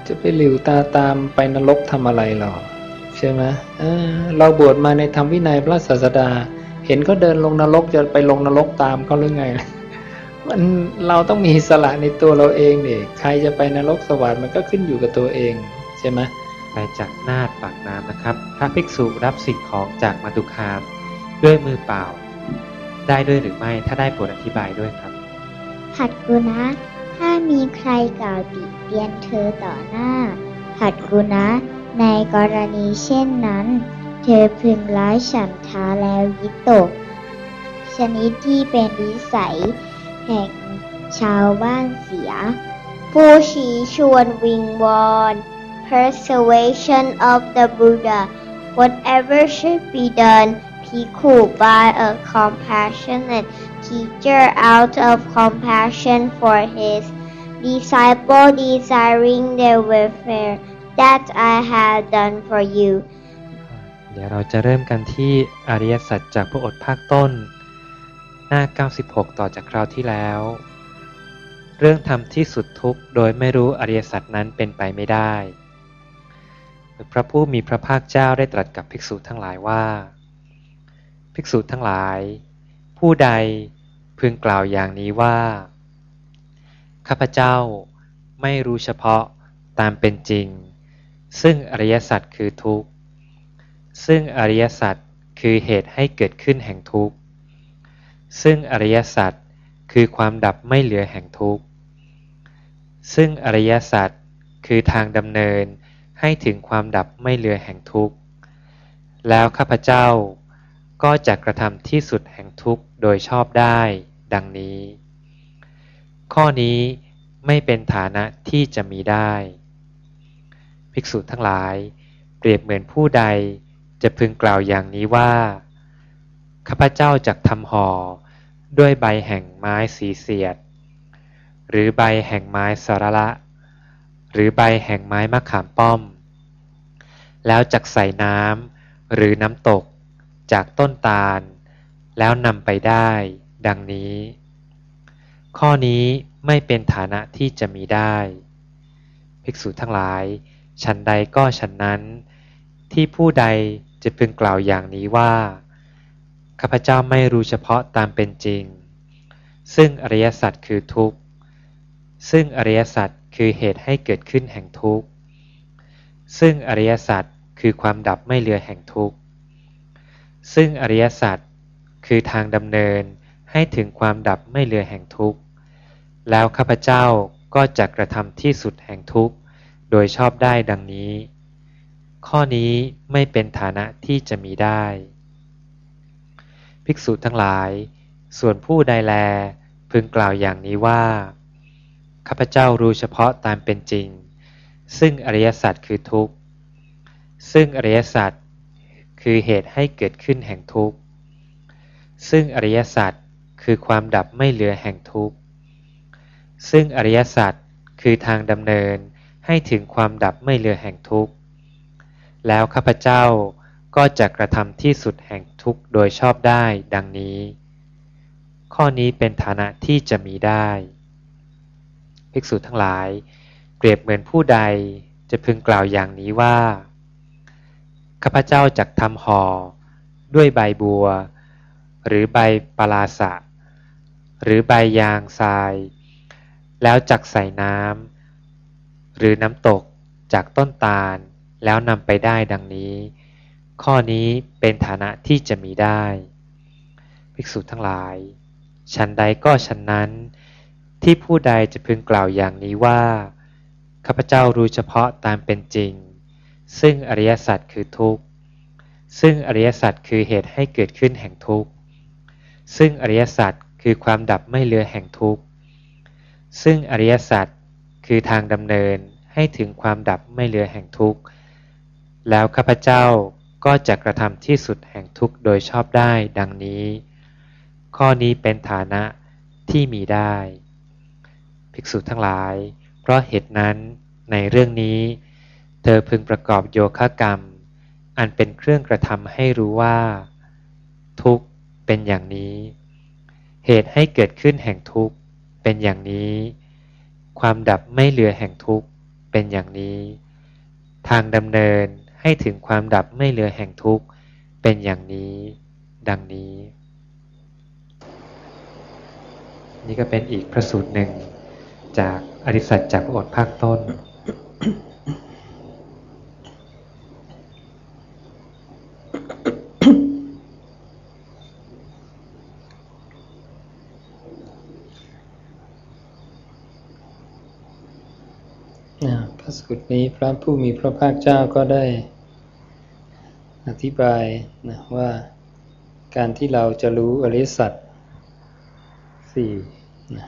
จะไปหลิวตาตามไปนรกทำอะไรหรอใช่ไหมเราบวชมาในธรรมวินัยพระศาสดาเห็นเขาเดินลงนรกจะไปลงนรกตามเขาหรือไงมันเราต้องมีอิสระในตัวเราเองนี่ใครจะไปนรกสวรรค์มันก็ขึ้นอยู่กับตัวเองใช่ไหมไปจากนาฏปากน้ำนะครับพระภิกษุรับสิ่งของจากมาตุคามด้วยมือเปล่าได้ด้วยหรือไม่ถ้าได้โปรดอธิบายด้วยครับหัดกุณะถ้ามีใครกล่าวติเตียนเธอต่อหน้าหัดกุณะในกรณีเช่นนั้นเธอพึงละฉันทาและวิตกชนิดที่เป็นวิสัยแห่งชาวบ้านเสียผู้ชี้ชวนวิงวอน persuasion of the Buddha whatever should be done Bhikkhu by a compassionate teacher out of compassion for his disciple desiring their welfare that I have done for you เดี๋ยวเราจะเริ่มกันที่อริยสัจจากพระโอษฐ์ภาคต้นหน้า96ต่อจากคราวที่แล้วเรื่องธรรมที่สุดทุกข์โดยไม่รู้อริยสัจนั้นเป็นไปไม่ได้พระผู้มีพระภาคเจ้าได้ตรัสกับภิกษุทั้งหลายว่าภิกษุทั้งหลายผู้ใดพึงกล่าวอย่างนี้ว่าข้าพเจ้าไม่รู้เฉพาะตามเป็นจริงซึ่งอริยสัจคือทุกข์ซึ่งอริยสัจคือเหตุให้เกิดขึ้นแห่งทุกข์ซึ่งอริยสัจคือความดับไม่เหลือแห่งทุกข์ซึ่งอริยสัจคือทางดำเนินให้ถึงความดับไม่เหลือแห่งทุกข์แล้วข้าพเจ้าก็จะกระทำที่สุดแห่งทุกข์โดยชอบได้ดังนี้ข้อนี้ไม่เป็นฐานะที่จะมีได้ภิกษุทั้งหลายเปรียบเหมือนผู้ใดจะพึงกล่าวอย่างนี้ว่าข้าพเจ้าจักทำห่อด้วยใบแห่งไม้สีเสียดหรือใบแห่งไม้สรละหรือใบแห่งไม้มะขามป้อมแล้วจักใส่น้ำหรือน้ำตกจากต้นตาลแล้วนำไปได้ดังนี้ข้อนี้ไม่เป็นฐานะที่จะมีได้ภิกษุทั้งหลายฉันใดก็ฉันนั้นที่ผู้ใดจะพึงกล่าวอย่างนี้ว่าข้าพเจ้าไม่รู้เฉพาะตามเป็นจริงซึ่งอริยสัจคือทุกข์ซึ่งอริยสัจคือเหตุให้เกิดขึ้นแห่งทุกข์ซึ่งอริยสัจคือความดับไม่เหลือแห่งทุกข์ซึ่งอริยสัจคือทางดำเนินให้ถึงความดับไม่เหลือแห่งทุกข์แล้วข้าพเจ้าก็จะกระทำที่สุดแห่งทุกข์โดยชอบได้ดังนี้ข้อนี้ไม่เป็นฐานะที่จะมีได้ภิกษุทั้งหลายส่วนผู้ใดแลพึงกล่าวอย่างนี้ว่าข้าพเจ้ารู้เฉพาะตามเป็นจริงซึ่งอริยสัจคือทุกข์ซึ่งอริยสัจคือเหตุให้เกิดขึ้นแห่งทุกข์ซึ่งอริยสัจคือความดับไม่เหลือแห่งทุกข์ซึ่งอริยสัจคือทางดำเนินให้ถึงความดับไม่เหลือแห่งทุกข์แล้วข้าพเจ้าก็จะกระทำที่สุดแห่งทุกข์โดยชอบได้ดังนี้ข้อนี้เป็นฐานะที่จะมีได้ภิกษุทั้งหลายเปรียบเหมือนผู้ใดจะพึงกล่าวอย่างนี้ว่าข้าพเจ้าจักทำห่อด้วยใบบัวหรือใบปลาสะหรือใบยางทรายแล้วจักใส่น้ำหรือน้ำตกจากต้นตาลแล้วนำไปได้ดังนี้ข้อนี้เป็นฐานะที่จะมีได้ภิกษุทั้งหลายฉันใดก็ฉันนั้นที่ผู้ใดจะพึงกล่าวอย่างนี้ว่าข้าพเจ้ารู้เฉพาะตามเป็นจริงซึ่งอริยสัจคือทุกข์ซึ่งอริยสัจคือเหตุให้เกิดขึ้นแห่งทุกข์ซึ่งอริยสัจคือความดับไม่เหลือแห่งทุกข์ซึ่งอริยสัจคือทางดำเนินให้ถึงความดับไม่เหลือแห่งทุกข์แล้วข้าพเจ้าก็จะกระทำที่สุดแห่งทุกข์โดยชอบได้ดังนี้ข้อนี้เป็นฐานะที่มีได้ภิกษุทั้งหลายเพราะเหตุนั้นในเรื่องนี้เธอพึงประกอบโยคะกรรมอันเป็นเครื่องกระทำให้รู้ว่าทุกข์เป็นอย่างนี้เหตุให้เกิดขึ้นแห่งทุกข์เป็นอย่างนี้ความดับไม่เหลือแห่งทุกข์เป็นอย่างนี้ทางดำเนินให้ถึงความดับไม่เหลือแห่งทุกข์เป็นอย่างนี้ดังนี้นี่ก็เป็นอีกพระสูตรหนึ่งจากอริยสัจจากพระโอษฐ์ภาคต้นพระสูตรนี้พระผู้มีพระภาคเจ้าก็ได้อธิบายนะว่าการที่เราจะรู้อริยสัจสี่นะ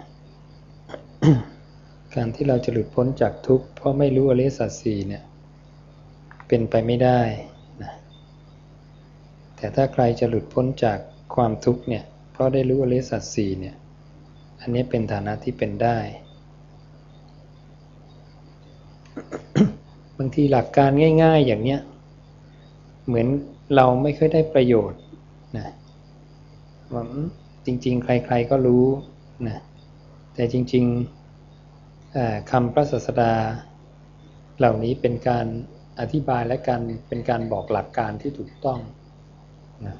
การที่เราจะหลุดพ้นจากทุกข์เพราะไม่รู้อริยสัจสี่เนี่ยเป็นไปไม่ได้นะแต่ถ้าใครจะหลุดพ้นจากความทุกข์เนี่ยเพราะได้รู้อริยสัจสี่เนี่ยอันนี้เป็นฐานะที่เป็นได้บางทีหลักการง่ายๆอย่างเนี้ยเหมือนเราไม่ค่อยได้ประโยชน์นะว่าจริงๆใครๆก็รู้นะแต่จริงๆคำพระศาสดาเหล่านี้เป็นการอธิบายและเป็นการบอกหลักการที่ถูกต้องนะ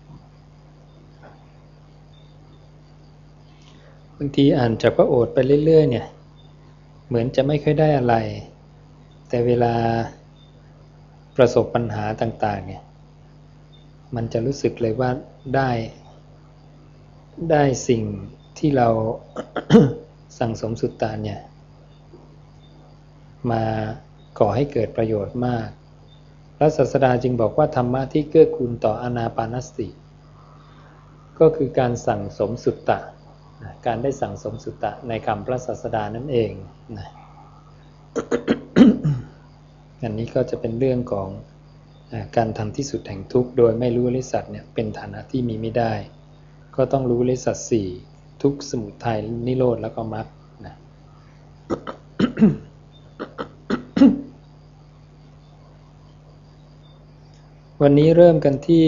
บางทีอ่านจากพระโอษฐ์ไปเรื่อยๆเนี่ยเหมือนจะไม่ค่อยได้อะไรแต่เวลาประสบปัญหาต่างๆเนี่ยมันจะรู้สึกเลยว่าได้สิ่งที่เรา สั่งสมสุตตะเนี่ยมาก่อให้เกิดประโยชน์มากพระศาสดาจึงบอกว่าธรรมะที่เกื้อกูลต่ออานาปานสติก็คือการสั่งสมสุตตะการได้สั่งสมสุตตะในคำพระศาสดานั่นเองนะ อันนี้ก็จะเป็นเรื่องของการทำที่สุดแห่งทุกข์โดยไม่รู้อริยสัจเนี่ยเป็นฐานะที่มีไม่ได้ก็ต้องรู้อริยสัจสี่ทุกข์สมุทัยนิโรธแล้วก็มรรคนะ วันนี้เริ่มกันที่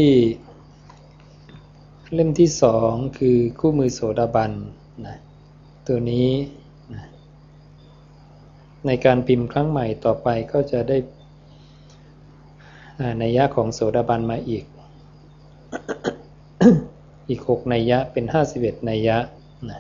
เล่มที่สองคือคู่มือโสดาบันนะตัวนี้นะในการพิมพ์ครั้งใหม่ต่อไปก็จะได้นัยยะของโสดาบันมาอีก อีก6นัยยะเป็น51นัยยะนะ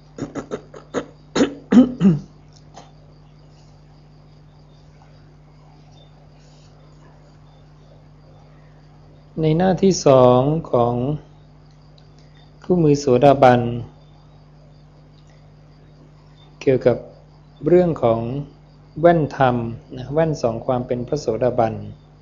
ในหน้าที่สองของคู่มือโสดาบันเกี่ยวกับเรื่องของแว่นธรรมนะแว่นสองความเป็นพระโสดาบัน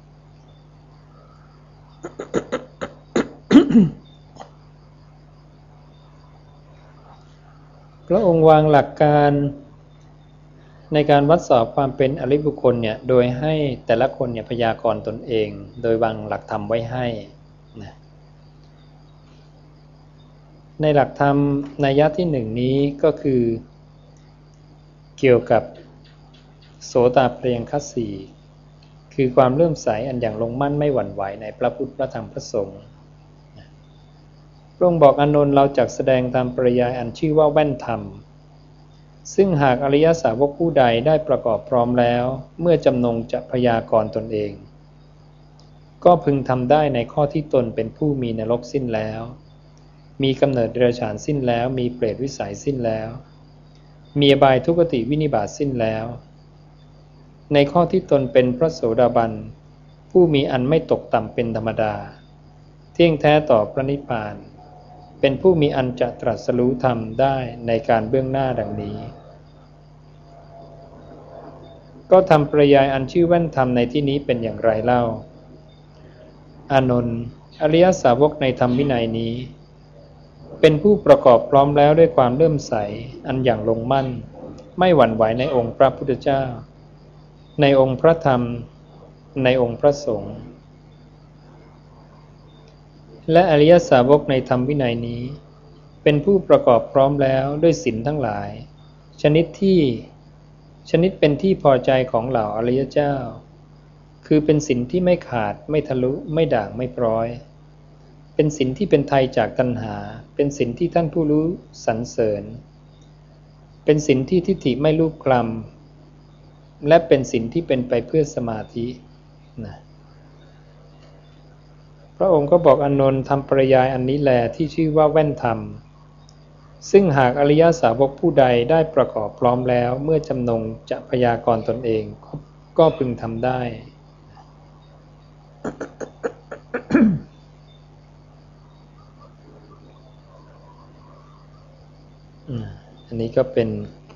พระองค์วางหลักการในการวัดสอบความเป็นอริยบุคคลเนี่ยโดยให้แต่ละคนเนี่ยพยากรณ์ตนเองโดยวางหลักธรรมไว้ให้นะในหลักธรรมนัยยะที่หนึ่งนี้ก็คือเกี่ยวกับโสตาปริยังคัสสีคือความเลื่อมใสอันอย่างลงมั่นไม่หวั่นไหวในพระพุทธพระธรรมพระสงฆ์พระองค์บอกอานนท์เราจักแสดงตามปริยายอันชื่อว่าแว่นธรรมซึ่งหากอริยสาวกผู้ใดได้ประกอบพร้อมแล้วเมื่อจำนงจะพยากรณ์ตนเองก็พึงทำได้ในข้อที่ตนเป็นผู้มีนรกสิ้นแล้วมีกำเนิดเดรัจฉานสิ้นแล้วมีเปรตวิสัยสิ้นแล้วมีอบายทุกขติวินิบาตสิ้นแล้วในข้อที่ตนเป็นพระโสดาบันผู้มีอันไม่ตกต่ำเป็นธรรมดาเที่ยงแท้ต่อพระนิพพานเป็นผู้มีอันจะตรัสรู้ธรรมได้ในการเบื้องหน้าดังนี้ก็ทำปริยายอันชื่อแว่นธรรมในที่นี้เป็นอย่างไรเล่าอานนท์อริยสาวกในธรรมวินัยนี้เป็นผู้ประกอบพร้อมแล้วด้วยความเลื่อมใสอันอย่างลงมั่นไม่หวั่นไหวในองค์พระพุทธเจ้าในองค์พระธรรมในองค์พระสงฆ์และอริยสาวกในธรรมวินัยนี้เป็นผู้ประกอบพร้อมแล้วด้วยศีลทั้งหลายชนิดเป็นที่พอใจของเหล่าอริยเจ้าคือเป็นศีลที่ไม่ขาดไม่ทะลุไม่ด่างไม่พร้อยเป็นศีลที่เป็นไทยจากตัณหาเป็นศีลที่ท่านผู้รู้สรรเสริญเป็นศีลที่ทิฏฐิไม่ลูบคลและเป็นศีลที่เป็นไปเพื่อสมาธินะพระองค์ก็บอกอานนท์ทำปริยายอันนี้แลที่ชื่อว่าแว่นธรรมซึ่งหากอริยสาวกผู้ใดได้ประกอบพร้อมแล้วเมื่อจำนงจะพยากรณ์ตนเองก็พึงทำได้ อันนี้ก็เป็น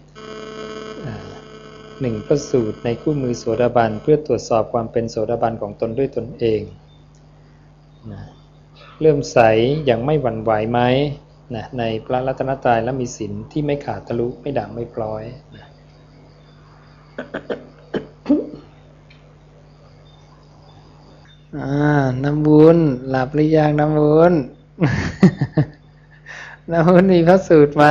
หนึ่งพระสูตรในคู่มือโสดาบันเพื่อตรวจสอบความเป็นโสดาบันของตนด้วยตนเองนะเริ่มใสอย่างไม่หวั่นไหวไหมนะในพระรัตนตรัยและมีศีลที่ไม่ขาดทะลุไม่ด่างไม่พลอยนะน้ำบุญหลับหรือยังน้ำบุญ น้ำบุญมีพระสูตรไหม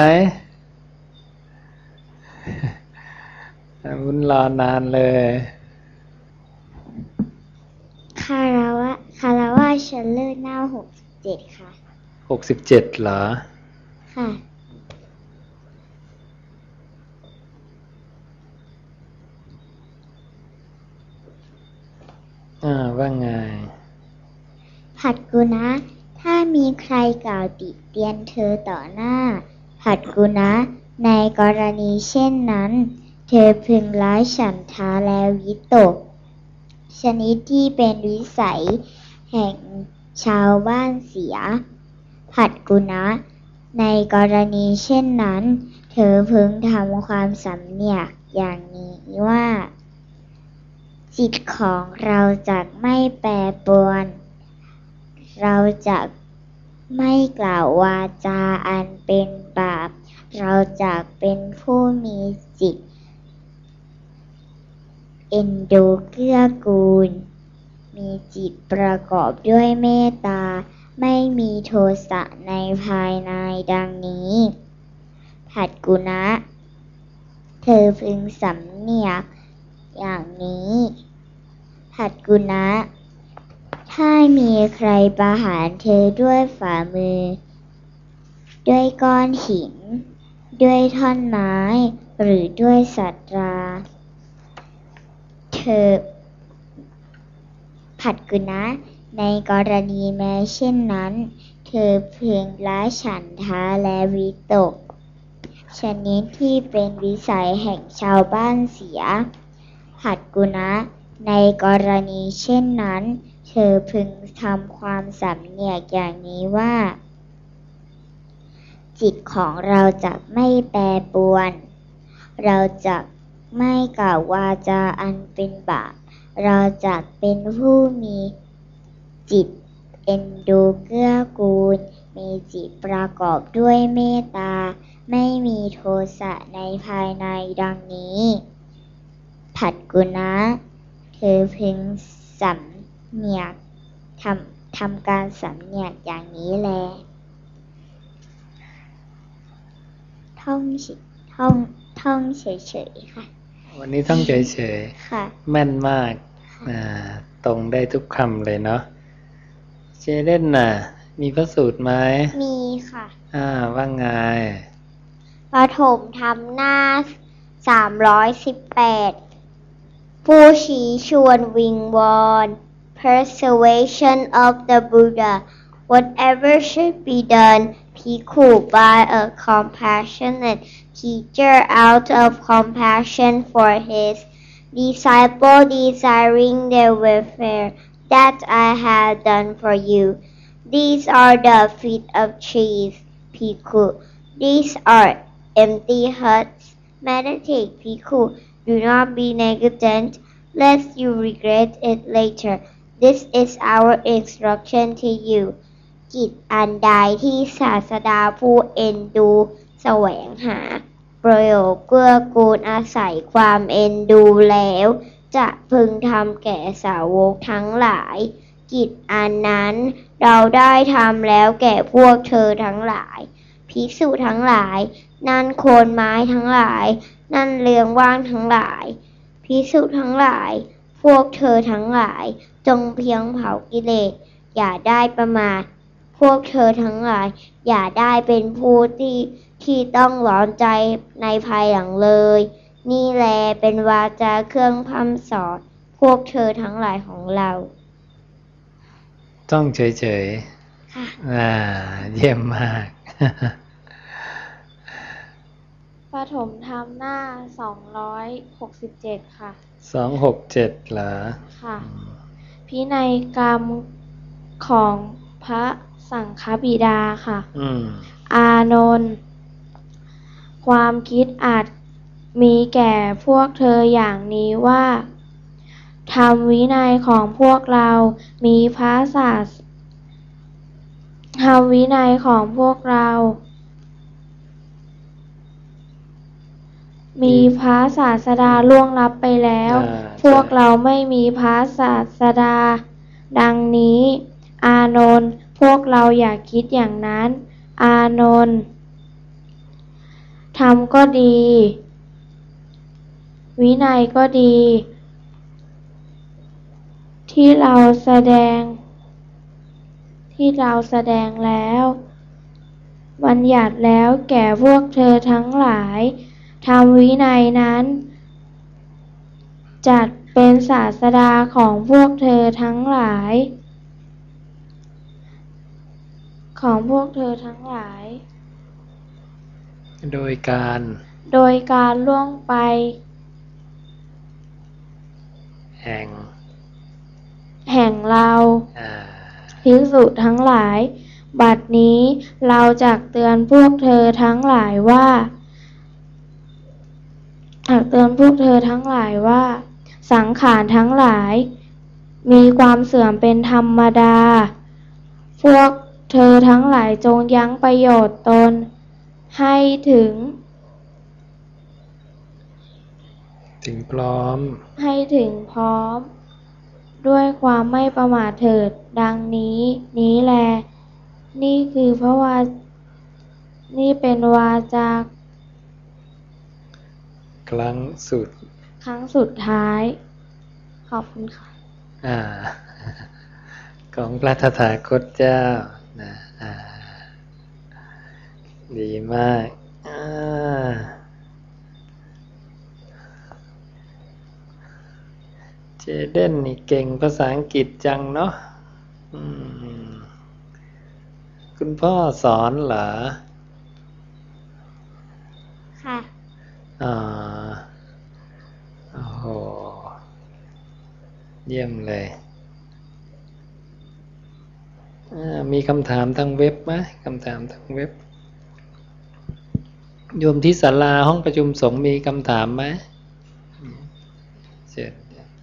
น้ำบุญรอนานเลยคารวะฉันเลิศหน้า67ค่ะ 67เหรอค่ะว่าไงผัดกุณะถ้ามีใครกล่าวติเตียนเธอต่อหน้าผัดกุณะในกรณีเช่นนั้นเธอพึงละฉันทะและวิตกชนิดที่เป็นวิสัยแห่งชาวบ้านเสียผัดกุณะในกรณีเช่นนั้นเธอพึงทำความสำเนียกอย่างนี้ว่าจิตของเราจะไม่แปรปรวนเราจะไม่กล่าววาจาอันเป็นบาปเราจะเป็นผู้มีจิตเอ็นดูเกื้อกูลมีจิตประกอบด้วยเมตตาไม่มีโทสะในภายในดังนี้ผัดกุณะเธอพึงสำเนียกอย่างนี้ผัดกุณะถ้ามีใครประหารเธอด้วยฝ่ามือด้วยก้อนหินด้วยท่อนไม้หรือด้วยสัตราเธอผัดกุณะในกรณีแม้เช่นนั้นเธอพึงละฉันทะและวิตกชนิดที่เป็นวิสัยแห่งชาวบ้านเสียผัดกุณะในกรณีเช่นนั้นเธอพึงทำความสำเนียกอย่างนี้ว่าจิตของเราจะไม่แปรปรวนเราจะไม่กล่าววาจาอันเป็นบาปเราจะเป็นผู้มีจิตเอ็นดูเกื้อกูลมีจิตประกอบด้วยเมตตาไม่มีโทสะในภายในดังนี้ผัดกุณะเธอพึงสำเนียกทำการสำเนียกอย่างนี้แลท่องเฉยๆค่ะวันนี้ท่องเฉยๆค่ะแม่นมากตรงได้ทุกคำเลยเนาะเจเล่นน่ะมีพระสูตรไหมมีค่ะว่าไงปฐมธรรมหน้า318ผู้ชี้ชวนวิงวอน Persuasion of the Buddha whatever should be done Bhikkhu by a compassionate teacher out of compassion for his disciple desiring their welfare that I have done for you these are the feet of trees Bhikkhu these are empty huts meditate Bhikkhu do not be negligent lest you regret it later this is our instruction to youจิตอันใดที่ศาสดาผู้เอ็นดูแสวงหาประโยชน์เกื้อกูลอาศัยความเอ็นดูแล้วจะพึงทำแก่สาวกทั้งหลายกิจอันนั้นเราได้ทำแล้วแก่พวกเธอทั้งหลายภิกษุทั้งหลายนั่นโคนไม้ทั้งหลายนั่นเรืองว่างทั้งหลายภิกษุทั้งหลายพวกเธอทั้งหลายจงเพียงเผากิเลสอย่าได้ประมาทพวกเธอทั้งหลายอย่าได้เป็นผู้ที่ต้องร้อนใจในภายหลังเลยนี่แลเป็นวาจาเครื่องพร่ำสอนพวกเธอทั้งหลายของเราต้องเฉยค่ะๆเยี่ยมมากปฐมธรรมหน้า267ค่ะ 267เหรอค่ะ พินัยกรรมของพระสังฆบิดาค่ะ อานนท์ความคิดอาจมีแก่พวกเธออย่างนี้ว่าธรรมวินัยของพวกเรามีพระศาสธรรมวินัยของพวกเรามีพระศาสดาล่วงลับไปแล้ว พวกเราไม่มีพระศาสดาดังนี้ อานนท์พวกเราอย่าคิดอย่างนั้น อานนท์ธรรมก็ดี วินัยก็ดี ที่เราแสดงแล้วบัญญัติแล้วแก่พวกเธอทั้งหลายธรรมวินัยนั้นจัดเป็นศาสดาของพวกเธอทั้งหลายโดยการล่วงไปแห่งเรา ภิกษุทั้งหลาย บัดนี้เราจักเตือนพวกเธอทั้งหลายว่าสังขารทั้งหลายมีความเสื่อมเป็นธรรมดา พวกเธอทั้งหลายจงยั้งประโยชน์ตนให้ถึงพร้อมด้วยความไม่ประมาทเถิดดังนี้แลนี่เป็นวาจาครั้งสุดท้ายขอบคุณค่ะของพระตถาคตเจ้านะดีมากเจเดนนี่เก่งภาษาอังกฤษจังเนาะคุณพ่อสอนเหรอค่ะโอ้โหเยี่ยมเลยมีคำถามทางเว็บไหมคำถามทางเว็บโยมที่ศาลาห้องประชุมสงฆ์มีคำถามไหมเสร็จ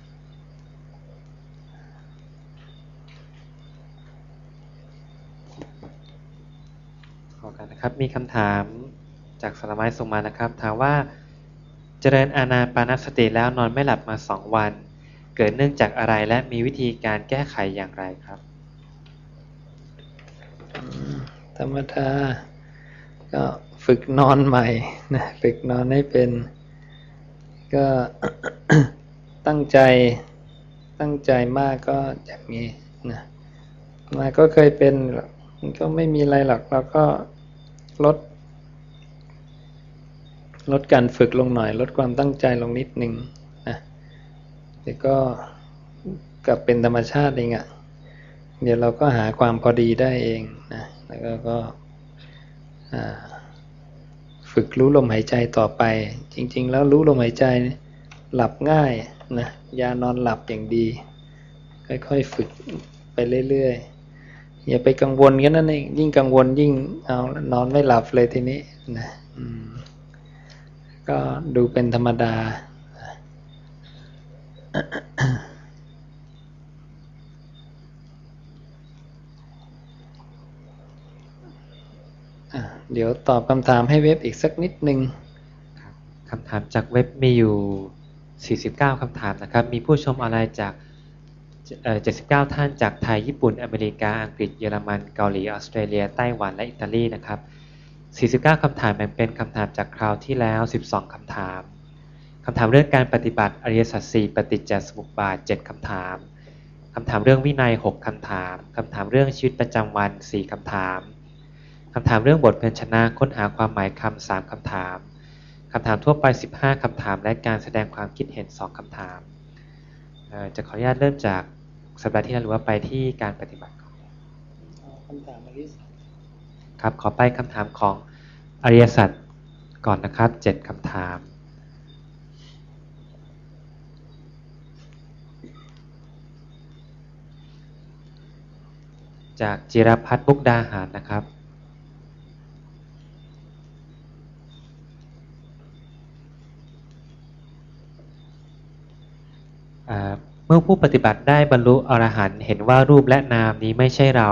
ขอกันนะครับมีคำถามจากสารไม้ส่งมานะครับถามว่าเจริญอานาปานสติแล้วนอนไม่หลับมา2 วันเกิดเนื่องจากอะไรและมีวิธีการแก้ไขอย่างไรครับธรรมดาก็ฝึกนอนใหม่นะฝึกนอนให้เป็นก็ ตั้งใจมากก็อย่างนี้นะมาก็เคยเป็นมันก็ไม่มีอะไรหรอกเราก็ลดการฝึกลงหน่อยลดความตั้งใจลงนิดนึงนะเดี๋ยวก็กลับเป็นธรรมชาติเองอ่ะเดี๋ยวเราก็หาความพอดีได้เองนะแล้วก็ฝึกรู้ลมหายใจต่อไปจริงๆแล้วรู้ลมหายใจหลับง่ายนะยานอนหลับอย่างดีค่อยๆฝึกไปเรื่อยๆอย่าไปกังวลกันนั่นเองยิ่งกังวลยิ่งเอานอนไม่หลับเลยทีนี้นะก็ดูเป็นธรรมดาเดี๋ยวตอบคำถามให้เว็บอีกสักนิดนึงคำถามจากเว็บมีอยู่49คำถามนะครับมีผู้ชมอะไรจาก79ท่านจากไทยญี่ปุ่นอเมริกาอังกฤษเยอรมันเกาหลีออสเตรเลียไต้หวันและอิตาลีนะครับ49คำถามแบ่งเป็นคำถามจากคราวที่แล้ว12คำถามคำถามเรื่องการปฏิบัติอริยสัจ4ปฏิจจสมุปบาท7คำถามคำถามเรื่องวินัย6คำถามคำถามเรื่องชีวิตประจำวัน4คำถามคำถามเรื่องบทเพียรชนะค้นหาความหมายคำ3คำถามคคำถามทั่วไป15คำถามและการแสดงความคิดเห็น2คำถามจะขออนุญาตเริ่มจากสัปดาห์ที่แล้วหรือว่าไปที่การปฏิบัติก่อนคำถามอริยสัจครับขอไปคำถามของอริยสัจก่อนนะครับ7คำถามจากจิรพัฒน์มุกดาหารนะครับเมื่อผู้ปฏิบัติได้บรรลุอรหันต์เห็นว่ารูปและนามนี้ไม่ใช่เรา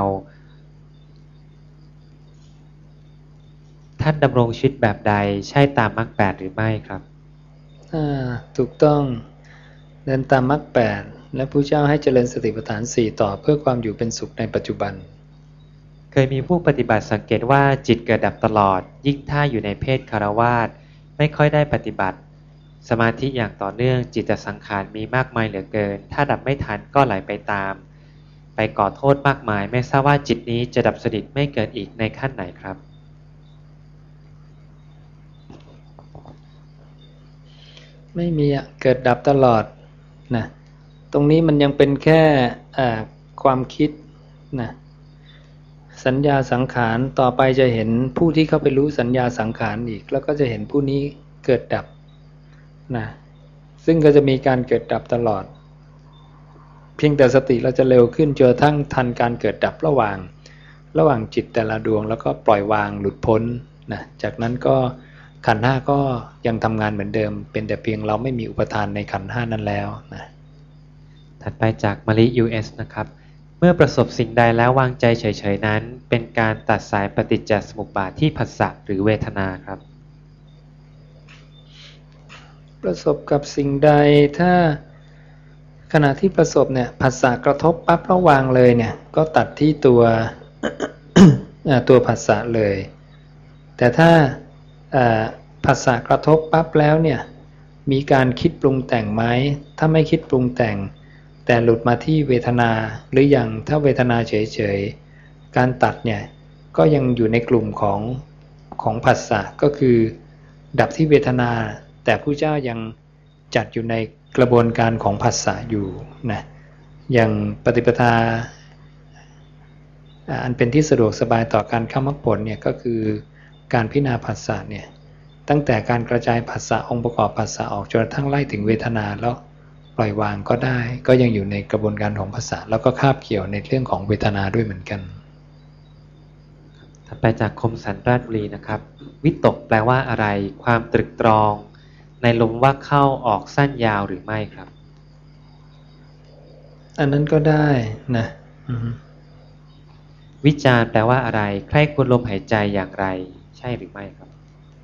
ท่านดำรงชีวิตแบบใดใช่ตามมรรค8หรือไม่ครับถูกต้องเดินตามมรรค8และพระเจ้าให้เจริญสติปัฏฐาน4ต่อเพื่อความอยู่เป็นสุขในปัจจุบันเคยมีผู้ปฏิบัติสังเกตว่าจิตเกิดดับตลอดยิ่งถ้าอยู่ในเพศคฤหัสถ์ไม่ค่อยได้ปฏิบัติสมาธิอย่างต่อเนื่องจิตสังขารมีมากมายเหลือเกินถ้าดับไม่ทันก็ไหลไปตามไปก่อโทษมากมายไม่ทราบว่าจิตนี้จะดับสนิทไม่เกิดอีกในขั้นไหนครับไม่มีเกิดดับตลอดนะตรงนี้มันยังเป็นแค่ความคิดนะสัญญาสังขารต่อไปจะเห็นผู้ที่เข้าไปรู้สัญญาสังขารอีกแล้วก็จะเห็นผู้นี้เกิดดับนะซึ่งก็จะมีการเกิดดับตลอดเพียงแต่สติเราจะเร็วขึ้นจนทั้งทันการเกิดดับระหว่างจิตแต่ละดวงแล้วก็ปล่อยวางหลุดพ้นนะจากนั้นก็ขันธ์5ก็ยังทำงานเหมือนเดิมเป็นแต่เพียงเราไม่มีอุปทานในขันธ์5นั้นแล้วนะถัดไปจากมะลิ US นะครับเมื่อประสบสิ่งใดแล้ววางใจเฉยๆนั้นเป็นการตัดสายปฏิจจสมุปบาทที่ผัสสะหรือเวทนาครับประสบกับสิ่งใดถ้าขณะที่ประสบเนี่ยผัสสะกระทบปั๊บแล้ววางเลยเนี่ยก็ตัดที่ตัว ตัวผัสสะเลยแต่ถ้าผัสสะกระทบปั๊บแล้วเนี่ยมีการคิดปรุงแต่งไหมถ้าไม่คิดปรุงแต่งแต่หลุดมาที่เวทนาหรือยังถ้าเวทนาเฉยๆการตัดเนี่ยก็ยังอยู่ในกลุ่มของผัสสะก็คือดับที่เวทนาแต่ผู้เจ้ายังจัดอยู่ในกระบวนการของผัสสะอยู่นะอย่างปฏิปทาอันเป็นที่สะดวกสบายต่อการเข้ามรรคผลเนี่ยก็คือการพิจารณาผัสสะเนี่ยตั้งแต่การกระจายผัสสะองค์ประกอบผัสสะออกจนกระทั่งไล่ถึงเวทนาแล้วปล่อยวางก็ได้ก็ยังอยู่ในกระบวนการของผัสสะแล้วก็คาบเกี่ยวในเรื่องของเวทนาด้วยเหมือนกันถัดไปจากคมสันราชบุรีนะครับวิตกแปลว่าอะไรความตรึกตรองในลมว่าเข้าออกสั้นยาวหรือไม่ครับอันนั้นก็ได้นะวิจารแปลว่าอะไรใคร่ควรลมหายใจอย่างไรใช่หรือไม่ครับ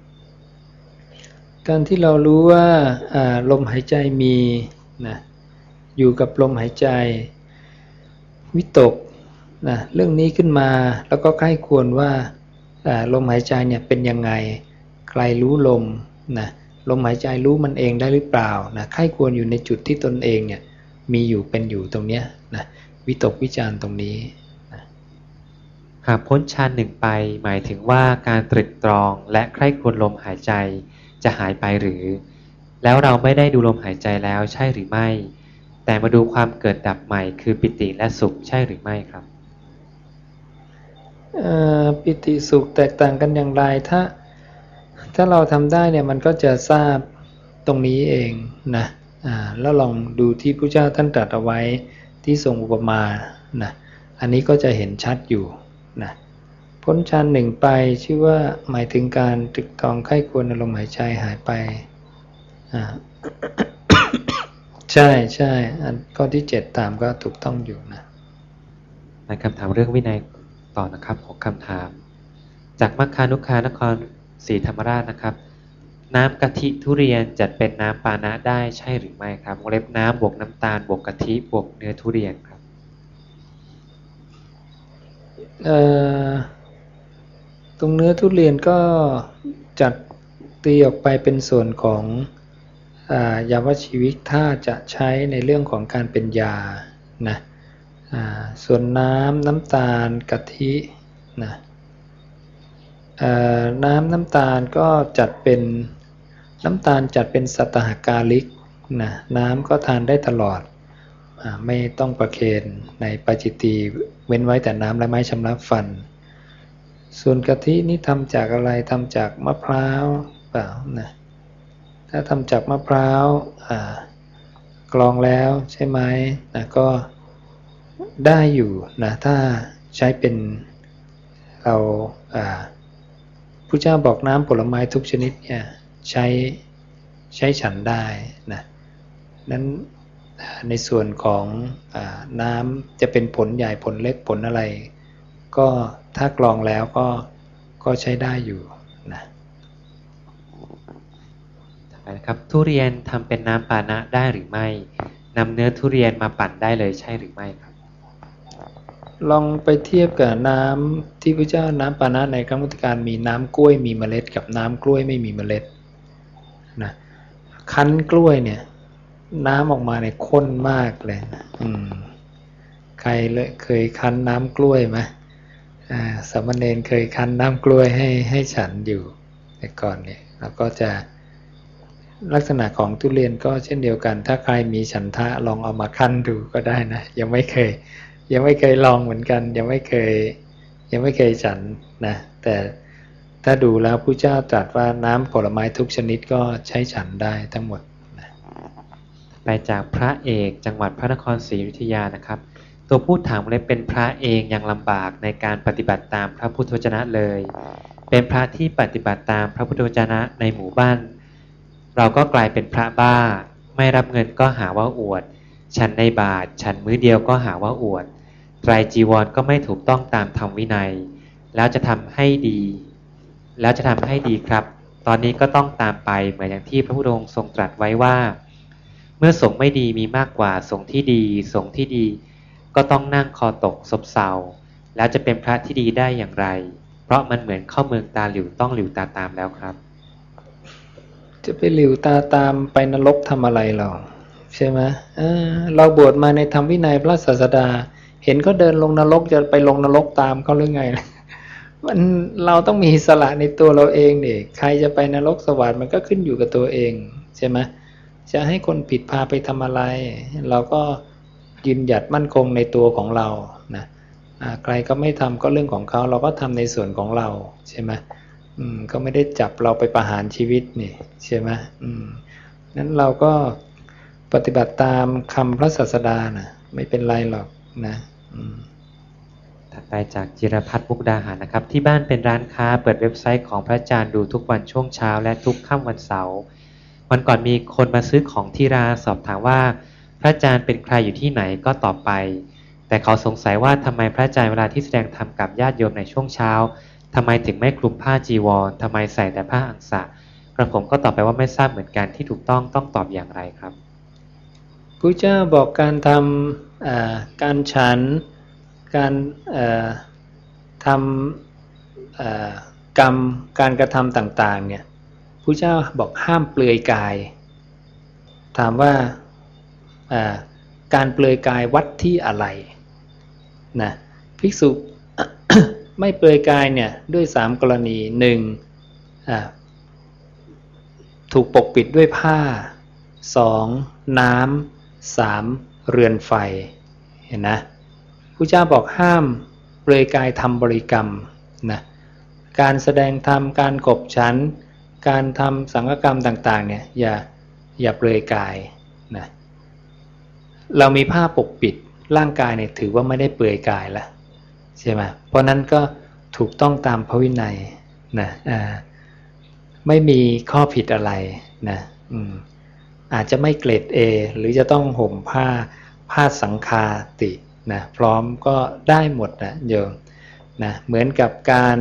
การที่เรารู้ว่าลมหายใจมีนะอยู่กับลมหายใจวิตกนะเรื่องนี้ขึ้นมาแล้วก็ใคร่ควรว่าลมหายใจเนี่ยเป็นยังไงใครรู้ลมนะลมหายใจรู้มันเองได้หรือเปล่านะใคร่ควรอยู่ในจุดที่ตนเองเนี่ยมีอยู่เป็นอยู่ตรงเนี้ยนะวิตกวิจารตรงนี้นะหากพ้นฌานหนึ่งไปหมายถึงว่าการตรึกตรองและใคร่ควรลมหายใจจะหายไปหรือแล้วเราไม่ได้ดูลมหายใจแล้วใช่หรือไม่แต่มาดูความเกิดดับใหม่คือปิติและสุขใช่หรือไม่ครับปิติสุขแตกต่างกันอย่างไรถ้าเราทำได้เนี่ยมันก็จะทราบตรงนี้เองนะแล้วลองดูที่พระเจ้าท่านตรัสเอาไว้ที่ทรงอุปมานะอันนี้ก็จะเห็นชัดอยู่นะพ้นฌานหนึ่งไปชื่อว่าหมายถึงการตรึกตรองใคร่ควรลมหายใจหายไปใช่ใช่ข้อที่7ตามก็ถูกต้องอยู่นะในคำถามเรื่องวินัยต่อนะครับ6คำถามจากมัคคานุคานครศรีธรรมราชนะครับน้ำกะทิทุเรียนจัดเป็นน้ำปานะได้ใช่หรือไม่ครับวงเล็บน้ำบวกน้ำตาลบวกกะทิบวกเนื้อทุเรียนครับตรงเนื้อทุเรียนก็จัดตีออกไปเป็นส่วนของยาวชีวิตถ้าจะใช้ในเรื่องของการเป็นยานะส่วนน้ำตาลกะทินะน้ำตาลก็จัดเป็นน้ำตาลจัดเป็นสัตหกาลิกนะน้ำก็ทานได้ตลอดไม่ต้องประเคนในปาจิตตีเว้นไว้แต่น้ำและไม้ชำระฟันส่วนกะทินี่ทำจากอะไรทำจากมะพร้าวเปล่านะถ้าทำจากมะพร้าวกรองแล้วใช่ไหมนะก็ได้อยู่นะถ้าใช้เป็นเราพระเจ้าบอกน้ำผลไม้ทุกชนิดเนี่ยใช้ฉันได้นะนั้นในส่วนของน้ำจะเป็นผลใหญ่ผลเล็กผลอะไรก็ถ้ากรองแล้วก็ใช้ได้อยู่นะต่อไปนะครับทุเรียนทำเป็นน้ำปานะได้หรือไม่นำเนื้อทุเรียนมาปั่นได้เลยใช่หรือไม่ครับลองไปเทียบกับน้ำที่พระเจ้าน้ำปานะในครั้งพุทธกาลมีน้ำกล้วยมีเมล็ดกับน้ำกล้วยไม่มีเมล็ดนะคั้นกล้วยเนี่ยน้ำออกมาเนี่ยข้นมากเลยนะใครเคยคั้นน้ำกล้วยไหมสามเณรเคยคั้นน้ำกล้วยให้ฉันอยู่แต่ก่อนเนี่ยแล้วก็จะลักษณะของทุเรียนก็เช่นเดียวกันถ้าใครมีฉันทะลองเอามาคั้นดูก็ได้นะยังไม่เคยลองเหมือนกันยังไม่เคยฉันนะแต่ถ้าดูแล้วพระเจ้าตรัสว่าน้ำผลไม้ทุกชนิดก็ใช้ฉันได้ทั้งหมดนะไปจากพระเอกจังหวัดพระนครศรีอยุธยานะครับตัวผู้ถามเลยเป็นพระเองยังลำบากในการปฏิบัติตามพระพุทธวจนะเลยเป็นพระที่ปฏิบัติตามพระพุทธวจนะในหมู่บ้านเราก็กลายเป็นพระบ้าไม่รับเงินก็หาว่าอวดฉันในบาตรฉันมื้อเดียวก็หาว่าอวดไตรจีวรก็ไม่ถูกต้องตามธรรมวินัยแล้วจะทำให้ดีครับตอนนี้ก็ต้องตามไปเหมือนอย่างที่พระพุทธองค์ทรงตรัสไว้ว่าเมื่อสงฆ์ไม่ดีมีมากกว่าสงฆ์ที่ดีสงฆ์ที่ดีก็ต้องนั่งคอตกซบเซาแล้วจะเป็นพระที่ดีได้อย่างไรเพราะมันเหมือนเข้าเมืองตาหลิวต้องหลิวตาตามแล้วครับจะไปหลิวตาตามไปนรกทำอะไรหรอใช่ไหมเราบวชมาในธรรมวินัยพระศาสดาเห็นเขาเดินลงนรกจะไปลงนรกตามเขาหรือไงมันเราต้องมีอิสระในตัวเราเองนี่ใครจะไปนรกสวรรค์มันก็ขึ้นอยู่กับตัวเองใช่ไหมจะให้คนผิดพาไปทำอะไรเราก็ยืนหยัดมั่นคงในตัวของเรานะใครก็ไม่ทำก็เรื่องของเขาเราก็ทำในส่วนของเราใช่ไหมก็ไม่ได้จับเราไปประหารชีวิตนี่ใช่ไหมนั้นเราก็ปฏิบัติตามคำพระศาสดานะไม่เป็นไรหรอกนะถัดไปจากจิรพัฒน์มุกดาหารนะครับที่บ้านเป็นร้านค้าเปิดเว็บไซต์ของพระอาจารย์ดูทุกวันช่วงเช้าและทุกค่ำวันเสาร์วันก่อนมีคนมาซื้อของที่ร้านสอบถามว่าพระอาจารย์เป็นใครอยู่ที่ไหนก็ตอบไปแต่เขาสงสัยว่าทำไมพระอาจารย์เวลาที่แสดงธรรมกับญาติโยมในช่วงเช้าทำไมถึงไม่คลุมผ้าจีวรทำไมใส่แต่ผ้าอังสะกระผมก็ตอบไปว่าไม่ทราบเหมือนกันที่ถูกต้องตอบอย่างไรครับพระเจ้าบอกการทำการฉันการทำกรรมการกระทำต่างๆเนี่ยพระเจ้าบอกห้ามเปลือยกายถามว่าการเปลือยกายวัดที่อะไรนะภิกษุ ไม่เปลือยกายเนี่ยด้วย3กรณี1ถูกปกปิดด้วยผ้า2น้ำ3เรือนไฟเห็นนะพระเจ้าบอกห้ามเปลือยกายทำบริกรรมนะการแสดงธรรมการขบฉันการทำสังฆกรรมต่างๆเนี่ยอย่าเปลือยกายนะเรามีผ้าปกปิดร่างกายเนี่ยถือว่าไม่ได้เปลือยกายแล้วใช่ไหมเพราะนั้นก็ถูกต้องตามพระวินัยนะไม่มีข้อผิดอะไรนะอาจจะไม่เกรด A หรือจะต้องห่มผ้าสังฆาตินะพร้อมก็ได้หมดนะโยมนะเหมือนกับการ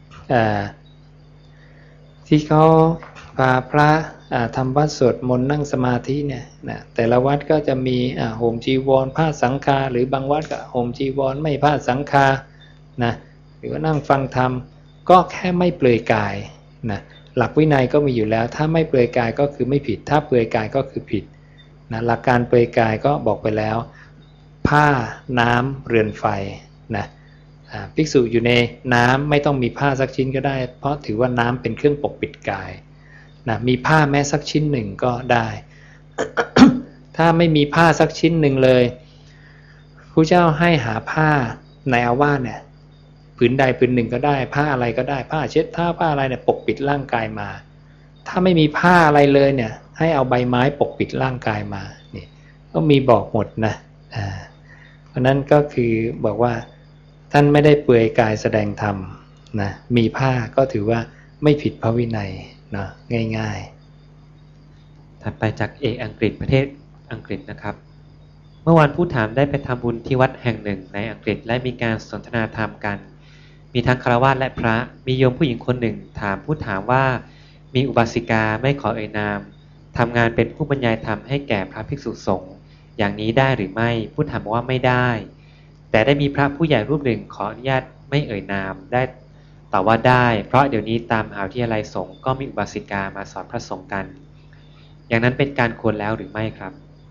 ที่เขาพาพระทำวัดสวดมนต์นั่งสมาธิเนี่ยนะแต่ละวัดก็จะมีห่มจีวรผ้าสังฆาหรือบางวัดก็ห่มจีวรไม่ผ้าสังฆานะหรือว่านั่งฟังธรรมก็แค่ไม่เปลือยกายนะหลักวินัยก็มีอยู่แล้วถ้าไม่เปลือยกายก็คือไม่ผิดถ้าเปลือยกายก็คือผิดนะหลักการเปลือยกายก็บอกไปแล้วผ้าน้ำเรือนไฟนะภิกษุอยู่ในน้ำไม่ต้องมีผ้าสักชิ้นก็ได้เพราะถือว่าน้ำเป็นเครื่องปกปิดกายนะมีผ้าแม้สักชิ้นหนึ่งก็ได้ ถ้าไม่มีผ้าสักชิ้นหนึ่งเลยพระเจ้าให้หาผ้าในอาวาสเนี่ยผืนใดผืนหนึ่งก็ได้ผ้าอะไรก็ได้ผ้าเช็ดเท้าผ้าอะไรเนี่ยปกปิดร่างกายมาถ้าไม่มีผ้าอะไรเลยเนี่ยให้เอาใบไม้ปกปิดร่างกายมานี่ก็มีบอกหมดนะเพราะนั้นก็คือบอกว่าท่านไม่ได้เปลือยกายแสดงธรรมนะมีผ้าก็ถือว่าไม่ผิดพระวินัยเนาะง่ายๆถัดไปจากเอกอังกฤษประเทศอังกฤษนะครับเมื่อวานผู้ถามได้ไปทำบุญที่วัดแห่งหนึ่งในอังกฤษและมีการสนทนาธรรมกันมีทั้งฆราวาสและพระมีโยมผู้หญิงคนหนึ่งถามผู้ถามว่ามีอุบาสิกาไม่ขอเอ่ยนามทำงานเป็นผู้บรรยายธรรมให้แก่พระภิกษุสงฆ์อย่างนี้ได้หรือไม่ผู้ถามว่าไม่ได้แต่ได้มีพระผู้ใหญ่รูปหนึ่งขออนุญาตไม่เอ่ยนามได้ตอบว่าได้เพราะเดี๋ยวนี้ตามมหาวิทยาลัยสงฆ์ก็มีอุบาสิกามาสอนพระสงฆ์กันอย่างนั้นเป็นการควรแล้วหรือไม่ครับ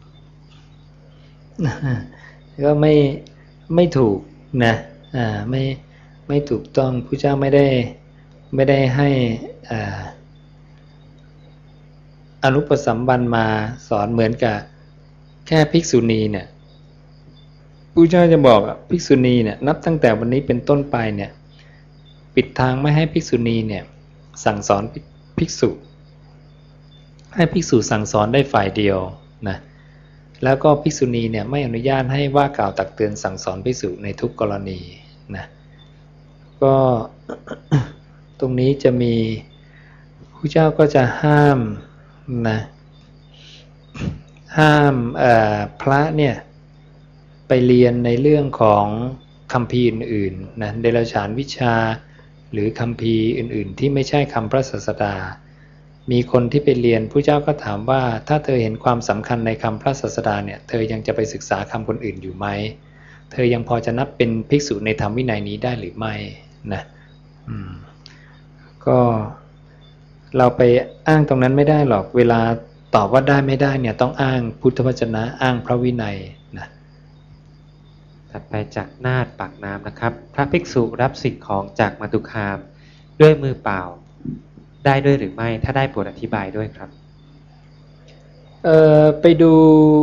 ก็ไม่ถูกนะไม่ถูกต้องพระเจ้าไม่ได้ให้อนุปสัมบันมาสอนเหมือนกับแค่ภิกษุณีเนี่ยพระเจ้าจะบอกภิกษุณีเนี่ยนับตั้งแต่วันนี้เป็นต้นไปเนี่ยปิดทางไม่ให้ภิกษุณีเนี่ยสั่งสอนภิกษุให้ภิกษุสั่งสอนได้ฝ่ายเดียวนะแล้วก็ภิกษุณีเนี่ยไม่อนุญาตให้ว่ากล่าวตักเตือนสั่งสอนภิกษุในทุกกรณีนะก็ ตรงนี้จะมีพระเจ้าก็จะห้ามนะห้ามพระเนี่ยไปเรียนในเรื่องของคัมภีร์อื่นๆนะเดรัจฉานวิชาหรือคัมภีร์อื่นๆที่ไม่ใช่คำพระศาสดามีคนที่ไปเรียนพระเจ้าก็ถามว่าถ้าเธอเห็นความสำคัญในคำพระศาสดาเนี่ยเธอยังจะไปศึกษาคำคนอื่นอยู่ไหมเธอยังพอจะนับเป็นภิกษุในธรรมวินัยนี้ได้หรือไม่นะก็เราไปอ้างตรงนั้นไม่ได้หรอกเวลาตอบว่าได้ไม่ได้เนี่ยต้องอ้างพุทธวจนะอ้างพระวินัยนะถัดไปจากนาฏปากน้ำนะครับพระภิกษุรับสิ่งของจากมาตุคามด้วยมือเปล่าได้ด้วยหรือไม่ถ้าได้โปรดอธิบายด้วยครับไปดู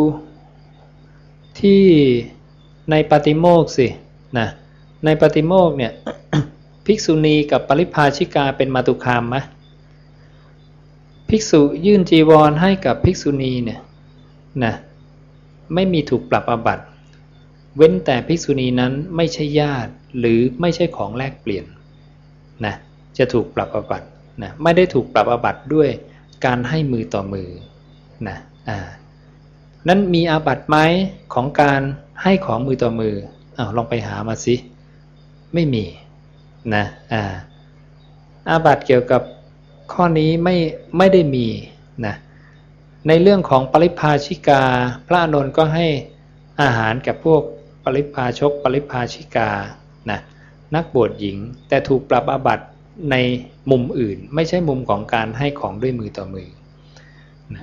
ที่ในปาติโมกข์สินะในปาติโมกข์เนี่ย ภิกษุณีกับปริพาชิกาเป็นมาตุคามไหมภิกษุยื่นจีวรให้กับภิกษุณีเนี่ยนะไม่มีถูกปรับอาบัติเว้นแต่ภิกษุณีนั้นไม่ใช่ญาติหรือไม่ใช่ของแลกเปลี่ยนนะจะถูกปรับอาบัตินะไม่ได้ถูกปรับอาบัติด้วยการให้มือต่อมือนะนั้นมีอาบัติไหมของการให้ของมือต่อมือลองไปหามาสิไม่มีนะอาบัติเกี่ยวกับข้อนี้ไม่ได้มีนะในเรื่องของปริพาชิกาพระอานนท์ก็ให้อาหารกับพวกปริพาชกปริพาชิกานะนักบวชหญิงแต่ถูกปรับอาบัติในมุมอื่นไม่ใช่มุมของการให้ของด้วยมือต่อมือนะ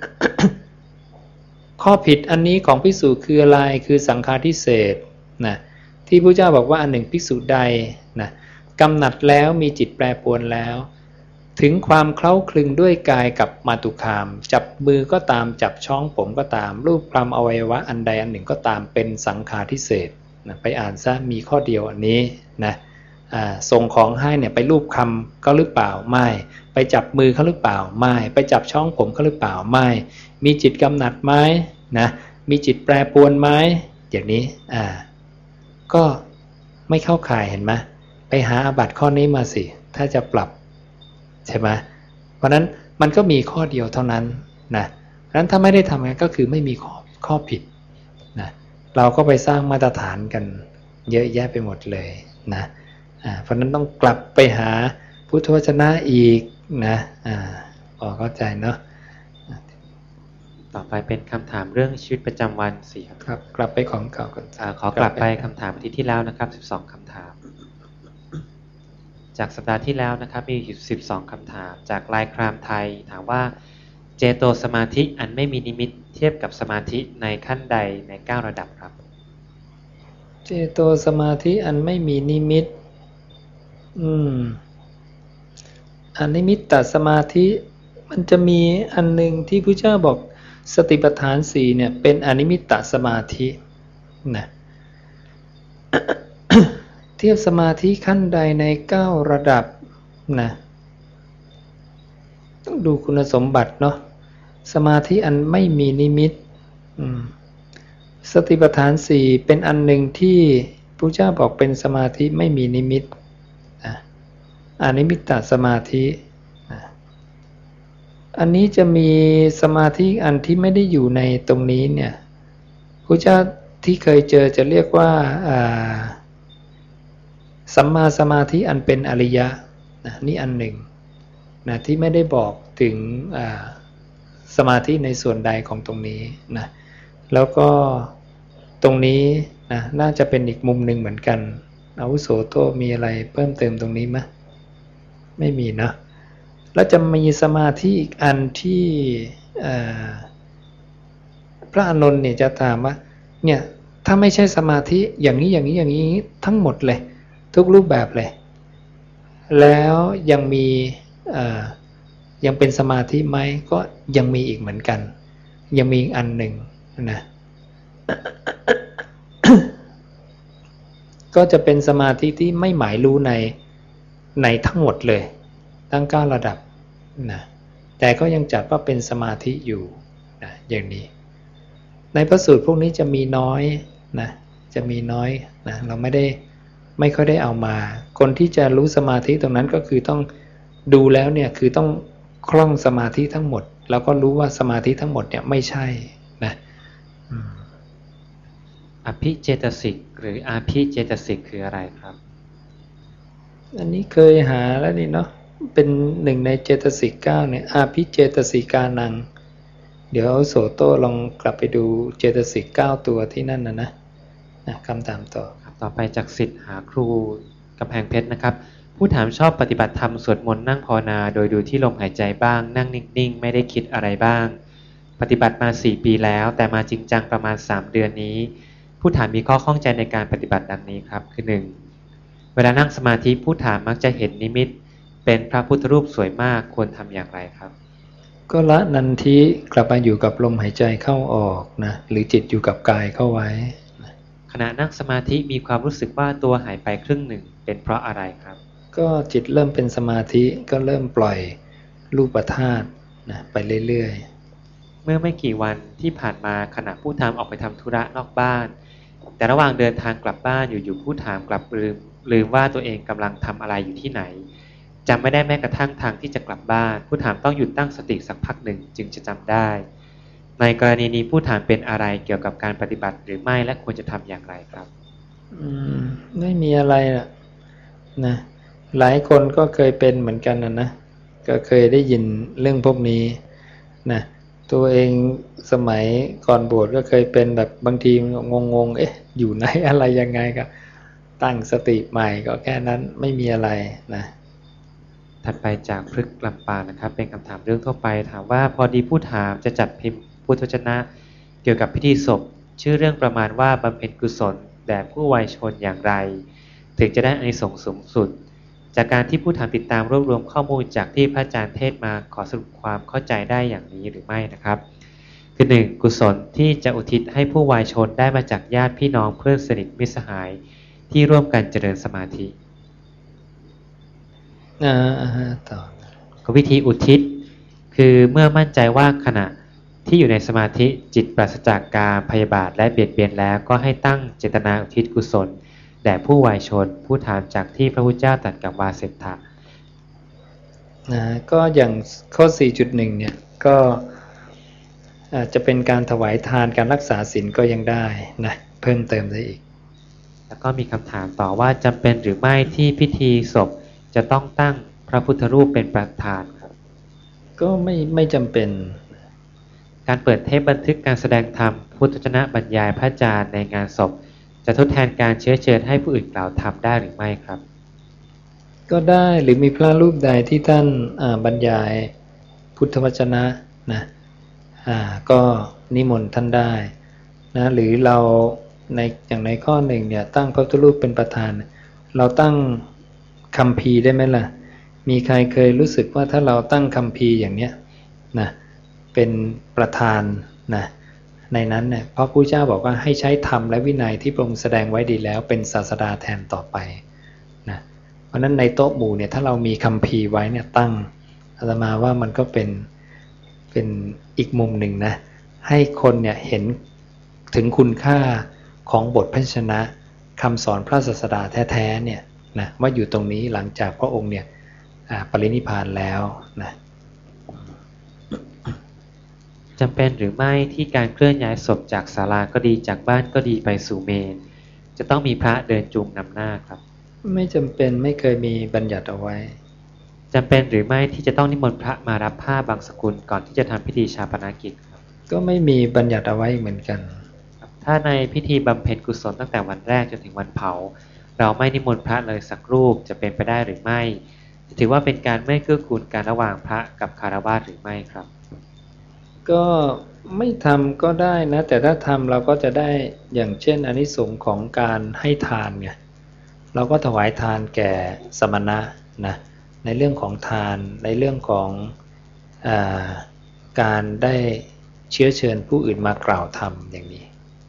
ข้อผิดอันนี้ของภิกษุคืออะไรคือสังฆาทิเศษนะที่พระเจ้าบอกว่าอันหนึ่งภิกษุใดนะกำหนัดแล้วมีจิตแปรปรวนแล้วถึงความเคล้าคลึงด้วยกายกับมาตุคามจับมือก็ตามจับช่องผมก็ตามรูปคลำอวัยวะอันใดอันหนึ่งก็ตามเป็นสังฆาทิเศษนะไปอ่านซะมีข้อเดียวอันนี้นะส่งของให้เนี่ยไปรูปคำก็หรือเปล่าไม่ไปจับมือเขาหรือเปล่าไม่ไปจับช่องผมเขาหรือเปล่าไม่มีจิตกำหนัดไหมนะมีจิตแปรปรวนไหมอย่างนี้ก็ไม่เข้าข่ายเห็นไหมไปหาอาบัติข้อนี้มาสิถ้าจะปรับใช่ไหมเพราะนั้นมันก็มีข้อเดียวเท่านั้นนะเพราะนั้นถ้าไม่ได้ทำงั้นก็คือไม่มีข้อผิดนะเราก็ไปสร้างมาตรฐานกันเยอะแยะไปหมดเลยนะเพราะนั้นต้องกลับไปหาพุทธวจนะอีกนะพอเข้าใจเนาะต่อไปเป็นคำถามเรื่องชีวิตประจำวัน4 ครับกลับไปของเก่าก่อนขอกลับไปคำถามอาทิตย์ที่แล้วนะครับ12คำถามจากสัปดาห์ที่แล้วนะครับมี12คำถามจากลายครามไทยถามว่าเจโตสมาธิอันไม่มีนิมิตเทียบกับสมาธิในขั้นใดใน9ระดับครับเจโตสมาธิอันไม่มีนิมิตอนิมิตตสมาธิมันจะมีอันหนึ่งที่พระเจ้าบอกสติปัฏฐานสี่เนี่ยเป็นอนิมิตตสมาธินะ เทียบสมาธิขั้นใดใน9ระดับนะต้องดูคุณสมบัติเนาะสมาธิอันไม่มีนิมิตสติปัฏฐานสี่เป็นอันหนึ่งที่พระเจ้าบอกเป็นสมาธิไม่มีนิมิตนะอนิมิตตสมาธินะอันนี้จะมีสมาธิอันที่ไม่ได้อยู่ในตรงนี้เนี่ยพระเจ้าที่เคยเจอจะเรียกว่าสัมมาสมาธิอันเป็นอริยะนะนี่อันหนึ่งนะที่ไม่ได้บอกถึงสมาธิในส่วนใดของตรงนี้นะแล้วก็ตรงนี้นะน่าจะเป็นอีกมุมหนึ่งเหมือนกันอาวุโสโตมีอะไรเพิ่มเติมตรงนี้ไหมไม่มีนะแล้วจะมีสมาธิอีกอันที่พระอานนท์เนี่ยจะถามว่าเนี่ยถ้าไม่ใช่สมาธิอย่างนี้อย่างนี้อย่างนี้ทั้งหมดเลยทุกรูปแบบเลยแล้วยังมียังเป็นสมาธิไหมก็ยังมีอีกเหมือนกันยังมีอีกอันหนึ่งนะ ก็จะเป็นสมาธิที่ไม่หมายรู้ในทั้งหมดเลยทั้ง9ระดับนะแต่ก็ยังจัดว่าเป็นสมาธิอยู่นะอย่างนี้ในพระสูตรพวกนี้จะมีน้อยนะจะมีน้อยนะเราไม่ค่อยได้เอามาคนที่จะรู้สมาธิตรงนั้นก็คือต้องดูแล้วเนี่ยคือต้องคล่องสมาธิทั้งหมดแล้วก็รู้ว่าสมาธิทั้งหมดเนี่ยไม่ใช่นะอภิเจตสิกหรืออาภิเจตสิกคืออะไรครับอันนี้เคยหาแล้วนี่เนาะเป็นหนึ่งในเจตสิก9เนี่ยอาภิเจตสิกานังเดี๋ยวโสโต้ลองกลับไปดูเจตสิก9ตัวที่นั่นนะคำถามต่อไปจากศิษย์หาครูกำแพงเพชรนะครับผู้ถามชอบปฏิบัติธรรมสวดมนต์นั่งภาวนาโดยดูที่ลมหายใจบ้างนั่งนิ่งๆไม่ได้คิดอะไรบ้างปฏิบัติมา4 ปีแล้วแต่มาจริงจังประมาณ3 เดือนนี้ผู้ถามมีข้อข้องใจในการปฏิบัติดังนี้ครับคือ 1. เวลานั่งสมาธิผู้ถามมักจะเห็นนิมิตเป็นพระพุทธรูปสวยมากควรทำอย่างไรครับก็ละนันทิกลับมาอยู่กับลมหายใจเข้าออกนะหรือจิตอยู่กับกายเข้าไว้ขณะนั่งสมาธิมีความรู้สึกว่าตัวหายไปครึ่งหนึ่งเป็นเพราะอะไรครับก็จิตเริ่มเป็นสมาธิก็เริ่มปล่อยรูปธาตุนะไปเรื่อยๆเมื่อไม่กี่วันที่ผ่านมาขณะผู้ถามออกไปทำธุระนอกบ้านแต่ระหว่างเดินทางกลับบ้านอยู่ๆผู้ถามกลับลืมว่าตัวเองกำลังทำอะไรอยู่ที่ไหนจำไม่ได้แม้กระทั่งทางที่จะกลับบ้านผู้ถามต้องหยุดตั้งสติสักพักหนึ่งจึงจะจำได้ในกรณีนี้ผู้ถามเป็นอะไรเกี่ยวกับการปฏิบัติหรือไม่และควรจะทำอย่างไรครับไม่มีอะไรนะหลายคนก็เคยเป็นเหมือนกันนะก็เคยได้ยินเรื่องพวกนี้นะตัวเองสมัยก่อนบวชก็เคยเป็นแบบบางทีงงอยู่ไหนอะไรยังไงก็ตั้งสติใหม่ก็แค่นั้นไม่มีอะไรนะถัดไปจากพฤกษ์ลำปางนะครับเป็นคำถามเรื่องทั่วไปถามว่าพอดีผู้ถามจะจัดพิมพ์พุทธวจนะเกี่ยวกับพิธีศพชื่อเรื่องประมาณว่าบำเพ็ญกุศลแด่ผู้วัยชนอย่างไรถึงจะได้อานิสงส์สูงสุดจากการที่ผู้ถามติดตามรวบรวมข้อมูลจากที่พระอาจารย์เทศมาขอสรุปความเข้าใจได้อย่างนี้หรือไม่นะครับคือ 1. กุศลที่จะอุทิศให้ผู้วัยชนได้มาจากญาติพี่น้องเพื่อนสนิทมิตรสหายที่ร่วมกันเจริญสมาธิต่อวิธีอุทิศคือเมื่อมั่นใจว่าขณะที่อยู่ในสมาธิจิตปราศจากการพยาบาทและเบียดเบียนแล้วก็ให้ตั้งเจตนาอุทิศกุศลแด่ผู้วัยชนผู้ถามจากที่พระพุทธเจ้าตรัสกับวาเสถะก็อย่างข้อ 4.1 เนี่ยก็อาจจะเป็นการถวายทานการรักษาศีลก็ยังได้นะเพิ่มเติมได้อีกแล้วก็มีคำถามต่อว่าจำเป็นหรือไม่ที่พิธีศพจะต้องตั้งพระพุทธรูปเป็นประธานครับก็ไม่จำเป็นการเปิดเทปบันทึกการแสดงธรรมพุทธวจนะบรรยายพระอาจารย์ในงานศพจะทดแทนการเชื้อเชิญให้ผู้อื่นกล่าวธรรมได้หรือไม่ครับก็ได้หรือมีพระรูปใดที่ท่านบรรยายพุทธวจนะนะก็นิมนต์ท่านได้นะหรือเราอย่างในข้อ 1เนี่ยตั้งพระพุทธรูปเป็นประธานเราตั้งคัมภีร์ได้ไหมล่ะมีใครเคยรู้สึกว่าถ้าเราตั้งคัมภีร์อย่างเนี้ยนะเป็นประธานนะในนั้นเนี่ยเพราะพระเจ้าบอกว่าให้ใช้ธรรมและวินัยที่พระองค์แสดงไว้ดีแล้วเป็นศาสดาแทนต่อไปนะเพราะนั้นในโต๊ะหมู่เนี่ยถ้าเรามีคัมภีร์ไว้เนี่ยตั้งอาตมาว่ามันก็เป็นอีกมุมหนึ่งนะให้คนเนี่ยเห็นถึงคุณค่าของบทพระชนะคำสอนพระศาสดาแท้ๆเนี่ยนะว่าอยู่ตรงนี้หลังจากพระองค์เนี่ยปรินิพพานแล้วนะจำเป็นหรือไม่ที่การเคลื่อนย้ายศพจากศาลาก็ดีจากบ้านก็ดีไปสู่เมนจะต้องมีพระเดินจูงนำหน้าครับไม่จำเป็นไม่เคยมีบัญญัติเอาไว้จำเป็นหรือไม่ที่จะต้องนิมนต์พระมารับผ้าบางสกุลก่อนที่จะทำพิธีชาปนกิจครับก็ไม่มีบัญญัติเอาไว้เหมือนกันถ้าในพิธีบำเพ็ญกุศลตั้งแต่วันแรกจนถึงวันเผาเราไม่นิมนต์พระเลยสักรูปจะเป็นไปได้หรือไม่จะถือว่าเป็นการไม่เกื้อกูลกันระหว่างพระกับคฤหัสถ์หรือไม่ครับก็ไม่ทำก็ได้นะแต่ถ้าทำเราก็จะได้อย่างเช่นอานิสงส์ของการให้ทานไงเราก็ถวายทานแก่สมณะนะในเรื่องของทานในเรื่องของการได้เชื้อเชิญผู้อื่นมากล่าวธรรมอย่างนี้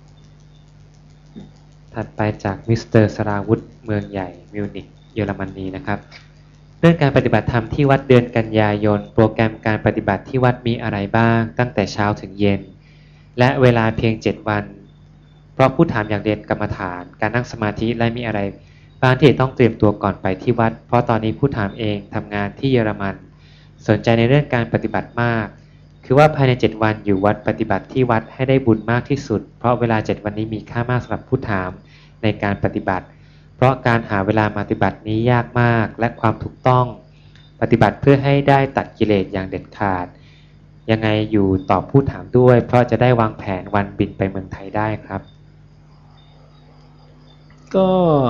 ถัดไปจากมิสเตอร์สราวุธเมืองใหญ่มิวนิกเยอรมนีนะครับเรื่องการปฏิบัติธรรมที่วัดเดือนกันยายนโปรแกรมการปฏิบัติที่วัดมีอะไรบ้างตั้งแต่เช้าถึงเย็นและเวลาเพียง7วันเพราะผู้ถามอยากเรียนกรรมฐานการนั่งสมาธิและมีอะไรบ้างที่ต้องเตรียมตัวก่อนไปที่วัดเพราะตอนนี้ผู้ถามเองทำงานที่เยอรมันสนใจในเรื่องการปฏิบัติมากคือว่าภายใน7วันอยู่วัดปฏิบัติที่วัดให้ได้บุญมากที่สุดเพราะเวลา7วันนี้มีค่ามากสำหรับผู้ถามในการปฏิบัติเพราะการหาเวลาปฏิบัตินี้ยากมากและความถูกต้องปฏิบัติเพื่อให้ได้ตัดกิเลสอย่างเด็ดขาดยังไงอยู่ตอบผู้ถามด้วยเพราะจะได้วางแผนวันบินไปเมืองไทยได้ครับก็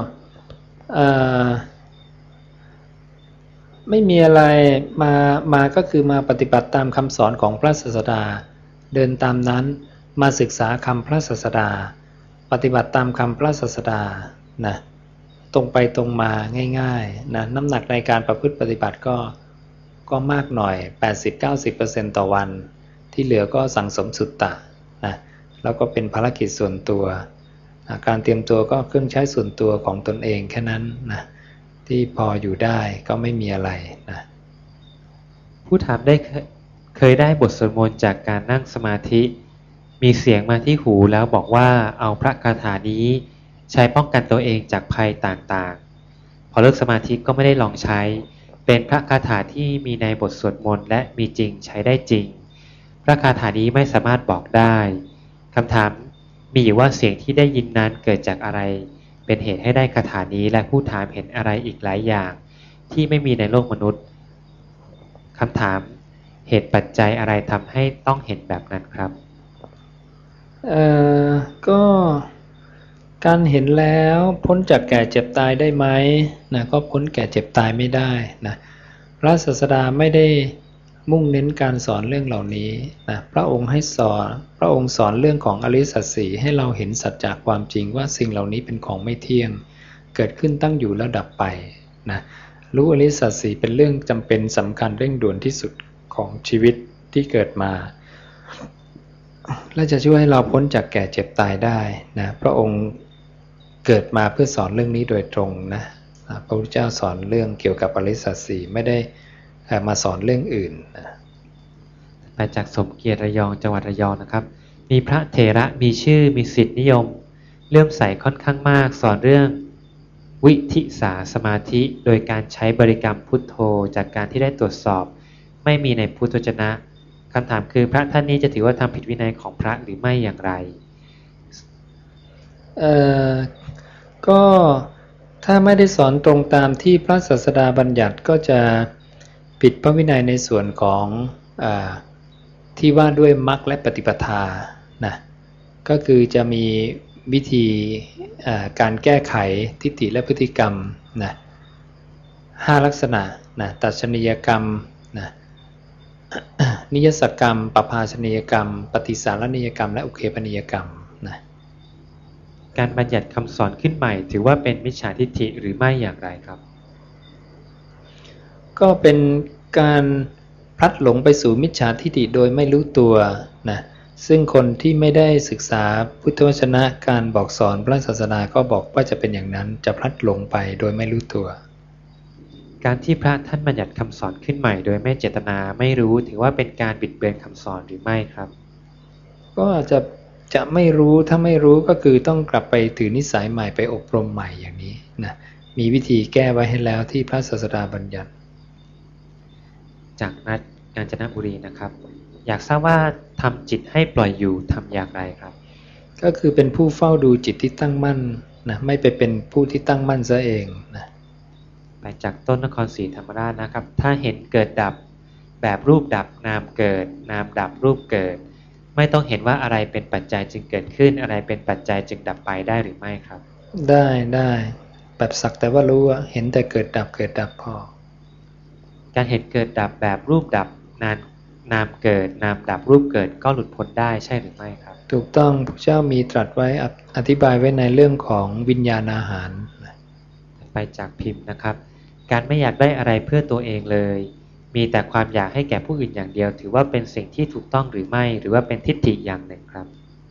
ไม่มีอะไรมาก็คือมาปฏิบัติตามคำสอนของพระศาสดาเดินตามนั้นมาศึกษาคำพระศาสดาปฏิบัติตามคำพระศาสดานะตรงไปตรงมาง่ายๆนะน้ำหนักในการประพฤติปฏิบัติก็มากหน่อย 80-90% ต่อวันที่เหลือก็สั่งสมสุตตะนะแล้วก็เป็นภารกิจส่วนตัวนะการเตรียมตัวก็เครื่องใช้ส่วนตัวของตนเองแค่นั้นนะที่พออยู่ได้ก็ไม่มีอะไรนะผู้ถามเคยได้บทสวดมนต์จากการนั่งสมาธิมีเสียงมาที่หูแล้วบอกว่าเอาพระคาถานี้ใช้ป้องกันตัวเองจากภัยต่างๆพอเลิกสมาธิก็ไม่ได้ลองใช้เป็นพระคาถาที่มีในบทสวดมนต์และมีจริงใช้ได้จริงพระคาถานี้ไม่สามารถบอกได้คำถามมีอยู่ว่าเสียงที่ได้ยินนั้นเกิดจากอะไรเป็นเหตุให้ได้คาถานี้และผู้ถามเห็นอะไรอีกหลายอย่างที่ไม่มีในโลกมนุษย์คำถามเหตุปัจจัยอะไรทำให้ต้องเห็นแบบนั้นครับก็การเห็นแล้วพ้นจากแก่เจ็บตายได้ไหมนะก็พ้นแก่เจ็บตายไม่ได้นะพระศาสดาไม่ได้มุ่งเน้นการสอนเรื่องเหล่านี้นะพระองค์สอนเรื่องของอริยสัจสี่ให้เราเห็นสัจจะความจริงว่าสิ่งเหล่านี้เป็นของไม่เที่ยงเกิดขึ้นตั้งอยู่แล้วดับไปนะรู้อริยสัจสี่เป็นเรื่องจำเป็นสำคัญเร่งด่วนที่สุดของชีวิตที่เกิดมาและจะช่วยให้เราพ้นจากแก่เจ็บตายได้นะพระองค์เกิดมาเพื่อสอนเรื่องนี้โดยตรงนะพระพุทธเจ้าสอนเรื่องเกี่ยวกับอริยสัจสี่ไม่ได้มาสอนเรื่องอื่นนะไปจากสมเกียรติระยองจังหวัดระยองนะครับมีพระเถระมีชื่อมีสิทธินิยมเลื่อมใสค่อนข้างมากสอนเรื่องวิธิสาสมาธิโดยการใช้บริกรรมพุทโธจากการที่ได้ตรวจสอบไม่มีในพุทธวจนะคำถามคือพระท่านนี้จะถือว่าทำผิดวินัยของพระหรือไม่อย่างไรก็ถ้าไม่ได้สอนตรงตามที่พระศาสดาบัญญัติก็จะผิดพระวินัยในส่วนของที่ว่าด้วยมรรคและปฏิปทานะก็คือจะมีวิธีการแก้ไขทิฏฐิและพฤติกรรมนะ5ลักษณะนะตัชนียกรรมนะนิยสกรรมปภาชนียกรรมปฏิสารณียกรรมและอุเคปนิยกรรมนะการบัญญัติคำสอนขึ้นใหม่ถือว่าเป็นมิจฉาทิฏฐิหรือไม่อย่างไรครับก็เป็นการพระลัดหลงไปสู่มิจฉาทิฏฐิโดยไม่รู้ตัวนะซึ่งคนที่ไม่ได้ศึกษาพุทธวจนะการบอกสอนพระศาสดาก็บอกว่าจะเป็นอย่างนั้นจะพลัดหลงไปโดยไม่รู้ตัวการที่พระท่านบัญญัติคำสอนขึ้นใหม่โดยไม่เจตนาไม่รู้ถือว่าเป็นการบิดเบือนคำสอนหรือไม่ครับก็จะไม่รู้ถ้าไม่รู้ก็คือต้องกลับไปถือนิสัยใหม่ไปอบรมใหม่อย่างนี้นะมีวิธีแก้ไว้ให้แล้วที่พระศาสดาบัญญัติจากนัดกาญจนบุรีนะครับอยากทราบว่าทำจิตให้ปล่อยอยู่ทำอย่างไรครับก็คือเป็นผู้เฝ้าดูจิตที่ตั้งมั่นนะไม่ไปเป็นผู้ที่ตั้งมั่นซะเองนะไปจากต้นนครศรีธรรมราชนะครับถ้าเห็นเกิดดับแบบรูปดับนามเกิดนามดับรูปเกิดไม่ต้องเห็นว่าอะไรเป็นปัจจัยจึงเกิดขึ้นอะไรเป็นปัจจัยจึงดับไปได้หรือไม่ครับได้แบบสักแต่ว่ารู้เห็นแต่เกิดดับพอการเห็นเกิดดับแบบรูปดับนามเกิดนามดับรูปเกิดก็หลุดพ้นได้ใช่หรือไม่ครับถูกต้องพระเจ้ามีตรัสไว้อธิบายไว้ในเรื่องของวิญญาณอาหารไปจากพิมพ์นะครับการไม่อยากได้อะไรเพื่อตัวเองเลยมีแต่ความอยากให้แก่ผู้อื่นอย่างเดียวถือว่าเป็นสิ่งที่ถูกต้องหรือไม่หรือว่าเป็นทิฏฐิอย่างหนึ่งครับ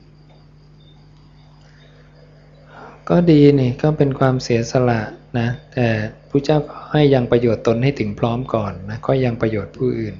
ก็ดีนี่ก็เป็นความเสียสละนะแต่พระเจ้าให้ยังประโยชน์ตนให้ถึงพร้อมก่อนนะก็ยังประโยชน์ผู้อื่น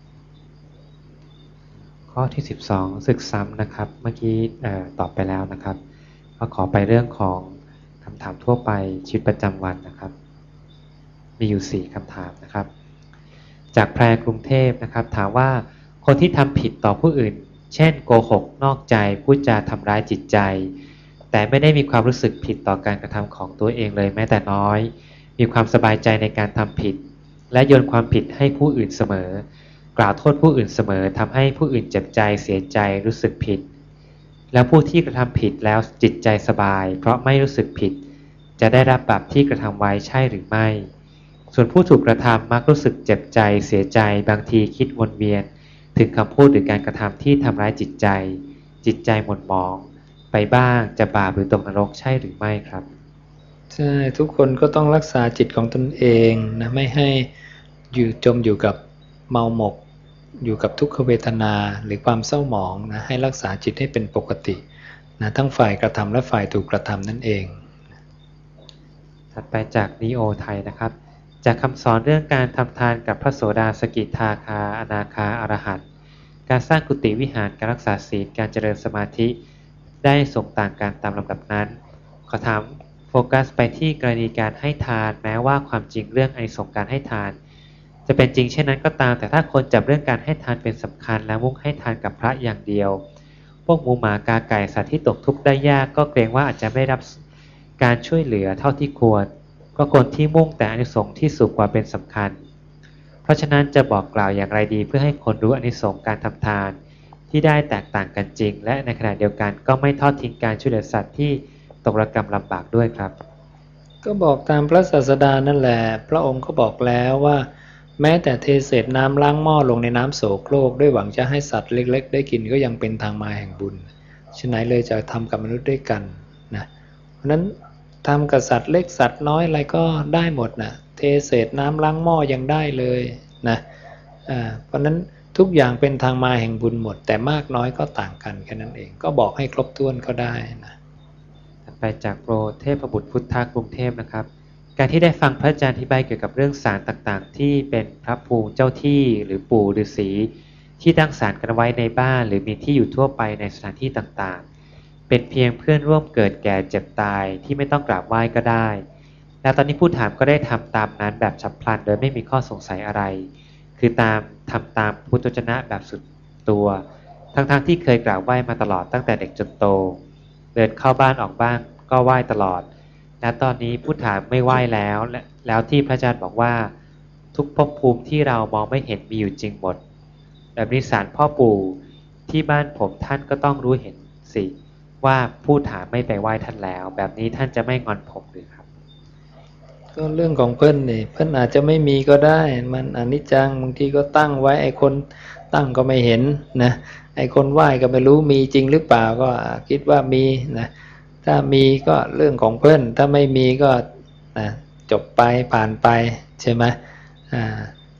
ข้อที่12ศึกซ้ำนะครับเมื่อกี้ตอบไปแล้วนะครับก็ขอไปเรื่องของคำถามทั่วไปชีวิตประจำวันนะครับมีอยู่4คำถามนะครับจากแพรกรุงเทพนะครับถามว่าคนที่ทำผิดต่อผู้อื่นเช่นโกหกนอกใจพูดจาทำร้ายจิตใจแต่ไม่ได้มีความรู้สึกผิดต่อการกระทำของตัวเองเลยแม้แต่น้อยมีความสบายใจในการทำผิดและโยนความผิดให้ผู้อื่นเสมอกล่าวโทษผู้อื่นเสมอทำให้ผู้อื่นเจ็บใจเสียใจรู้สึกผิดแล้วผู้ที่กระทำผิดแล้วจิตใจสบายเพราะไม่รู้สึกผิดจะได้รับบาปที่กระทำไว้ใช่หรือไม่ส่วนผู้ถูกกระทำมักรู้สึกเจ็บใจเสียใจบางทีคิดวนเวียนถึงคำพูดหรือการกระทำที่ทำร้ายจิตใจหม่นหมองไปบ้างจะบาปหรือตกนรกใช่หรือไม่ครับใช่ทุกคนก็ต้องรักษาจิตของตนเองนะไม่ให้จมอยู่กับเมาหมกอยู่กับทุกขเวทนาหรือความเศร้าหมองนะให้รักษาจิตให้เป็นปกตินะทั้งฝ่ายกระทำและฝ่ายถูกกระทำนั่นเองถัดไปจากนีโอไทยนะครับจากคำสอนเรื่องการทำทานกับพระโสดาสกิทาคาอนาคาอรหันต์การสร้างกุฏิวิหารการรักษาศีลการเจริญสมาธิได้ส่งต่างกันตามลำดับนั้นขอถามโฟกัสไปที่กรณีการให้ทานแม้ว่าความจริงเรื่องอานิสงส์การให้ทานจะเป็นจริงเช่นนั้นก็ตามแต่ถ้าคนจับเรื่องการให้ทานเป็นสำคัญและมุ่งให้ทานกับพระอย่างเดียวพวกหมูหมากาไก่สัตว์ที่ตกทุกข์ได้ยากก็เกรงว่าอาจจะไม่ได้รับการช่วยเหลือเท่าที่ควรก็คนที่มุ่งแต่อานิสงส์ที่สูงกว่าเป็นสำคัญเพราะฉะนั้นจะบอกกล่าวอย่างไรดีเพื่อให้คนรู้อานิสงส์การทำทานที่ได้แตกต่างกันจริงและในขณะเดียวกันก็ไม่ทอดทิ้งการช่วยเหลือสัตว์ที่ตกระกำลำบากด้วยครับก็บอกตามพระศาสดานั่นแหละพระองค์ก็บอกแล้วว่าแม้แต่เทเศษน้ำล้างหม้อลงในน้ำโสโครกด้วยหวังจะให้สัตว์เล็กๆได้กินก็ยังเป็นทางมาแห่งบุญฉะนั้นเลยจะทำกับมนุษย์ด้วยกันนะเพราะนั้นทำกับสัตว์เล็กสัตว์น้อยอะไรก็ได้หมดนะเทเศษน้ำล้างหม้อยังได้เลยนะเพราะนั้นทุกอย่างเป็นทางมาแห่งบุญหมดแต่มากน้อยก็ต่างกันแค่นั้นเองก็บอกให้ครบถ้วนก็ได้นะไปจากโปรเทพบุตรพุทธกรุงเทพนะครับการที่ได้ฟังพระอาจารย์อธิบายเกี่ยวกับเรื่องศาลต่างๆที่เป็นพระภูมิเจ้าที่หรือปู่ฤาษีที่ตั้งศาลกันไว้ในบ้านหรือมีที่อยู่ทั่วไปในสถานที่ต่างๆเป็นเพียงเพื่อนร่วมเกิดแก่เจ็บตายที่ไม่ต้องกราบไหว้ก็ได้แล้วตอนนี้ผู้ถามก็ได้ทำตามนั้นแบบฉับพลันโดยไม่มีข้อสงสัยอะไรคือทำตามพุทธวจนะแบบสุดตัวทั้งที่เคยกราบไหว้มาตลอดตั้งแต่เด็กจนโตเดินเข้าบ้านออกบ้านก็ไหว้ตลอดและตอนนี้ผู้ถามไม่ไหว้แล้วที่พระอาจารย์บอกว่าทุกภพภูมิที่เรามองไม่เห็นมีอยู่จริงหมดแบบนี้ศาลพ่อปู่ที่บ้านผมท่านก็ต้องรู้เห็นสิว่าผู้ถามไม่ไปไหว้ท่านแล้วแบบนี้ท่านจะไม่งอนผมหรือครับก็เรื่องของเพิ่นนี่เพิ่นอาจจะไม่มีก็ได้มันอนิจจังบางทีก็ตั้งไว้ไอ้คนตั้งก็ไม่เห็นนะไอ้คนไหว้ก็ไม่รู้มีจริงหรือเปล่าก็คิดว่ามีนะถ้ามีก็เรื่องของเพิ่นถ้าไม่มีก็จบไปผ่านไปใช่ไหม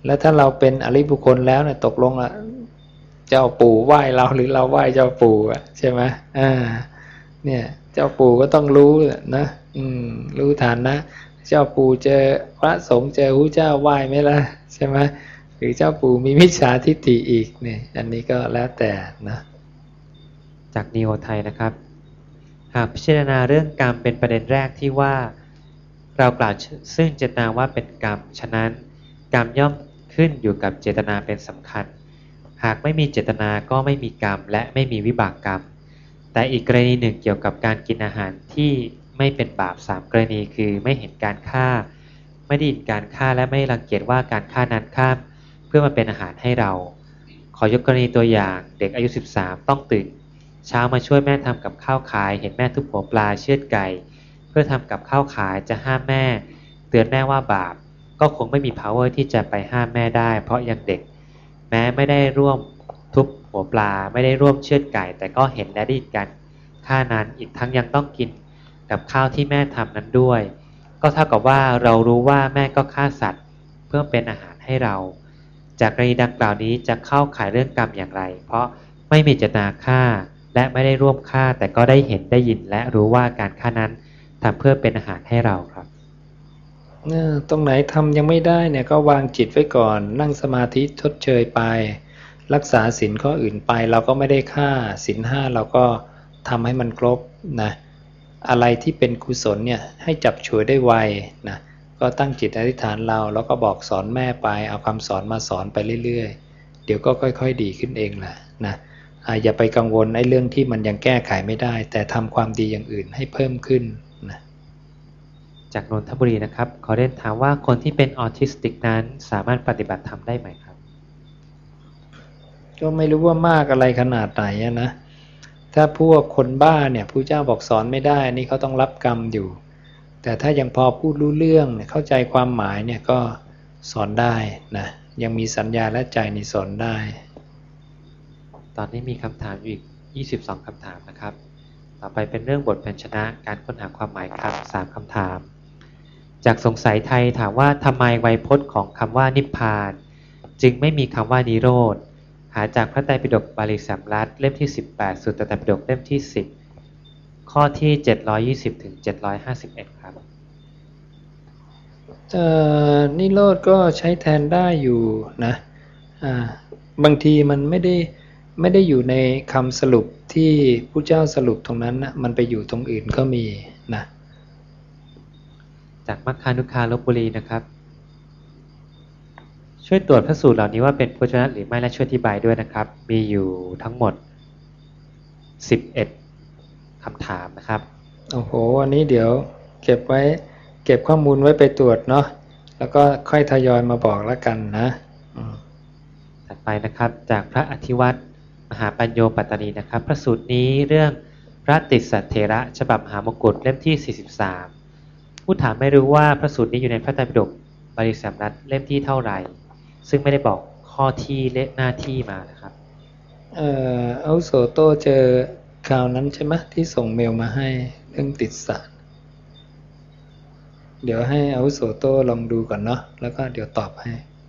แล้วถ้าเราเป็นอริยบุคคลแล้วเนี่ยตกลงละเจ้าปู่ไหว้เราหรือเราไหว้เจ้าปู่อะใช่ไหมเนี่ยเจ้าปู่ก็ต้องรู้นะรู้ฐานะ เจ้าปู่เจอพระสงฆ์เจอผู้เจ้าไหว้ไหมล่ะใช่ไหมหรือเจ้าปู่มีมิจฉาทิฏฐิอีกเนี่ยอันนี้ก็แล้วแต่นะจากนิโอไทยนะครับหากพิจารณาเรื่องกรรมเป็นประเด็นแรกที่ว่าเรากล่าวซึ่งเจตนาว่าเป็นกรรมฉะนั้นกรรมย่อมขึ้นอยู่กับเจตนาเป็นสำคัญหากไม่มีเจตนาก็ไม่มีกรรมและไม่มีวิบากกรรมแต่อีกกรณีหนึ่งเกี่ยวกับการกินอาหารที่ไม่เป็นบาป3กรณีคือไม่เห็นการฆ่าไม่ได้ยินการฆ่าและไม่รังเกียจว่าการฆ่านั้นฆ่าเพื่อมาเป็นอาหารให้เราขอยกกรณีตัวอย่างเด็กอายุ13ต้องตื่นเช้ามาช่วยแม่ทำกับข้าวขายเห็นแม่ทุบหัวปลาเชือดไก่เพื่อทำกับข้าวขายจะห้ามแม่เตือนแม่ว่าบาปก็คงไม่มี power ที่จะไปห้ามแม่ได้เพราะยังเด็กแม้ไม่ได้ร่วมทุบหัวปลาไม่ได้ร่วมเชือดไก่แต่ก็เห็นและได้ยินกันฆ่านั้นอีกทั้งยังต้องกินกับข้าวที่แม่ทำนั้นด้วยก็เท่ากับว่าเรารู้ว่าแม่ก็ฆ่าสัตว์เพื่อเป็นอาหารให้เราจากกรณีดังกล่าวนี้จะเข้าข่ายเรื่องกรรมอย่างไรเพราะไม่มีเจตนาฆ่าและไม่ได้ร่วมฆ่าแต่ก็ได้เห็นได้ยินและรู้ว่าการฆ่านั้นทำเพื่อเป็นอาหารให้เราครับตรงไหนทำยังไม่ได้เนี่ยก็วางจิตไว้ก่อนนั่งสมาธิชดเชยไปรักษาศีลข้ออื่นไปเราก็ไม่ได้ฆ่าศีล5เราก็ทำให้มันครบนะอะไรที่เป็นกุศลเนี่ยให้จับฉวยได้ไวนะก็ตั้งจิตอธิษฐานเราแล้วก็บอกสอนแม่ไปเอาคำสอนมาสอนไปเรื่อยๆเดี๋ยวก็ค่อยๆดีขึ้นเองแหละนะอย่าไปกังวลไอ้เรื่องที่มันยังแก้ไขไม่ได้แต่ทำความดีอย่างอื่นให้เพิ่มขึ้นนะจากนนทบุรีนะครับขอเรียนถามว่าคนที่เป็นออทิสติกนั้นสามารถปฏิบัติธรรมได้ไหมครับก็ไม่รู้ว่ามากอะไรขนาดไหนนะถ้าพวกคนบ้าเนี่ยผู้เจ้าบอกสอนไม่ได้นี่เขาต้องรับกรรมอยู่แต่ถ้ายังพอพูดรู้เรื่องเข้าใจความหมายเนี่ยก็สอนได้นะยังมีสัญญาและใจนี่สอนได้ตอนนี้มีคำถามอยู่อีก22คำถามนะครับต่อไปเป็นเรื่องบทพยัญชนะการค้นหาความหมายคำ3คำถามจากสงสัยไทยถามว่าทำไมไวยพจน์ของคำว่านิพพานจึงไม่มีคำว่านิโรธหาจากพระไตรปิฎกบาลีสามรัตเล่มที่18สุตตไตรปิฎกเล่มที่10ข้อที่720ถึง751ครับนิโรธก็ใช้แทนได้อยู่นะบางทีมันไม่ได้อยู่ในคำสรุปที่ผู้เจ้าสรุปตรงนั้นนะมันไปอยู่ตรงอื่นก็มีนะจากมัคคานุคาลพบุรีนะครับช่วยตรวจพระสูตรเหล่านี้ว่าเป็นพุทธวจนะหรือไม่และช่วยอธิบายด้วยนะครับมีอยู่ทั้งหมด11คำถามนะครับโอ้โหอันนี้เดี๋ยวเก็บข้อมูลไว้ไปตรวจเนาะแล้วก็ค่อยทยอยมาบอกแล้วกันนะถัดไปนะครับจากพระอธิวัตรมหาปัญโยปัตตานีนะครับพระสูตรนี้เรื่องพระติสสเถระฉบับมหามกุฏเล่มที่43ผู้ถามไม่รู้ว่าพระสูตรนี้อยู่ในพระไตรปิฎกบาลีสามรัตเล่มที่เท่าไหร่ซึ่งไม่ได้บอกข้อที่เลขหน้าที่มานะครับอาวุโสโตเจอคราวนั้นใช่ไหมที่ส่งเมลมาให้เรื่องติดสารเดี๋ยวให้อาวุโสโตลองดูก่อนเนาะแล้วก็เดี๋ยวตอบให้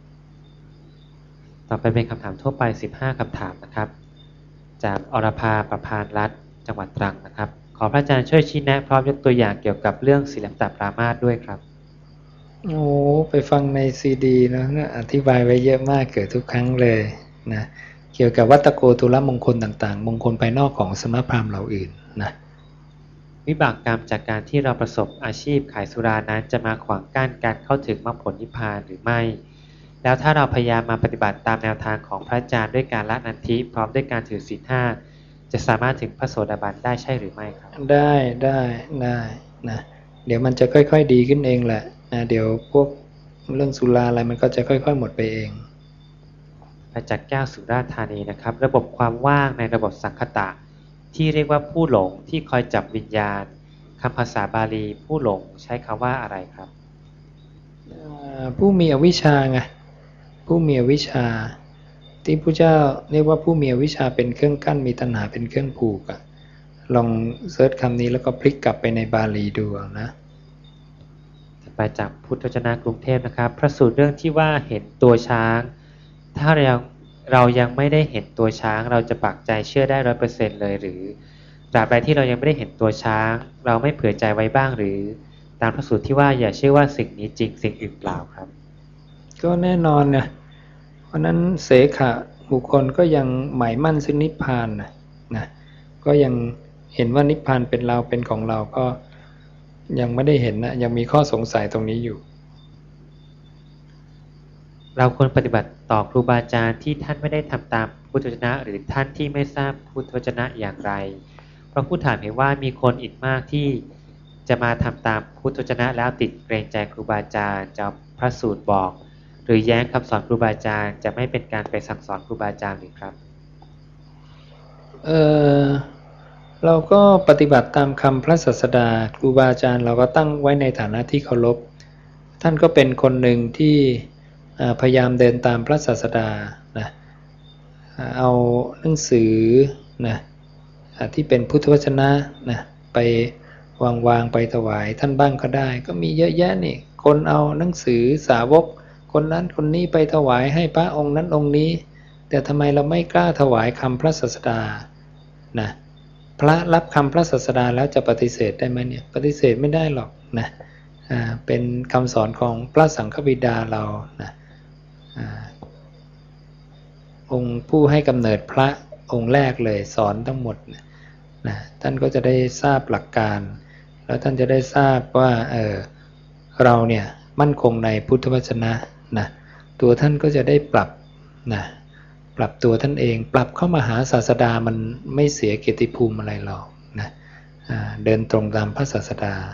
ต่อไปเป็นคำถามทั่วไป15คำถามนะครับจากอรภาประพานรัตน์จังหวัดตรังนะครับขอพระอาจารย์ช่วยชี้แนะพร้อมยกตัวอย่างเกี่ยวกับเรื่องศีลปปรามาสด้วยครับโอ้ไปฟังในซีดีนะอธิบายไว้เยอะมากเกิดทุกครั้งเลยนะเกี่ยวกับวัตตโกตุลมงคลต่างๆมงคลภายนอกของสมณพราหมณ์เหล่าอื่นนะวิบากกรรมจากการที่เราประสบอาชีพขายสุรานั้นจะมาขวางกั้นการเข้าถึงมรรคผลนิพพานหรือไม่แล้วถ้าเราพยายามมาปฏิบัติตามแนวทางของพระอาจารย์ด้วยการละนันทิพร้อมด้วยการถือศีล5จะสามารถถึงพระโสดาบันได้ใช่หรือไม่ครับได้นะเดี๋ยวมันจะค่อยๆดีขึ้นเองแหละนะเดี๋ยวพวกเรื่องสุราอะไรมันก็จะค่อยๆหมดไปเองมาจากแก้วสุราษฎร์ธานีนะครับระบบความว่างในระบบสังคตะที่เรียกว่าผู้หลงที่คอยจับวิญญาณคำภาษาบาลีผู้หลงใช้คำว่าอะไรครับผู้มีอวิชชาไงผู้มีอวิชชาที่พระเจ้าเรียกว่าผู้มีอวิชชาเป็นเครื่องกั้นมีตัณหาเป็นเครื่องผูกอะลองเซิร์ชคำนี้แล้วก็พลิกกลับไปในบาลีดูนะไปไปจากพุทธวจนะกรุงเทพนะครับพระสูตรเรื่องที่ว่าเห็นตัวช้างถ้าเรายังไม่ได้เห็นตัวช้างเราจะปักใจเชื่อได้ 100% เลยหรือตราบใดที่เรายังไม่ได้เห็นตัวช้างเราไม่เผื่อใจไว้บ้างหรือตามพระสูตรที่ว่าอย่าเชื่อว่าสิ่งนี้จริงสิ่งอื่นเปล่าครับก็แน่นอนเนี่ยเพราะนั้นเสขะบุคคลก็ยังหมายมั่นซึ่งนิพพานนะก็ยังเห็นว่านิพพานเป็นเราเป็นของเราก็ยังไม่ได้เห็นนะยังมีข้อสงสัยตรงนี้อยู่เราควรปฏิบัติต่อครูบาอาจารย์ที่ท่านไม่ได้ทำตามพุทธวจนะหรือท่านที่ไม่ทราบพุทธวจนะอย่างไรเพราะผู้ถามเห็นว่ามีคนอีกมากที่จะมาทำตามพุทธวจนะแล้วติดเกรงใจครูบาอาจารย์จะพระสูตรบอกหรือแย้งคำสอนครูบาอาจารย์จะไม่เป็นการไปสั่งสอนครูบาอาจารย์หรือครับเราก็ปฏิบัติตามคำพระศาสดาครูบาอาจารย์เราก็ตั้งไว้ในฐานะที่เคารพท่านก็เป็นคนหนึ่งที่พยายามเดินตามพระศาสดานะเอาหนังสือนะที่เป็นพุทธวจนะนะไปวางไปถวายท่านบ้างก็ได้ก็มีเยอะแยะนี่คนเอาหนังสือสาวกคนนั้นคนนี้ไปถวายให้พระองค์นั้นองค์นี้แต่ทำไมเราไม่กล้าถวายคำพระศาสดานะพระรับคำพระศาสดาแล้วจะปฏิเสธได้ไหมเนี่ยปฏิเสธไม่ได้หรอกนะเป็นคำสอนของพระสังฆบิดาเรานะองค์ผู้ให้กำเนิดพระองค์แรกเลยสอนทั้งหมดนะท่านก็จะได้ทราบหลักการแล้วท่านจะได้ทราบว่าเราเนี่ยมั่นคงในพุทธวจนะนะตัวท่านก็จะได้ปรับนะปรับตัวท่านเองปรับเข้ามาหาศาสดามันไม่เสียเกียรติภูมิอะไรหรอกนะเดินตรงตามพระศาสดา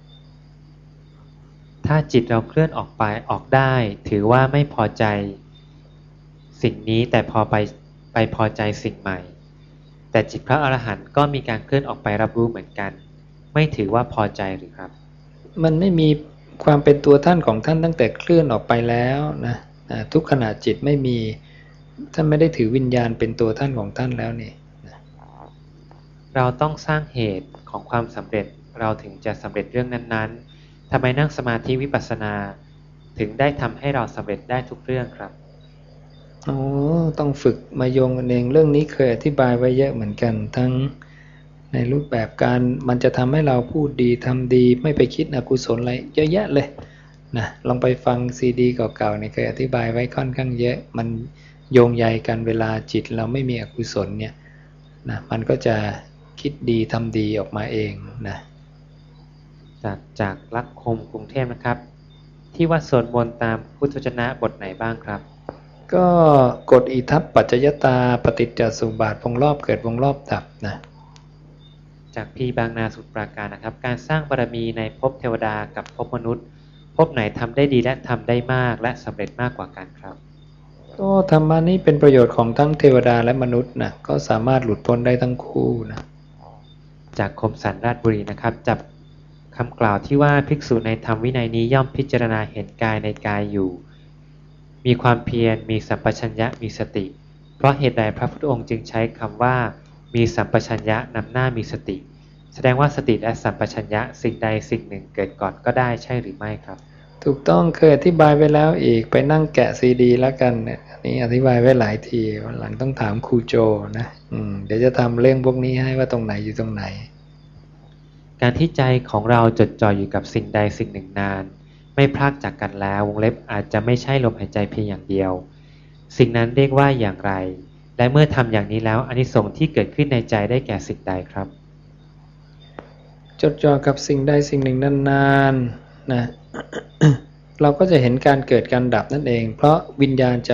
ถ้าจิตเราเคลื่อนออกได้ถือว่าไม่พอใจสิ่งนี้แต่พอไปพอใจสิ่งใหม่แต่จิตพระอรหันต์ก็มีการเคลื่อนออกไปรับรู้เหมือนกันไม่ถือว่าพอใจหรือครับมันไม่มีความเป็นตัวท่านของท่านตั้งแต่เคลื่อนออกไปแล้วนะทุกขณะจิตไม่มีท่านไม่ได้ถือวิญญาณเป็นตัวท่านของท่านแล้วนี่เราต้องสร้างเหตุของความสำเร็จเราถึงจะสำเร็จเรื่องนั้นๆทำไมนั่งสมาธิวิปัสสนาถึงได้ทำให้เราสำเร็จได้ทุกเรื่องครับต้องฝึกมาโยงกันเองเรื่องนี้เคยอธิบายไว้เยอะเหมือนกันทั้งในรูปแบบการมันจะทำให้เราพูดดีทำดีไม่ไปคิดอกุศลอะไรเยอะแยะเลยนะลองไปฟังซีดีเก่าๆเนี่ยเคยอธิบายไว้ค่อนข้างเยอะมันโยงใยกันเวลาจิตเราไม่มีอกุศลเนี่ยนะมันก็จะคิดดีทำดีออกมาเองนะจากลักคมกรุงเทพนะครับที่ว่าสวดมนต์ตามพุทธวจนะบทไหนบ้างครับก็กฎอิทัปปัจจยตาปฏิจจสุบาทวงรอบเกิดวงรอบดับนะจากพี่บางนาสุดปราการนะครับการสร้างบารมีในภพเทวดากับภพมนุษย์ภพไหนทำได้ดีและทำได้มากและสำเร็จมากกว่ากันครับก็ธรรมะนี้เป็นประโยชน์ของทั้งเทวดาและมนุษย์นะก็สามารถหลุดพ้นได้ทั้งคู่นะจากคมสันราชบุรีนะครับจับคำกล่าวที่ว่าภิกษุในธรรมวินัยนี้ย่อมพิจารณาเห็นกายในกายอยู่มีความเพียรมีสัมปชัญญะมีสติเพราะเหตุใดพระพุทธองค์จึงใช้คำว่ามีสัมปชัญญะนำหน้ามีสติแสดงว่าสติและสัมปชัญญะสิ่งใดสิ่งหนึ่งเกิดก่อนก็ได้ใช่หรือไม่ครับถูกต้องเคยอธิบายไปแล้วอีกไปนั่งแกะซีดีแล้วกันเนี่ยนี่อธิบายไว้หลายทีวันหลังต้องถามครูโจนะเดี๋ยวจะทำเรื่องพวกนี้ให้ว่าตรงไหนอยู่ตรงไหนการที่ใจของเราจดจ่ออยู่กับสิ่งใดสิ่งหนึ่งนานไม่พรากจากกันแล้ววงเล็บอาจจะไม่ใช่ลมหายใจเพียงอย่างเดียวสิ่งนั้นเรียกว่าอย่างไรและเมื่อทำอย่างนี้แล้วอานิสงส์ที่เกิดขึ้นในใจได้แก่สิ่งใดครับจดจ่อกับสิ่งใดสิ่งหนึ่งนานๆนะ เราก็จะเห็นการเกิดการดับนั่นเองเพราะวิญญาณจะ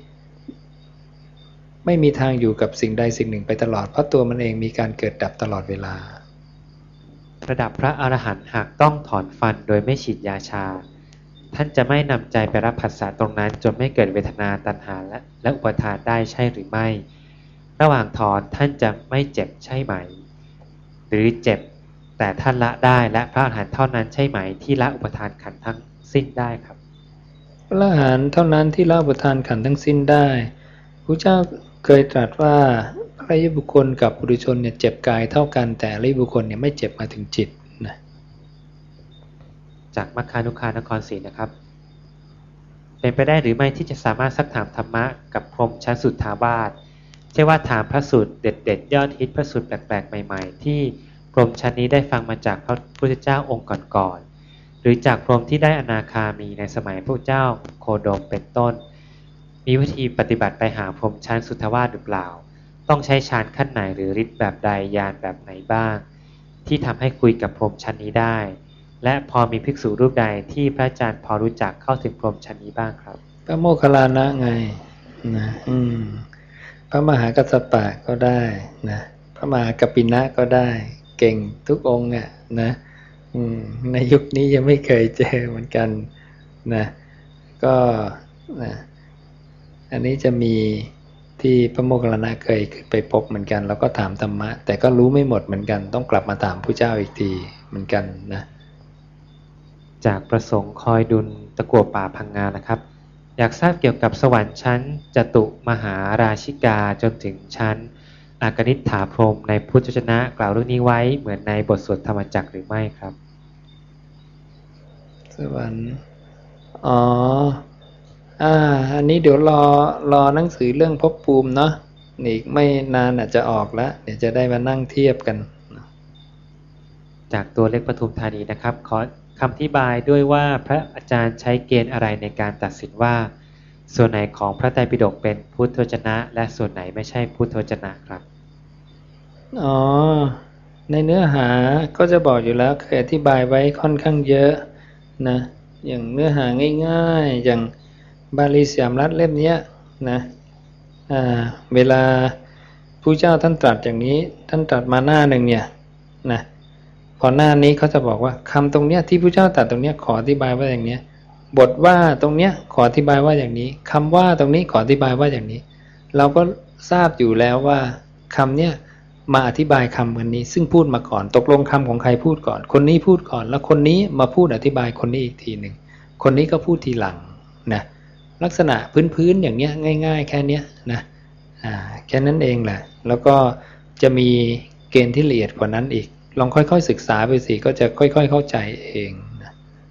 ไม่มีทางอยู่กับสิ่งใดสิ่งหนึ่งไปตลอดเพราะตัวมันเองมีการเกิดดับตลอดเวลาระดับพระอรหันต์หากต้องถอนฟันโดยไม่ฉีดยาชาท่านจะไม่นำใจไปรับผัสสะตรงนั้นจนไม่เกิดเวทนาตัณหาและอุปาทานได้ใช่หรือไม่ระหว่างถอนท่านจะไม่เจ็บใช่ไหมหรือเจ็บแต่ท่านละได้และพระอรหันต์เท่านั้นใช่ไหมที่ละอุปาทานขันธ์ทั้งสิ้นได้ครับพระอรหันต์เท่านั้นที่ละอุปาทานขันธ์ทั้งสิ้นได้พระเจ้าเคยตรัสว่าพระอริยบุคคลกับปุถุชนเนี่ยเจ็บกายเท่ากันแต่อริยบุคคลเนี่ยไม่เจ็บมาถึงจิตนะจากมัคคานุคานครศรีนะครับเป็นไปได้หรือไม่ที่จะสามารถซักถามธรรมะกับพรหมชั้นสุทธาวาสใช่ว่าถามพระสูตรเด็ดๆยอดฮิตพระสูตรแปลกๆใหม่ๆที่พรหมชั้นนี้ได้ฟังมาจากพระพุทธเจ้าองค์ก่อนๆหรือจากพรหมที่ได้อนาคามีในสมัยพระเจ้าโคดมเป็นต้นมีวิธีปฏิบัติไปหาพรหมชั้นสุทธาวาสหรือเปล่าต้องใช้ฌานขั้นไหนหรือฤทธิ์แบบใดญาณแบบไหนบ้างที่ทำให้คุยกับพรหมชั้นนี้ได้และพอมีภิกษุรูปใดที่พระอาจารย์พอรู้จักเข้าถึงพรหมชั้นนี้บ้างครับพระโมคคัลลานะไงนะพระมหากัสสปะก็ได้นะพระมหากัปปินะก็ได้เก่งทุกองค์อ่ะนะในยุคนี้ยังไม่เคยเจอเหมือนกันนะก็นะอันนี้จะมีที่พระโมคคัลลานะเคยไปพบเหมือนกันแล้วก็ถามธรรมะแต่ก็รู้ไม่หมดเหมือนกันต้องกลับมาถามพระเจ้าอีกทีเหมือนกันนะจากประสงค์คอยดุลตะกั่วป่าพังงานะครับอยากทราบเกี่ยวกับสวรรค์ชั้นจตุมหาราชิกาจนถึงชั้นอากนิษฐาพรหมในพุทธวจนะกล่าวเรื่องนี้ไว้เหมือนในบทสวดธรรมจักรหรือไม่ครับสวรรค์อันนี้เดี๋ยวรอหนังสือเรื่องภพภูมิเนาะอีกไม่นานอาจจะออกแล้วเดี๋ยวจะได้มานั่งเทียบกันจากตัวเลขปทุมธานีนะครับขอคำอธิบายด้วยว่าพระอาจารย์ใช้เกณฑ์อะไรในการตัดสินว่าส่วนไหนของพระไตรปิฎกเป็นพุทธวจนะและส่วนไหนไม่ใช่พุทธวจนะครับในเนื้อหาก็จะบอกอยู่แล้วเคยอธิบายไว้ค่อนข้างเยอะนะอย่างเนื้อหาง่ายๆอย่างบาลีสยามรัฐเล่มนี้นะเวลาผู้เจ้าท่านตรัสอย่างนี้ท่านตรัสมาหน้าหนึ่งเนี่ยนะพอหน้านี้เขาจะบอกว่าคำตรงเนี้ยที่ผู้เจ้าตรัสตรงเนี้ยขออธิบายว่าอย่างเนี้ยบทว่าตรงเนี้ยขออธิบายว่าอย่างนี้คำว่าตรงนี้ขออธิบายว่าอย่างนี้เราก็ทราบอยู่แล้วว่าคำเนี้ยมาอธิบายคำวันนี้ซึ่งพูดมาก่อนตกลงคำของใครพูดก่อนคนนี้พูดก่อนแล้วคนนี้มาพูดอธิบายคนนี้อีกทีหนึ่งคนนี้ก็พูดทีหลังนะลักษณะพื้นๆอย่างเนี้ยง่ายๆแค่เนี้ยนะแค่นั้นเองแหละแล้วก็จะมีเกณฑ์ที่ละเอียดกว่านั้นอีกลองค่อยๆศึกษาไปสิก็จะค่อยๆเข้าใจเองนะ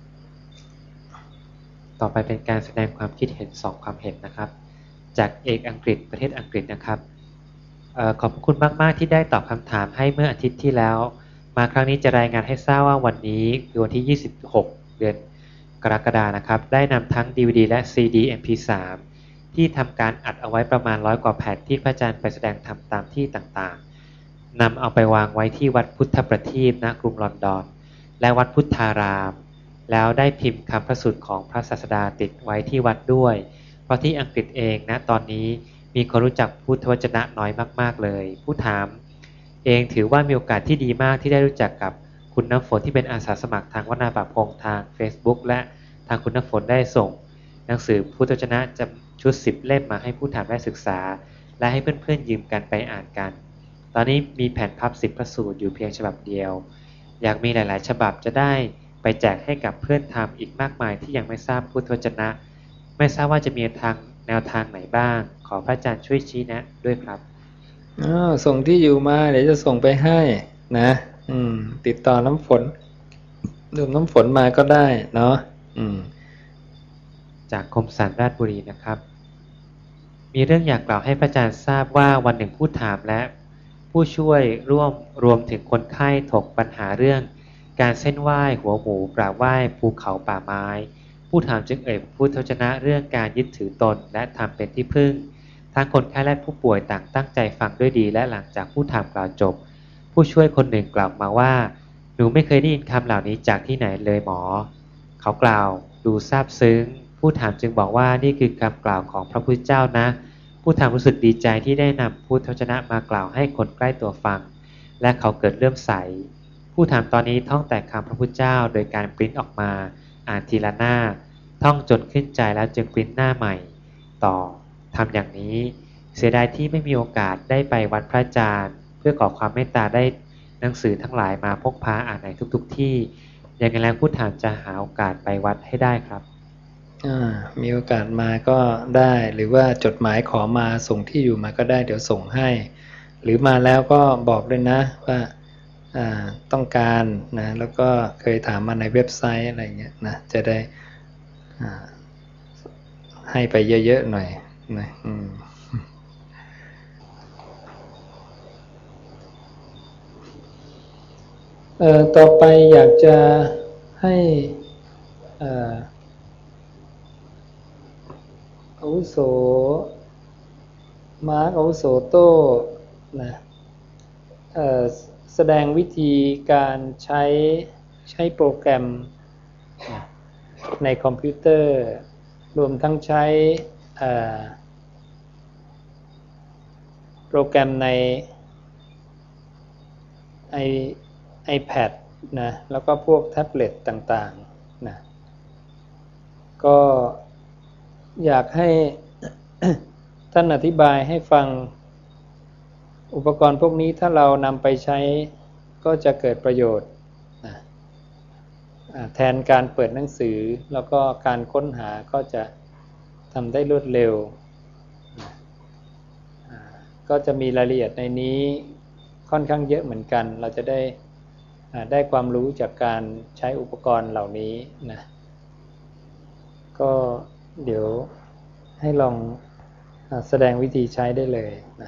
ต่อไปเป็นการแสดงความคิดเห็น2ความเห็นนะครับจากเอกอังกฤษประเทศอังกฤษนะครับขอบคุณมากๆที่ได้ตอบคำถามให้เมื่ออาทิตย์ที่แล้วมาครั้งนี้จะรายงานให้ทราบว่าวันนี้คือวันที่26เดือนกรกฎาคมนะครับได้นำทั้ง DVD และ CD MP3 ที่ทำการอัดเอาไว้ประมาณ100 กว่าแผ่นที่พระอาจารย์ไปแสดงธรรมตามที่ต่างๆนำเอาไปวางไว้ที่วัดพุทธประทีปณกรุงลอนดอนและวัดพุทธารามแล้วได้พิมพ์คำพระสูตรของพระศาสดาติดไว้ที่วัดด้วยเพราะที่อังกฤษเองนะตอนนี้มีคนรู้จักพุทธวจนะน้อยมากๆเลยผู้ถามเองถือว่ามีโอกาสที่ดีมากที่ได้รู้จักกับคุณน้ำฝนที่เป็นอาสาสมัครทางวัดนาป่าพงทาง Facebook และทางคุณน้ำฝนได้ส่งหนังสือพุทธวจนะจำชุด10 เล่มมาให้ผู้ถามได้ศึกษาและให้เพื่อนๆยืมกันไปอ่านกันตอนนี้มีแผ่นพับ10 พระสูตรอยู่เพียงฉบับเดียวอยากมีหลายๆฉบับจะได้ไปแจกให้กับเพื่อนทำอีกมากมายที่ยังไม่ทราบพุทธวจนะไม่ทราบว่าจะมีแนวทางไหนบ้างขอพระอาจารย์ช่วยชี้แนะด้วยครับส่งที่อยู่มาเดี๋ยวจะส่งไปให้นะติดต่อน้ำฝนดื่มน้ำฝนมาก็ได้เนาะจากคมสันราชบุรีนะครับมีเรื่องอยากกล่าวให้พระอาจารย์ทราบว่าวันหนึ่งผู้ถามและผู้ช่วยรวมถึงคนไข้ถกปัญหาเรื่องการเส้นไหว้หัวหมูกราบไหว้ภูเขาป่าไม้ผู้ถามจึงเอ่ยพุทธวจนะเรื่องการยึดถือตนและทำเป็นที่พึ่งทั้งคนไข้และผู้ป่วยต่างตั้งใจฟังด้วยดีและหลังจากผู้ถามกล่าวจบผู้ช่วยคนหนึ่งกล่าวมาว่าหนูไม่เคยได้ยินคำเหล่านี้จากที่ไหนเลยหมอเขากล่าวดูซาบซึ้งผู้ถามจึงบอกว่านี่คือคำกล่าวของพระพุทธเจ้านะผู้ถามรู้สึกดีใจที่ได้นำพุทธวจนะมากล่าวให้คนใกล้ตัวฟังและเขาเกิดเลื่อมใสผู้ถามตอนนี้ท่องแต่คำพระพุทธเจ้าโดยการปริ้นออกมาอ่านทีละหน้าท่องจนขึ้นใจแล้วจึงปริ้นหน้าใหม่ต่อทำอย่างนี้เสียดายที่ไม่มีโอกาสได้ไปวัดพระอาจารย์เพื่อขอความเมตตาได้หนังสือทั้งหลายมาพกพาอ่านในทุกที่อย่างไรแล้วผู้ถามจะหาโอกาสไปวัดให้ได้ครับมีโอกาสมาก็ได้หรือว่าจดหมายขอมาส่งที่อยู่มาก็ได้เดี๋ยวส่งให้หรือมาแล้วก็บอกด้วยนะว่าต้องการนะแล้วก็เคยถามมาในเว็บไซต์อะไรเงี้ยนะจะได้ให้ไปเยอะๆหน่อยนะต่อไปอยากจะให้อาวุโสมาร์คอาวุโสโต้นะแสดงวิธีการใช้โปรแกรมในคอมพิวเตอร์รวมทั้งใช้โปรแกรมในiPad นะแล้วก็พวกแท็บเล็ตต่างๆนะก็อยากให้ ท่านอธิบายให้ฟังอุปกรณ์พวกนี้ถ้าเรานำไปใช้ก็จะเกิดประโยชน์นะแทนการเปิดหนังสือแล้วก็การค้นหาก็จะทำได้รวดเร็วก็จะมีรายละเอียดในนี้ค่อนข้างเยอะเหมือนกันเราจะได้ความรู้จากการใช้อุปกรณ์เหล่านี้นะก็เดี๋ยวให้ลองแสดงวิธีใช้ได้เลยนะ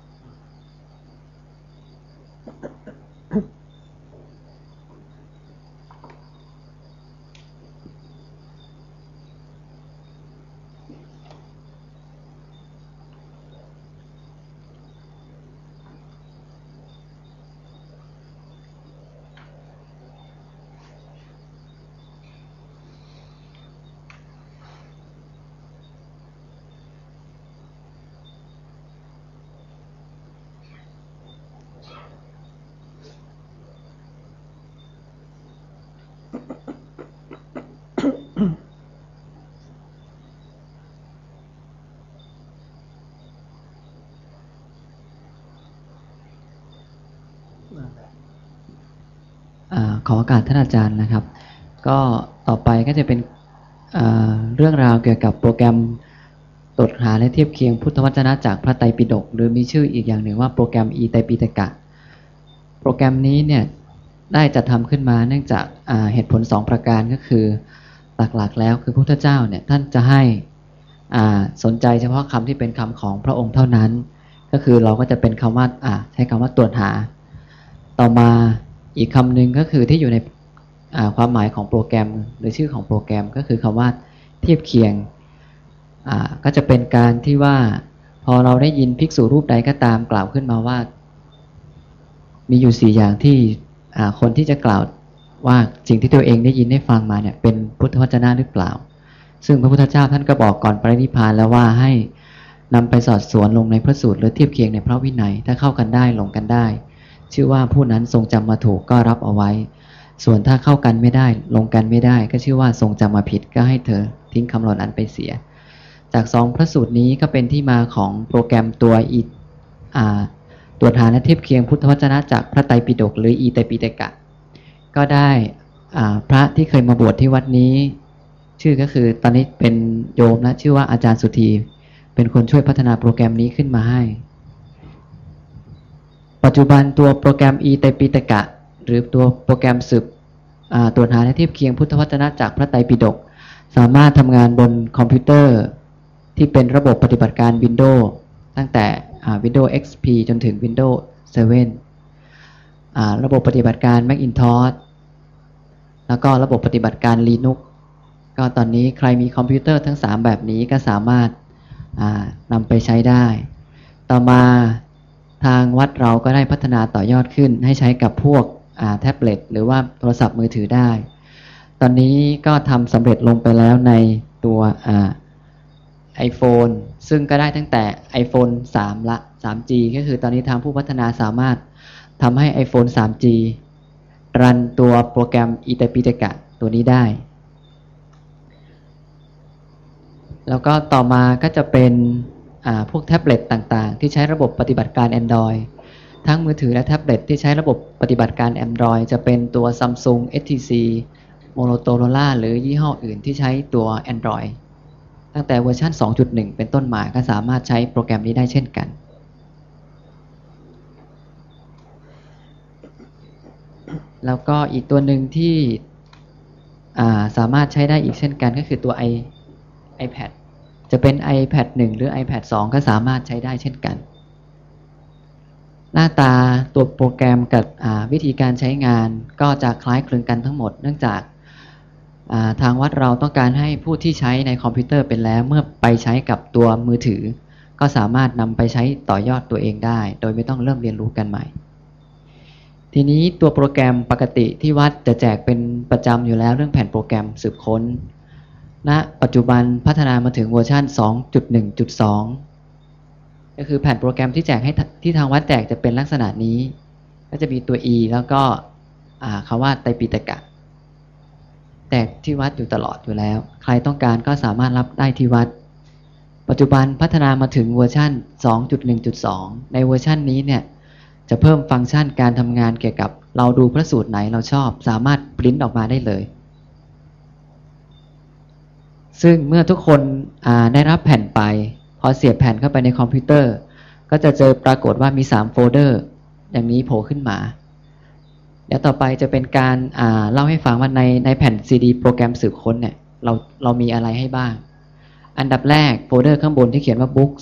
ขอโอกาสท่านอาจารย์นะครับก็ต่อไปก็จะเป็นเรื่องราวเกี่ยวกับโปรแกรมตรวจหาและเทียบเคียงพุทธวจนะจากพระไตรปิฎกหรือมีชื่ออีกอย่างหนึ่งว่าโปรแกรมอีไตรปิฎกะโปรแกรมนี้เนี่ยได้จัดทำขึ้นมาเนื่องจากเหตุผล2ประการก็คือหลักๆแล้วคือพระพุทธเจ้าเนี่ยท่านจะให้สนใจเฉพาะคำที่เป็นคำของพระองค์เท่านั้นก็คือเราก็จะเป็นคำว่าใช้คำว่าตรวจหาต่อมาอีกคำหนึ่งก็คือที่อยู่ในความหมายของโปรแกรมหรือชื่อของโปรแกรมก็คือคำว่าเทียบเคียงก็จะเป็นการที่ว่าพอเราได้ยินภิกษุรูปใดก็ตามกล่าวขึ้นมาว่ามีอยู่4อย่างที่คนที่จะกล่าวว่าสิ่งที่ตัวเองได้ยินได้ฟังมาเนี่ยเป็นพุทธวจนะหรือเปล่าซึ่งพระพุทธเจ้าท่านก็บอกก่อนปรินิพพานแล้วว่าให้นำไปสอดสวนลงในพระสูตรหรือเทียบเคียงในพระวินัยถ้าเข้ากันได้ลงกันได้ชื่อว่าผู้นั้นทรงจำมาถูกก็รับเอาไว้ส่วนถ้าเข้ากันไม่ได้ลงกันไม่ได้ก็ชื่อว่าทรงจำมาผิดก็ให้เธอทิ้งคำเหล่านั้นไปเสียจาก2พระสูตรนี้ก็เป็นที่มาของโปรแกรมตัวตรวจหาและเทียบเคียงพุทธวจนะจากพระไตรปิฎกหรืออีไตรปิฎกะก็ได้พระที่เคยมาบวชที่วัดนี้ชื่อก็คือตอนนี้เป็นโยมนะชื่อว่าอาจารย์สุธีเป็นคนช่วยพัฒนาโปรแกรมนี้ขึ้นมาให้ปัจจุบันตัวโปรแกรมอีไตรปิฎกะหรือตัวโปรแกรมสืบตรวจหาและเทียบเคียงพุทธวจนะจากพระไตรปิฎกสามารถทำงานบนคอมพิวเตอร์ที่เป็นระบบปฏิบัติการ Windows ตั้งแต่Windows XP จนถึง Windows 7ระบบปฏิบัติการ Macintosh แล้วก็ระบบปฏิบัติการ Linux ก็ตอนนี้ใครมีคอมพิวเตอร์ทั้ง3แบบนี้ก็สามารถนำไปใช้ได้ต่อมาทางวัดเราก็ได้พัฒนาต่อยอดขึ้นให้ใช้กับพวกแท็บเล็ตหรือว่าโทรศัพท์มือถือได้ตอนนี้ก็ทำสำเร็จลงไปแล้วในตัวiPhone ซึ่งก็ได้ตั้งแต่ iPhone 3 ละ 3G ก็คือตอนนี้ทางผู้พัฒนาสามารถทำให้ iPhone 3G รันตัวโปรแกรมอีไตรปิฎกะตัวนี้ได้แล้วก็ต่อมาก็จะเป็นพวกแท็บเล็ตต่างๆที่ใช้ระบบปฏิบัติการ Android ทั้งมือถือและแท็บเล็ตที่ใช้ระบบปฏิบัติการ Android จะเป็นตัว Samsung HTC Motorola หรือยี่ห้ออื่นที่ใช้ตัว Android ตั้งแต่เวอร์ชัน 2.1 เป็นต้นมาก็สามารถใช้โปรแกรมนี้ได้เช่นกันแล้วก็อีกตัวหนึ่งที่สามารถใช้ได้อีกเช่นกันก็คือตัว iPad จะเป็น iPad 1 หรือ iPad 2 ก็สามารถใช้ได้เช่นกันหน้าตาตัวโปรแกรมกับวิธีการใช้งานก็จะคล้ายคลึงกันทั้งหมดเนื่องจากทางวัดเราต้องการให้ผู้ที่ใช้ในคอมพิวเตอร์เป็นแล้วเมื่อไปใช้กับตัวมือถือก็สามารถนำไปใช้ต่อยอดตัวเองได้โดยไม่ต้องเริ่มเรียนรู้กันใหม่ทีนี้ตัวโปรแกรมปกติที่วัดจะแจกเป็นประจำอยู่แล้วเรื่องแผ่นโปรแกรมสืบค้นณปัจจุบันพัฒนามาถึงเวอร์ชัน 2.1.2 ก็คือแผ่นโปรแกรมที่แจกให้ที่ทางวัดแจกจะเป็นลักษณะนี้ก็จะมีตัว E แล้วก็คำว่าไตรปิฎกะแจกที่วัดอยู่ตลอดอยู่แล้วใครต้องการก็สามารถรับได้ที่วัดปัจจุบันพัฒนามาถึงเวอร์ชัน 2.1.2 ในเวอร์ชันนี้เนี่ยจะเพิ่มฟังก์ชันการทำงานเกี่ยวกับเราดูพระสูตรไหนเราชอบสามารถปริ้นออกมาได้เลยซึ่งเมื่อทุกคนได้รับแผ่นไปพอเสียบแผ่นเข้าไปในคอมพิวเตอร์ก็จะเจอปรากฏว่ามี3โฟลเดอร์อย่างนี้โผล่ขึ้นมาเดี๋ยวต่อไปจะเป็นการเล่าให้ฟังว่าในแผ่น CD โปรแกรมสืบค้นเนี่ยเรามีอะไรให้บ้างอันดับแรกโฟลเดอร์ข้างบนที่เขียนว่า Books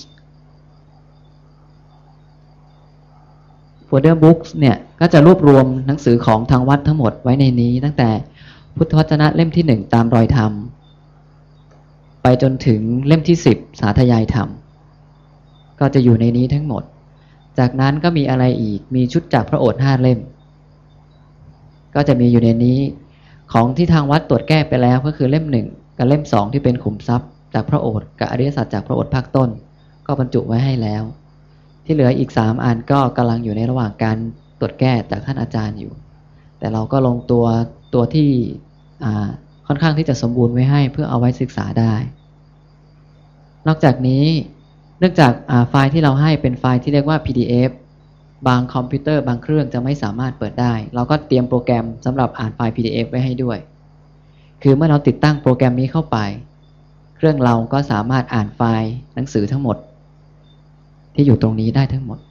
โฟลเดอร์ Books เนี่ยก็จะรวบรวมหนังสือของทางวัดทั้งหมดไว้ในนี้ตั้งแต่พุทธวจนะเล่มที่1ตามรอยธรรมไปจนถึงเล่มที่10สาธยายธรรมก็จะอยู่ในนี้ทั้งหมดจากนั้นก็มีอะไรอีกมีชุดจากพระโอษฐ์5เล่มก็จะมีอยู่ในนี้ของที่ทางวัดตรวจแก้ไปแล้วก็คือเล่ม1กับเล่ม2ที่เป็นขุมทรัพย์จากพระโอษฐ์กับอริยสัจจากพระโอษฐ์ภาคต้นก็บรรจุไว้ให้แล้วที่เหลืออีก3อันก็กำลังอยู่ในระหว่างการตรวจแก้จากท่านอาจารย์อยู่แต่เราก็ลงตัวที่ค่อนข้างที่จะสมบูรณ์ไว้ให้เพื่อเอาไว้ศึกษาได้นอกจากนี้เนื่องจากไฟล์ที่เราให้เป็นไฟล์ที่เรียกว่า PDF บางคอมพิวเตอร์บางเครื่องจะไม่สามารถเปิดได้เราก็เตรียมโปรแกรมสำหรับอ่านไฟล์ PDF ไว้ให้ด้วยคือเมื่อเราติดตั้งโปรแกรมนี้เข้าไปเครื่องเราก็สามารถอ่านไฟล์หนังสือทั้งหมดที่อยู่ตรงนี้ได้ทั้งหมด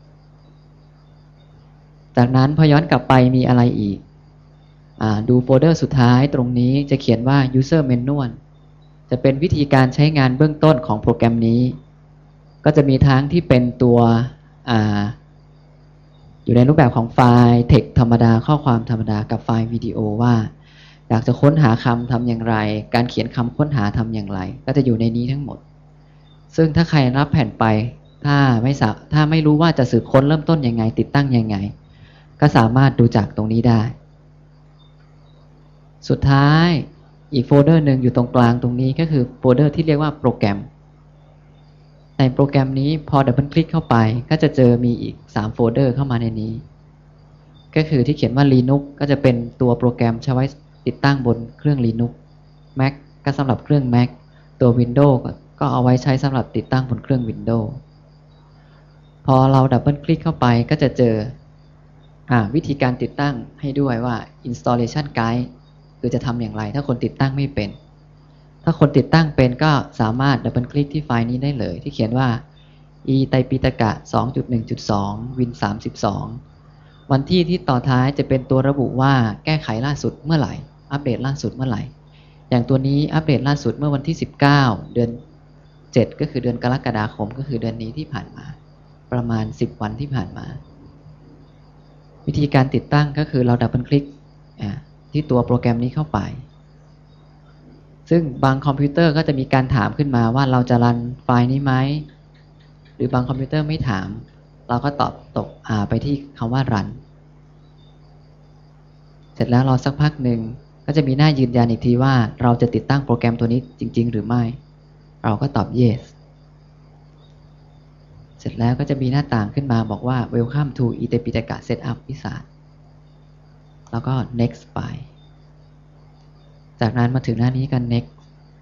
จากนั้นพอย้อนกลับไปมีอะไรอีกดูโฟลเดอร์สุดท้ายตรงนี้จะเขียนว่า user manual จะเป็นวิธีการใช้งานเบื้องต้นของโปรแกรมนี้ก็จะมีทั้งที่เป็นตัวอยู่ในรูปแบบของไฟล์ text ธรรมดาข้อความธรรมดากับไฟล์วิดีโอว่าอยากจะค้นหาคำทำอย่างไรการเขียนคำค้นหาทำอย่างไรก็จะอยู่ในนี้ทั้งหมดซึ่งถ้าใครรับแผ่นไปถ้าไม่รู้ว่าจะสืบค้นเริ่มต้นยังไงติดตั้งยังไงก็สามารถดูจากตรงนี้ได้สุดท้ายอีกโฟลเดอร์หนึ่งอยู่ตรงกลางตรงนี้ก็คือโฟลเดอร์ที่เรียกว่าโปรแกรมในโปรแกรมนี้พอดับเบิลคลิกเข้าไปก็จะเจอมีอีก3โฟลเดอร์เข้ามาในนี้ก็คือที่เขียนว่า Linux ก็จะเป็นตัวโปรแกรมใช้ไว้ติดตั้งบนเครื่อง Linux Mac ก็สำหรับเครื่อง Mac ตัว Windows ก็เอาไว้ใช้สำหรับติดตั้งบนเครื่อง Windows พอเราดับเบิลคลิกเข้าไปก็จะเจอวิธีการติดตั้งให้ด้วยว่า Installation Guide คือจะทำอย่างไรถ้าคนติดตั้งไม่เป็นถ้าคนติดตั้งเป็นก็สามารถดับเบิลคลิกที่ไฟล์นี้ได้เลยที่เขียนว่า e ไตรปิฎกะ 2.1.2 win 32วันที่ต่อท้ายจะเป็นตัวระบุว่าแก้ไขล่าสุดเมื่อไหร่อัปเดตล่าสุดเมื่อไหร่อย่างตัวนี้อัปเดตล่าสุดเมื่อวันที่19เดือน7ก็คือเดือนกรกฎาคมก็คือเดือนนี้ที่ผ่านมาประมาณ10วันที่ผ่านมาวิธีการติดตั้งก็คือเราดับเบิลคลิกที่ตัวโปรแกรมนี้เข้าไปซึ่งบางคอมพิวเตอร์ก็จะมีการถามขึ้นมาว่าเราจะรันไฟล์นี้ไหมหรือบางคอมพิวเตอร์ไม่ถามเราก็ตอบตกไปที่คำว่ารันเสร็จแล้วรอสักพักหนึ่งก็จะมีหน้ายืนยันอีกทีว่าเราจะติดตั้งโปรแกรมตัวนี้จริงๆหรือไม่เราก็ตอบ yes เสร็จแล้วก็จะมีหน้าต่างขึ้นมาบอกว่า welcome to อิเตปิฎกะ setup วิสาสแล้วก็ next ไปจากนั้นมาถึงหน้านี้กัน next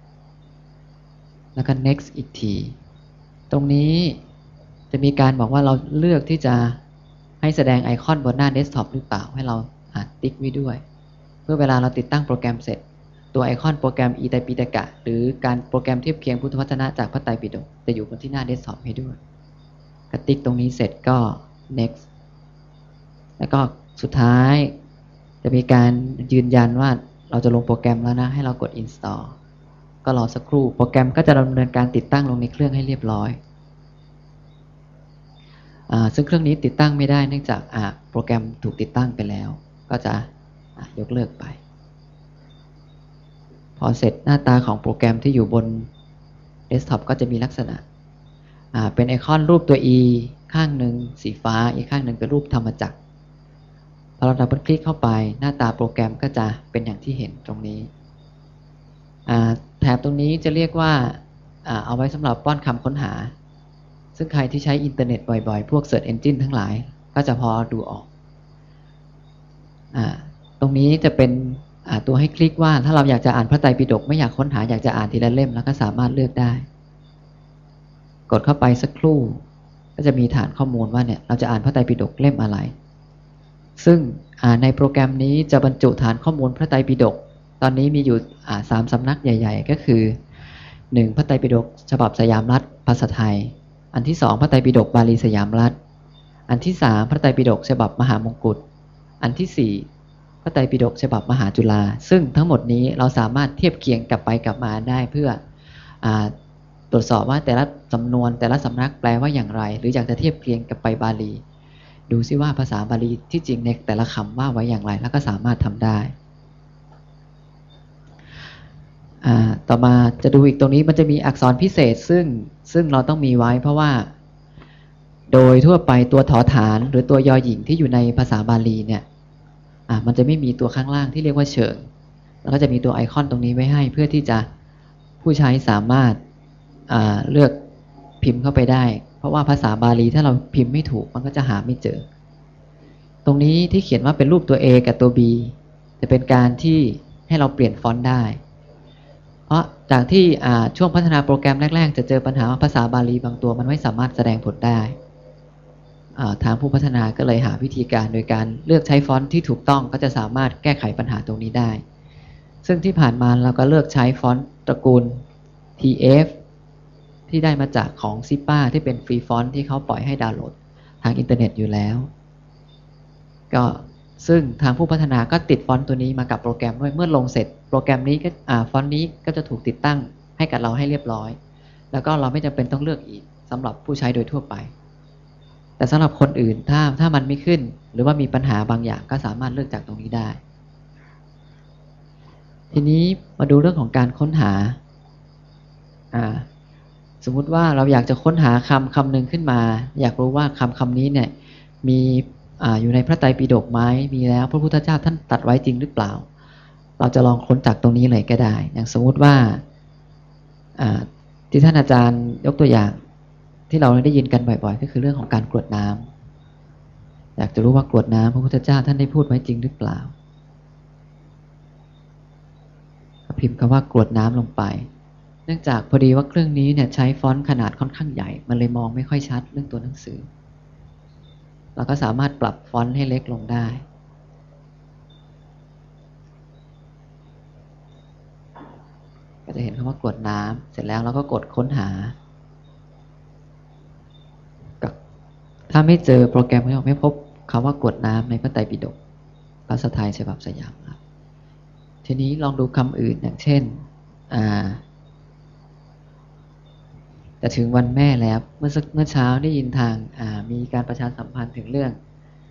แล้วก็ next อีกทีตรงนี้จะมีการบอกว่าเราเลือกที่จะให้แสดงไอคอนบนหน้าเดสก์ท็อปหรือเปล่าให้เราติ๊กไว้ด้วยเพื่อเวลาเราติดตั้งโปรแกรมเสร็จตัวไอคอนโปรแกรม ไตรปิฎกะหรือการโปรแกรมเทียบเคียงพุทธวจนะจากพระไตรปิฎกจะอยู่บนที่หน้าเดสก์ท็อปให้ด้วยก็ติ๊กตรงนี้เสร็จก็ next แล้วก็สุดท้ายจะมีการยืนยันว่าเราจะลงโปรแกรมแล้วนะให้เรากด install ก็รอสักครู่โปรแกรมก็จะดำเนินการติดตั้งลงในเครื่องให้เรียบร้อยซึ่งเครื่องนี้ติดตั้งไม่ได้เนื่องจากโปรแกรมถูกติดตั้งไปแล้วก็จะยกเลิกไปพอเสร็จหน้าตาของโปรแกรมที่อยู่บนเดสก์ท็อปก็จะมีลักษณะเป็นไอคอนรูปตัว E ข้างหนึ่งสีฟ้าอีกข้างหนึ่งเป็นรูปธรรมจักรพอเราดับเบิลคลิกเข้าไปหน้าตาโปรแกรมก็จะเป็นอย่างที่เห็นตรงนี้แถบตรงนี้จะเรียกว่าเอาไว้สำหรับป้อนคำค้นหาซึ่งใครที่ใช้อินเทอร์เน็ตบ่อยๆพวก Search Engine ทั้งหลายก็จะพอดูออกตรงนี้จะเป็นตัวให้คลิกว่าถ้าเราอยากจะอ่านพระไตรปิฎกไม่อยากค้นหาอยากจะอ่านทีละเล่มแล้วก็สามารถเลือกได้กดเข้าไปสักครู่ก็จะมีฐานข้อมูลว่าเนี่ยเราจะอ่านพระไตรปิฎกเล่มอะไรซึ่งในโปรแกรมนี้จะบรรจุฐานข้อมูลพระไตรปิฎกตอนนี้มีอยู่3 สำนักใหญ่ๆก็คือ1พระไตรปิฎกฉบับสยามรัฐภาษาไทยอันที่2พระไตรปิฎกบาลีสยามรัฐอันที่3พระไตรปิฎกฉบับมหามงกุฎอันที่4พระไตรปิฎกฉบับมหาจุฬาซึ่งทั้งหมดนี้เราสามารถเทียบเคียงกลับไปกลับมาได้เพื่อตรวจสอบว่าแต่ละสำนวนแต่ละสำนักแปลว่าอย่างไรหรืออยากจะเทียบเคียงกับไปบาลีดูซิว่าภาษาบาลีที่จริงในแต่ละคำว่าไว้อย่างไรแล้วก็สามารถทำได้ต่อมาจะดูอีกตรงนี้มันจะมีอักษรพิเศษซึ่งเราต้องมีไว้เพราะว่าโดยทั่วไปตัวถอฐานหรือตัวยอหญิงที่อยู่ในภาษาบาลีเนี่ยมันจะไม่มีตัวข้างล่างที่เรียกว่าเฉิงแล้วก็จะมีตัวไอคอนตรงนี้ไว้ให้เพื่อที่จะผู้ใช้สามารถเลือกพิมพ์เข้าไปได้เพราะว่าภาษาบาลีถ้าเราพิมพ์ไม่ถูกมันก็จะหาไม่เจอตรงนี้ที่เขียนว่าเป็นรูปตัว A กับตัว B จะเป็นการที่ให้เราเปลี่ยนฟอนต์ได้เพราะจากที่ช่วงพัฒนาโปรแกรมแรกๆจะเจอปัญหาว่าภาษาบาลีบางตัวมันไม่สามารถแสดงผลได้ทางผู้พัฒนาก็เลยหาวิธีการโดยการเลือกใช้ฟอนต์ที่ถูกต้องก็จะสามารถแก้ไขปัญหาตรงนี้ได้ซึ่งที่ผ่านมาเราก็เลือกใช้ฟอนต์ตระกูล TF ที่ได้มาจากของ Zipa ที่เป็นฟรีฟอนต์ที่เขาปล่อยให้ดาวน์โหลดทางอินเทอร์เน็ตอยู่แล้วก็ซึ่งทางผู้พัฒนาก็ติดฟอนต์ตัวนี้มากับโปรแกรมด้วยเมื่อลงเสร็จโปรแกรมนี้ก็ฟอนต์นี้ก็จะถูกติดตั้งให้กับเราให้เรียบร้อยแล้วก็เราไม่จำเป็นต้องเลือกอีกสำหรับผู้ใช้โดยทั่วไปแต่สำหรับคนอื่นถ้ามันไม่ขึ้นหรือว่ามีปัญหาบางอย่างก็สามารถเลือกจากตรงนี้ได้ทีนี้มาดูเรื่องของการค้นหาสมมุติว่าเราอยากจะค้นหาคำหนึ่งขึ้นมาอยากรู้ว่าคำนี้เนี่ยมีอยู่ในพระไตรปิฎกไหมมีแล้วพระพุทธเจ้าท่านตรัสไว้จริงหรือเปล่าเราจะลองค้นจากตรงนี้เลยก็ได้อย่างสมมุติว่าที่ท่านอาจารย์ยกตัวอย่างที่เราได้ยินกันบ่อยๆก็คือเรื่องของการกรวดน้ำอยากจะรู้ว่ากรวดน้ำพระพุทธเจ้าท่านได้พูดไว้จริงหรือเปล่าพิมพ์คำว่ากรวดน้ำลงไปเนื่องจากพอดีว่าเครื่องนี้เนี่ยใช้ฟอนต์ขนาดค่อนข้างใหญ่มันเลยมองไม่ค่อยชัดเรื่องตัวหนังสือเราก็สามารถปรับฟอนต์ให้เล็กลงได้ก็จะเห็นคำว่ากรวดน้ำเสร็จแล้วเราก็กดค้นหาถ้าไม่เจอโปรแกรมไม่พบคำว่ากรวดน้ำในพระไตรปิฎกภาษาไทยฉบับสยามครับทีนี้ลองดูคำอื่นอย่างเช่นจะถึงวันแม่แล้วเมื่อเช้าได้ยินทางมีการประชาสัมพันธ์ถึงเรื่อง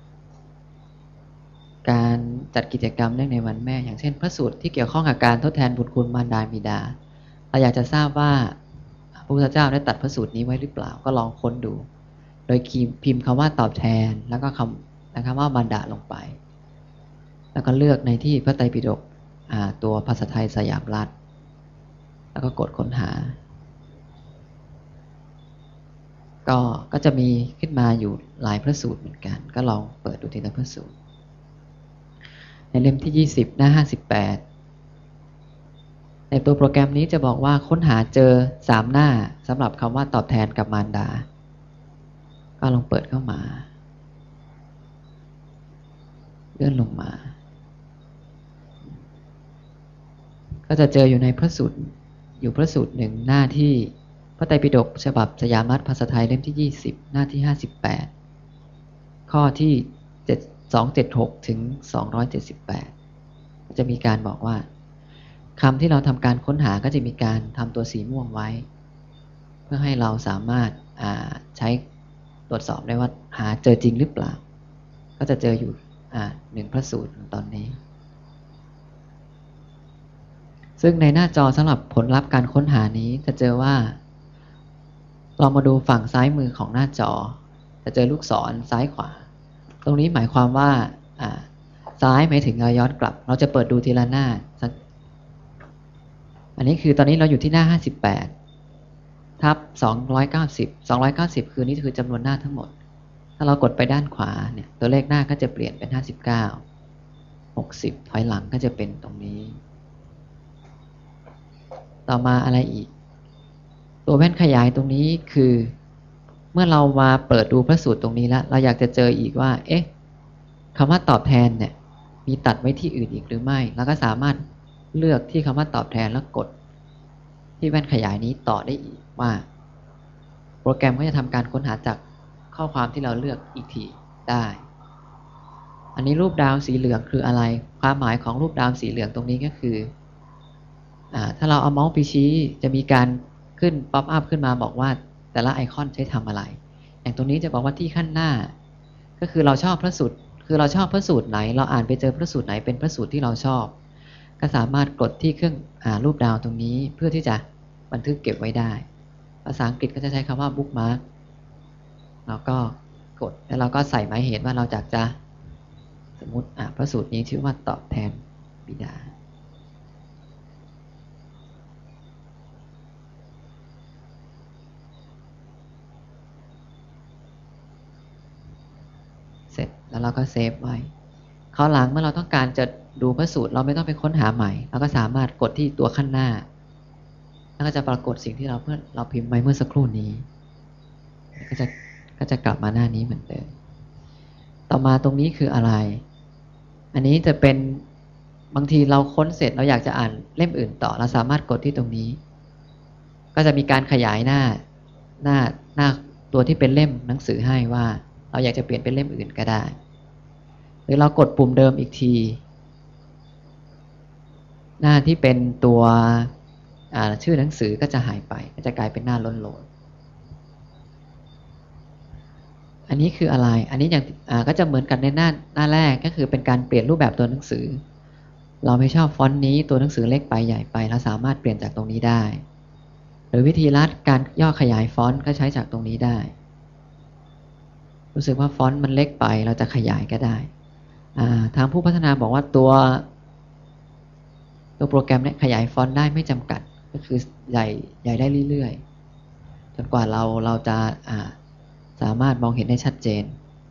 การจัดกิจกรรมเนื่องในวันแม่อย่างเช่นพระสูตรที่เกี่ยวข้องกับการทดแทนบุญคุณมารดาบิดาเราอยากจะทราบว่าพระพุทธเจ้าได้ตรัสพระสูตรนี้ไว้หรือเปล่าก็ลองค้นดูโดยพิมพ์คำว่าตอบแทนแล้วก็คำว่ามารดาลงไปแล้วก็เลือกในที่พระไตรปิฎกตัวภาษาไทยสยามรัฐแล้วก็กดค้นหาก็จะมีขึ้นมาอยู่หลายพระสูตรเหมือนกันก็ลองเปิดดูทีละพระสูตรในเล่มที่20หน้า58ในตัวโปรแกรมนี้จะบอกว่าค้นหาเจอ3หน้าสำหรับคำว่าตอบแทนกับมารดาก็ลองเปิดเข้ามาเลื่อนลงมาก็จะเจออยู่ในพระสูตรอยู่พระสูตรหนึ่งหน้าที่พระไตรปิฎกฉบับสยามรัฐภาษาไทยเล่มที่20หน้าที่58ข้อที่ 276ถึง278จะมีการบอกว่าคำที่เราทำการค้นหาก็จะมีการทำตัวสีม่วงไว้เพื่อให้เราสามารถใช้ตรวจสอบได้ว่าหาเจอจริงหรือเปล่าก็จะเจออยู่1พระสูตรตอนนี้ซึ่งในหน้าจอสำหรับผลลัพธ์การค้นหานี้จะเจอว่าเรามาดูฝั่งซ้ายมือของหน้าจอจะเจอลูกศรซ้ายขวาตรงนี้หมายความว่าซ้ายหมายถึงเราย้อนกลับเราจะเปิดดูทีละหน้าอันนี้คือตอนนี้เราอยู่ที่หน้า58ทับ290คือนี่คือจำนวนหน้าทั้งหมดถ้าเรากดไปด้านขวาเนี่ยตัวเลขหน้าก็จะเปลี่ยนเป็น59 60ถอยหลังก็จะเป็นตรงนี้ต่อมาอะไรอีกตัวแว่นขยายตรงนี้คือเมื่อเรามาเปิดดูพระสูตรตรงนี้แล้วเราอยากจะเจออีกว่าคำว่าตอบแทนเนี่ยมีตัดไว้ที่อื่นอีกหรือไม่แล้วก็สามารถเลือกที่คำว่าตอบแทนแล้วกดที่แว่นขยายนี้ต่อได้อีกว่าโปรแกรมก็จะทำการค้นหาจากข้อความที่เราเลือกอีกทีได้อันนี้รูปดาวสีเหลืองคืออะไรความหมายของรูปดาวสีเหลืองตรงนี้ก็คือถ้าเราเอาเมาส์ไปชี้จะมีการขึ้นป๊อปอัพขึ้นมาบอกว่าแต่ละไอคอนใช้ทำอะไรอย่างตรงนี้จะบอกว่าที่ขั้นหน้าก็คือเราชอบพระสูตรคือเราชอบพระสูตรไหนเราอ่านไปเจอพระสูตรไหนเป็นพระสูตรที่เราชอบก็สามารถกดที่เครื่องรูปดาวตรงนี้เพื่อที่จะบันทึกเก็บไว้ได้ภาษาอังกฤษก็จะใช้คำว่า bookmark แล้วก็กดแล้วเราก็ใส่หมายเหตุว่าเราอยากจะสมมุติพระสูตรนี้ชื่อว่าตอบแทนบิดาเสร็จแล้วเราก็เซฟไว้คราวหลังเมื่อเราต้องการจะดูพระสูตรเราไม่ต้องไปค้นหาใหม่เราก็สามารถกดที่ตัวขั้นหน้าแล้วก็จะปรากฏสิ่งที่เราพิมพ์ไว้เมื่อสักครู่นี้ก็จะกลับมาหน้านี้เหมือนเดิมต่อมาตรงนี้คืออะไรอันนี้จะเป็นบางทีเราค้นเสร็จเราอยากจะอ่านเล่มอื่นต่อเราสามารถกดที่ตรงนี้ก็จะมีการขยายหน้าตัวที่เป็นเล่มหนังสือให้ว่าเราอยากจะเปลี่ยนเป็นเล่มอื่นก็ได้หรือเรากดปุ่มเดิมอีกทีหน้าที่เป็นตัวชื่อหนังสือก็จะหายไปก็จะกลายเป็นหน้าล้นโหลดอันนี้คืออะไรอันนี้อย่างก็จะเหมือนกันในหน้าแรกก็คือเป็นการเปลี่ยนรูปแบบตัวหนังสือเราไม่ชอบฟอนต์นี้ตัวหนังสือเล็กไปใหญ่ไปเราสามารถเปลี่ยนจากตรงนี้ได้หรือวิธีลัดการย่อขยายฟอนต์ก็ใช้จากตรงนี้ได้รู้สึกว่าฟอนต์มันเล็กไปเราจะขยายก็ได้ทางผู้พัฒนาบอกว่าตัวโปรแกรมเนี่ยขยายฟอนต์ได้ไม่จำกัดก็คือใหญ่ได้เรื่อยๆจนกว่าเราจะสามารถมองเห็นได้ชัดเจน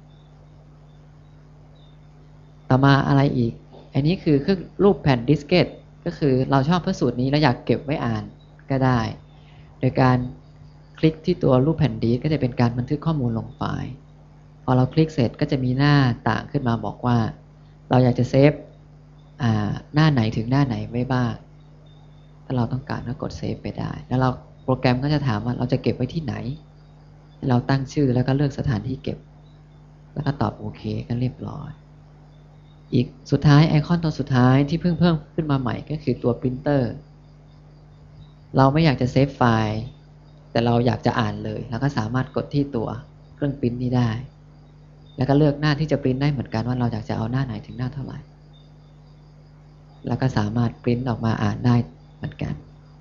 ต่อมาอะไรอีกอันนี้คือรูปแผ่นดิสเกตก็คือเราชอบพระสูตรนี้แล้วอยากเก็บไว้อ่านก็ได้โดยการคลิกที่ตัวรูปแผ่นดิสก็จะเป็นการบันทึกข้อมูลลงไฟล์พอเราคลิกเสร็จก็จะมีหน้าต่างขึ้นมาบอกว่าเราอยากจะเซฟหน้าไหนถึงหน้าไหนไว้บ้างถ้าเราต้องการก็กดเซฟไปได้แล้วเราโปรแกรมก็จะถามว่าเราจะเก็บไว้ที่ไหนเราตั้งชื่อแล้วก็เลือกสถานที่เก็บแล้วก็ตอบโอเคก็เรียบร้อยอีกสุดท้ายไอคอนตัวสุดท้ายที่เพิ่งเพิ่มขึ้นมาใหม่ก็คือตัวปรินเตอร์เราไม่อยากจะเซฟไฟล์แต่เราอยากจะอ่านเลยแล้วก็สามารถกดที่ตัวเครื่องปริ้นนี้ได้แล้วก็เลือกหน้าที่จะปริ้นได้เหมือนกันว่าเราอยากจะเอาหน้าไหนถึงหน้าเท่าไหร่แล้วก็สามารถปริ้นออกมาอ่านได้เหมือนกัน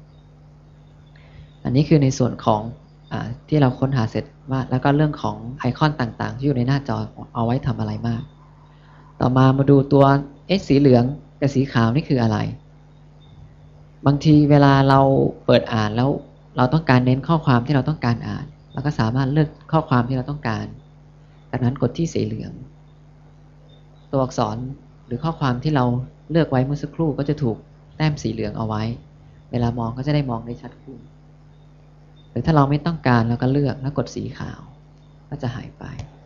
อันนี้คือในส่วนของที่เราค้นหาเสร็จว่าแล้วก็เรื่องของไอคอนต่างๆที่อยู่ในหน้าจอเอาไว้ทำอะไรมากต่อมาดูตัวสีเหลืองกับสีขาวนี่คืออะไรบางทีเวลาเราเปิดอ่านแล้วเราต้องการเน้นข้อความที่เราต้องการอ่านเราก็สามารถเลือกข้อความที่เราต้องการจากนั้นกดที่สีเหลืองตัวอักษรหรือข้อความที่เราเลือกไว้เมื่อสักครู่ก็จะถูกแต้มสีเหลืองเอาไว้เวลามองก็จะได้มองได้ชัดขึ้นหรือถ้าเราไม่ต้องการเราก็เลือกแล้วกดสีขาวก็จะหายไป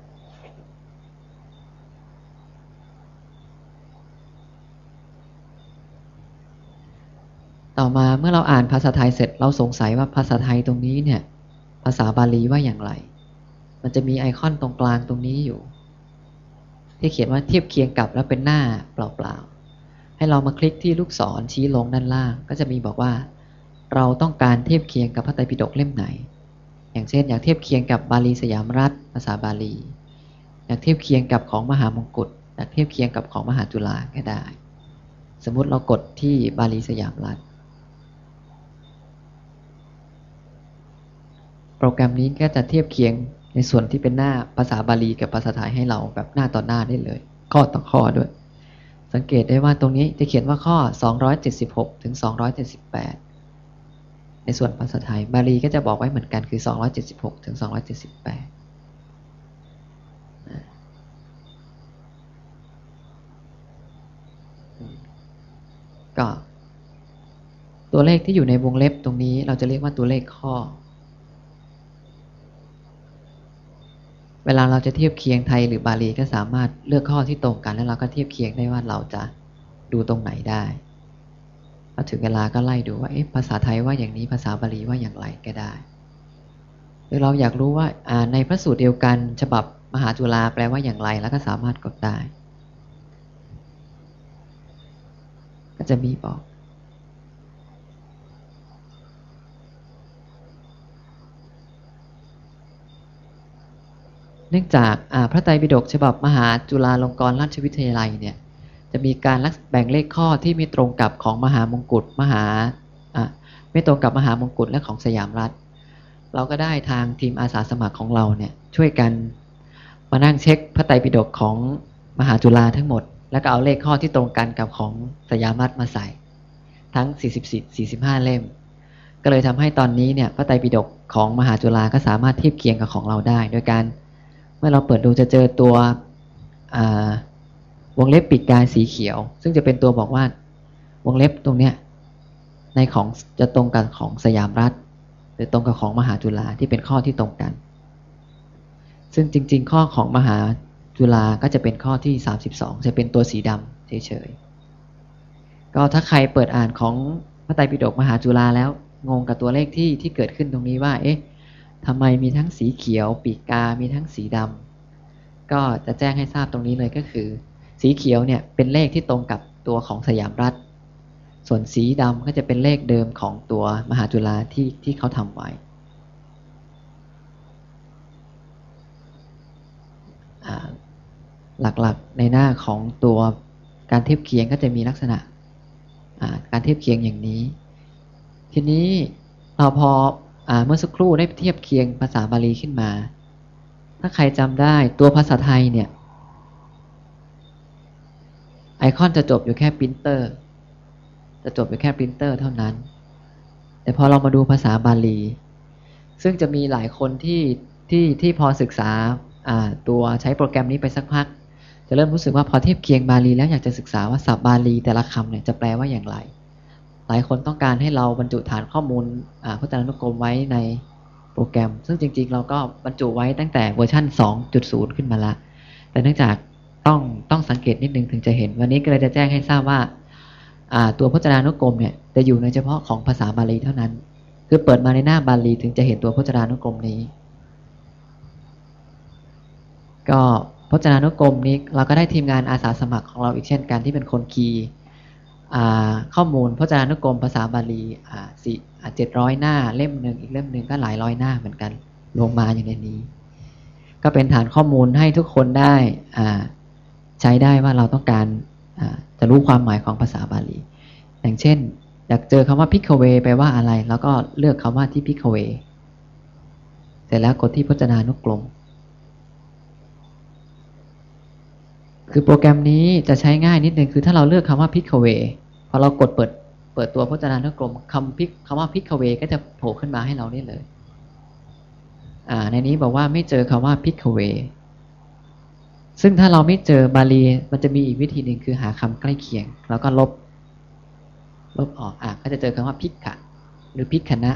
ต่อมาเมื่อเราอ่านภาษาไทยเสร็จเราสงสัยว่าภาษาไทยตรงนี้เนี่ยภาษาบาลีว่าอย่างไรมันจะมีไอคอนตรงกลางตรงนี้อยู่ที่เขียนว่าเทียบเคียงกับแล้วเป็นหน้าเปล่าๆให้เรามาคลิกที่ลูกศรชี้ลงด้านล่างก็จะมีบอกว่าเราต้องการเทียบเคียงกับพระไตรปิฎกเล่มไหนอย่างเช่นอยากเทียบเคียงกับบาลีสยามรัฐภาษาบาลีอยากเทียบเคียงกับของมหามงกุฎอยากเทียบเคียงกับของมหาจุฬาก็ได้สมมุติเรากดที่บาลีสยามรัฐโปรแกรมนี้ก็จะเทียบเคียงในส่วนที่เป็นหน้าภาษาบาลีกับภาษาไทยให้เราแบบหน้าต่อหน้าได้เลยข้อต่อข้อด้วยสังเกตได้ว่าตรงนี้จะเขียนว่าข้อ276ถึง278ในส่วนภาษาไทยบาลีก็จะบอกไว้เหมือนกันคือ276ถึง278ก็ตัวเลขที่อยู่ในวงเล็บตรงนี้เราจะเรียกว่าตัวเลขข้อเวลาเราจะเทียบเคียงไทยหรือบาลีก็สามารถเลือกข้อที่ตรงกันแล้วเราก็เทียบเคียงได้ว่าเราจะดูตรงไหนได้พอถึงเวลาก็ไล่ดูว่าภาษาไทยว่าอย่างนี้ภาษาบาลีว่าอย่างไรก็ได้หรือเราอยากรู้ว่าในพระสูตรเดียวกันฉบับมหาจุฬาแปลว่าอย่างไรแล้วก็สามารถกดได้ก็จะมีบอกเนื่องจากพระไตรปิฎกฉบับมหาจุฬาลงกรณราชวิทยาลัยเนี่ยจะมีการแบ่งเลขข้อที่ไม่ตรงกับของมหามงกุฎไม่ตรงกับมหามงกุฎและของสยามรัฐเราก็ได้ทางทีมอาสาสมัครของเราเนี่ยช่วยกันมานั่งเช็คพระไตรปิฎกของมหาจุฬาทั้งหมดแล้วก็เอาเลขข้อที่ตรงกันกับของสยามรัฐมาใส่ทั้ง45เล่มก็เลยทำให้ตอนนี้เนี่ยพระไตรปิฎกของมหาจุฬาก็สามารถเทียบเคียงกับของเราได้โดยการเมื่อเราเปิดดูจะเจอตัววงเล็บปีกกายสีเขียวซึ่งจะเป็นตัวบอกว่าวงเล็บตรงเนี้ยในของจะตรงกับของสยามรัฐหรือตรงกับของมหาจุฬาที่เป็นข้อที่ตรงกันซึ่งจริงๆข้อของมหาจุฬาก็จะเป็นข้อที่32จะเป็นตัวสีดำเฉยๆก็ถ้าใครเปิดอ่านของพระไตรปิฎกมหาจุฬาแล้วงงกับตัวเลขที่เกิดขึ้นตรงนี้ว่าทำไมมีทั้งสีเขียวปีกกามีทั้งสีดำก็จะแจ้งให้ทราบตรงนี้เลยก็คือสีเขียวเนี่ยเป็นเลขที่ตรงกับตัวของสยามรัฐส่วนสีดำก็จะเป็นเลขเดิมของตัวมหาจุฬาที่เขาทำไว้หลักๆในหน้าของตัวการเทียบเคียงก็จะมีลักษณะการเทียบเคียงอย่างนี้ทีนี้เราพอเมื่อสักครู่ได้เทียบเคียงภาษาบาลีขึ้นมาถ้าใครจำได้ตัวภาษาไทยเนี่ยไอคอนจะจบอยู่แค่ปรินเตอร์จะจบอยู่แค่ปรินเตอร์เท่านั้นแต่พอเรามาดูภาษาบาลีซึ่งจะมีหลายคนที่พอศึกษาตัวใช้โปรแกรมนี้ไปสักพักจะเริ่มรู้สึกว่าพอเทียบเคียงบาลีแล้วอยากจะศึกษาว่าศัพท์บาลีแต่ละคำเนี่ยจะแปลว่าอย่างไรหลายคนต้องการให้เราบรรจุฐานข้อมูลพจนานุกรมไว้ในโปรแกรมซึ่งจริงๆเราก็บรรจุไว้ตั้งแต่เวอร์ชัน 2.0 ขึ้นมาละแต่เนื่องจากต้องสังเกตนิดนึงถึงจะเห็นวันนี้ก็เลยจะแจ้งให้ทราบว่าตัวพจนานุกรมเนี่ยจะอยู่ในเฉพาะของภาษาบาลีเท่านั้นคือเปิดมาในหน้าบาลีถึงจะเห็นตัวพจนานุกรมนี้ก็พจนานุกรมนี้เราก็ได้ทีมงานอาสาสมัครของเราอีกเช่นกันที่เป็นคนคีย์ข้อมูลพจนานุกรมภาษาบาลี700 หน้าเล่มหนึ่งอีกเล่มหนึ่งก็หลายร้อยหน้าเหมือนกันลงมาอยู่ในนี้ก็เป็นฐานข้อมูลให้ทุกคนได้ใช้ได้ว่าเราต้องการจะรู้ความหมายของภาษาบาลีอย่างเช่นอยากเจอคำว่าพิกเวแปลว่าอะไรแล้วก็เลือกคำว่าที่พิกเวเสร็จแล้วกดที่พจนานุกรมคือโปรแกรมนี้จะใช้ง่ายนิดนึงคือถ้าเราเลือกคำว่าพิกเวพอเรากดเปิดตัวพจนานุกรมคำว่าพิกเวก็จะโผล่ขึ้นมาให้เราได้เลยในนี้บอกว่าไม่เจอคำว่าพิกเวซึ่งถ้าเราไม่เจอบาลีมันจะมีอีกวิธีหนึ่งคือหาคำใกล้เคียงแล้วก็ลบออกก็จะเจอคำว่าพิกขะหรือพิกขณะ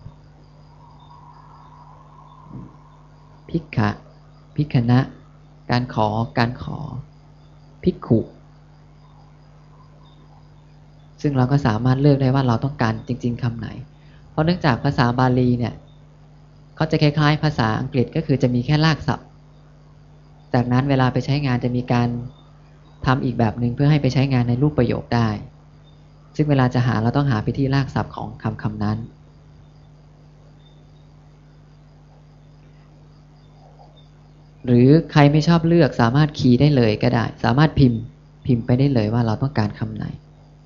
พิกขะพิกขณะการขอภิกขุซึ่งเราก็สามารถเลือกได้ว่าเราต้องการจริงๆคำไหนเพราะเนื่องจากภาษาบาลีเนี่ยเขาจะคล้ายๆภาษาอังกฤษก็คือจะมีแค่รากศัพท์จากนั้นเวลาไปใช้งานจะมีการทำอีกแบบหนึ่งเพื่อให้ไปใช้งานในรูปประโยคได้ซึ่งเวลาจะหาเราต้องหาไปที่รากศัพท์ของคำนั้นหรือใครไม่ชอบเลือกสามารถคีย์ได้เลยก็ได้สามารถพิมพ์ไปได้เลยว่าเราต้องการคำไหน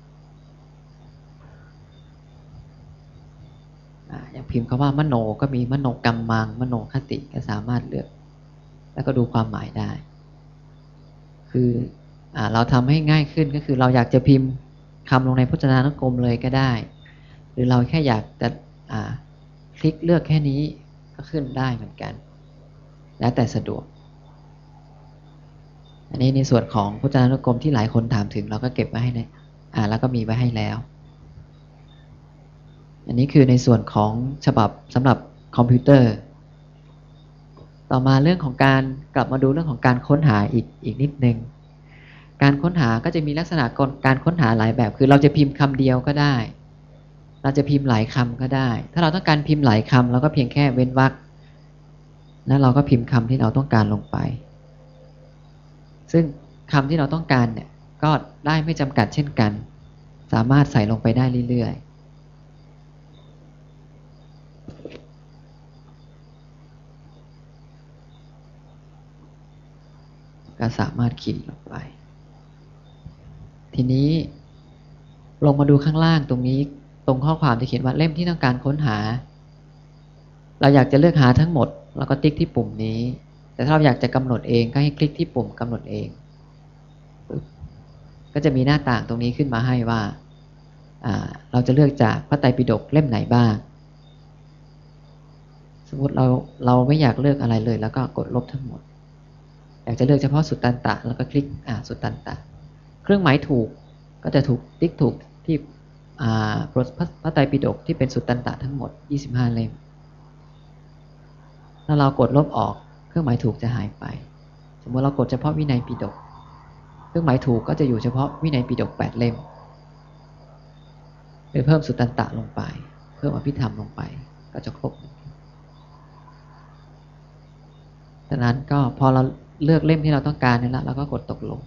อย่างพิมพ์คำว่ามโนก็มีมโนกัมมังมโนคติก็สามารถเลือกแล้วก็ดูความหมายได้คือเราทำให้ง่ายขึ้นก็คือเราอยากจะพิมพ์คำลงในพจนานุกรมเลยก็ได้หรือเราแค่อยากจะคลิกเลือกแค่นี้ก็ขึ้นได้เหมือนกันแล้วแต่สะดวกอันนี้ในส่วนของพจนานุกรมที่หลายคนถามถึงเราก็เก็บไว้ให้แล้วก็มีไว้ให้แล้วอันนี้คือในส่วนของฉบับสำหรับคอมพิวเตอร์ต่อมาเรื่องของการกลับมาดูเรื่องของการค้นหาอีกนิดนึงการค้นหาก็จะมีลักษณะการค้นหาหลายแบบคือเราจะพิมพ์คำเดียวก็ได้เราจะพิมพ์หลายคำก็ได้ถ้าเราต้องการพิมพ์หลายคำเราก็เพียงแค่เว้นวรรคแล้วเราก็พิมพ์คำที่เราต้องการลงไปซึ่งคำที่เราต้องการเนี่ยก็ได้ไม่จำกัดเช่นกันสามารถใส่ลงไปได้เรื่อยๆก็สามารถขีดลงไปทีนี้ลงมาดูข้างล่างตรงนี้ตรงข้อความที่เขียนว่าเล่มที่ต้องการค้นหาเราอยากจะเลือกหาทั้งหมดแล้วก็ติ๊กที่ปุ่มนี้แต่ถ้าเราอยากจะกำหนดเองก็ให้คลิกที่ปุ่มกำหนดเองก็จะมีหน้าต่างตรงนี้ขึ้นมาให้ว่าเราจะเลือกจากพระไตรปิฎกเล่มไหนบ้างสมมติเราไม่อยากเลือกอะไรเลยแล้วก็กดลบทั้งหมดอยากจะเลือกเฉพาะสุตตันตะแล้วก็คลิกสุตตันตะเครื่องหมายถูกก็จะถูกติ๊กถูกที่พระไตรปิฎกที่เป็นสุตตันตะทั้งหมด25เล่มถ้าเรากดลบออกเครื่องหมายถูกจะหายไปสมมติเรากดเฉพาะวินัยปิฎกเครื่องหมายถูกก็จะอยู่เฉพาะวินัยปิฎก8เล่มหรือเพิ่มสุตตันตะลงไปเพิ่มอภิธรรมลงไปก็จะครบดังนั้นก็พอเราเลือกเล่มที่เราต้องการนี่แล้วเราก็กดตกลง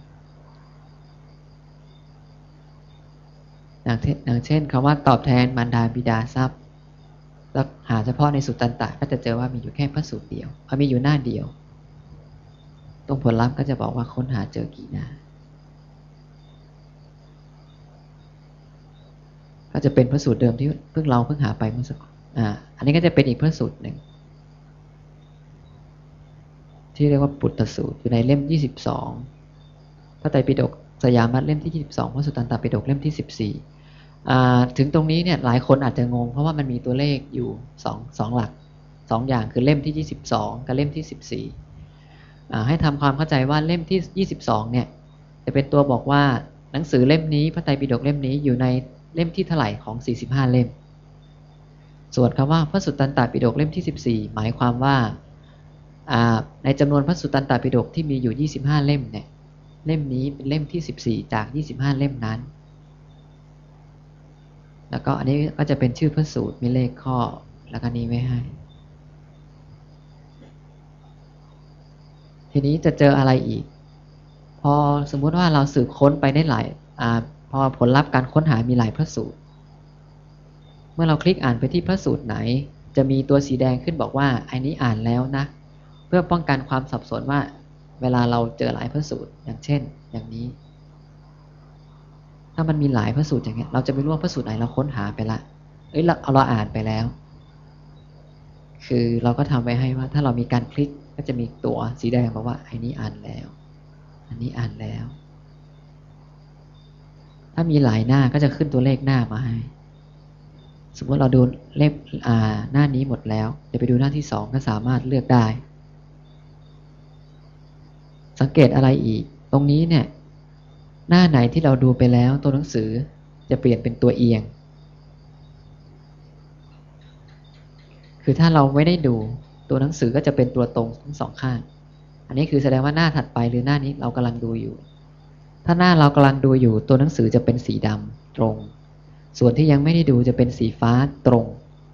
อย่างเช่นคำว่าตอบแทนมารดาบิดาทรัพย์แล้วหาเฉพาะในสุตตันตะก็จะเจอว่ามีอยู่แค่พระสูตรเดียวมีอยู่หน้าเดียวตรงผลลัพธ์ก็จะบอกว่าค้นหาเจอกี่หน้าก็จะเป็นพระสูตรเดิมที่เพิ่งหาไปเมื่อสักอันนี้ก็จะเป็นอีกพระสูตรหนึ่งที่เรียกว่าปุตตสูตรอยู่ในเล่ม22พระไตรปิฎกสยามัตรเล่มที่22พระสุตตันตปิฎกเล่มที่14ถึงตรงนี้เนี่ยหลายคนอาจจะงงเพราะว่ามันมีตัวเลขอยู่2หลัก2อย่างคือเล่มที่22กับเล่มที่14ให้ทำความเข้าใจว่าเล่มที่22เนี่ยจะเป็นตัวบอกว่าหนังสือเล่มนี้พระไตรปิฎกเล่มนี้อยู่ในเล่มที่เท่าไหร่ของ45เล่มส่วนคำว่าพระสุตตันตปิฎกเล่มที่14หมายความว่าในจำนวนพระสุตตันตปิฎกที่มีอยู่25เล่มเนี่ยเล่มนี้เป็นเล่มที่14จาก25เล่มนั้นแล้วก็อันนี้ก็จะเป็นชื่อพระสูตรมีเลขข้อแล้วก็นี้ไว้ให้ทีนี้จะเจออะไรอีกพอสมมุติว่าเราสืบค้นไปได้หลายพอผลลัพธ์การค้นหามีหลายพระสูตรเมื่อเราคลิกอ่านไปที่พระสูตรไหนจะมีตัวสีแดงขึ้นบอกว่าอันนี้อ่านแล้วนะเพื่อป้องกันความสับสนว่าเวลาเราเจอหลายพระสูตรอย่างเช่นอย่างนี้ถ้ามันมีหลายพระสูตรอย่างเงี้ยเราจะไม่รู้ว่าพระสูตรไหนเราค้นหาไปละเราอ่านไปแล้วคือเราก็ทำไว้ให้ว่าถ้าเรามีการคลิกก็จะมีตัวสีแดงบอกว่าอันนี้อ่านแล้วอันนี้อ่านแล้วถ้ามีหลายหน้าก็จะขึ้นตัวเลขหน้ามาให้สมมติเราดูเลขหน้านี้หมดแล้วจะไปดูหน้าที่2ก็สามารถเลือกได้สังเกตอะไรอีกตรงนี้เนี่ยหน้าไหนที่เราดูไปแล้วตัวหนังสือจะเปลี่ยนเป็นตัวเอียงคือถ้าเราไม่ได้ดูตัวหนังสือก็จะเป็นตัวตรงทั้ง2ข้างอันนี้คือแสดงว่าหน้าถัดไปหรือหน้านี้เรากำลังดูอยู่ถ้าหน้าเรากำลังดูอยู่ตัวหนังสือจะเป็นสีดำตรงส่วนที่ยังไม่ได้ดูจะเป็นสีฟ้าตรง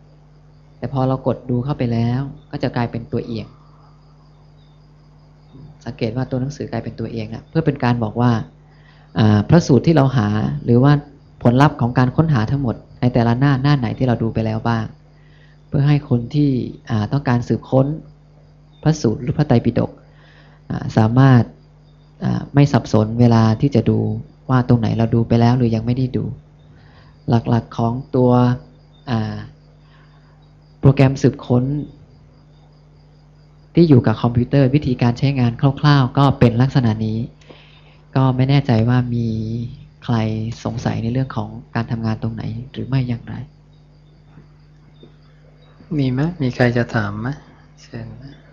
แต่พอเรากดดูเข้าไปแล้วก็จะกลายเป็นตัวเอียงสังเกตว่าตัวหนังสือกลายเป็นตัวเองนะเพื่อเป็นการบอกว่าพระสูตรที่เราหาหรือว่าผลลัพธ์ของการค้นหาทั้งหมดในแต่ละหน้าไหนที่เราดูไปแล้วบ้างเพื่อให้คนที่ต้องการสืบค้นพระสูตรหรือพระไตรปิฎกสามารถไม่สับสนเวลาที่จะดูว่าตรงไหนเราดูไปแล้วหรือยังไม่ได้ดู หลักๆของตัวโปรแกรมสืบค้นที่อยู่กับคอมพิวเตอร์วิธีการใช้งานคร่าวๆก็เป็นลักษณะนี้ก็ไม่แน่ใจว่ามีใครสงสัยในเรื่องของการทำงานตรงไหนหรือไม่อย่างไรมีไหมมีใครจะถามไหมเช่น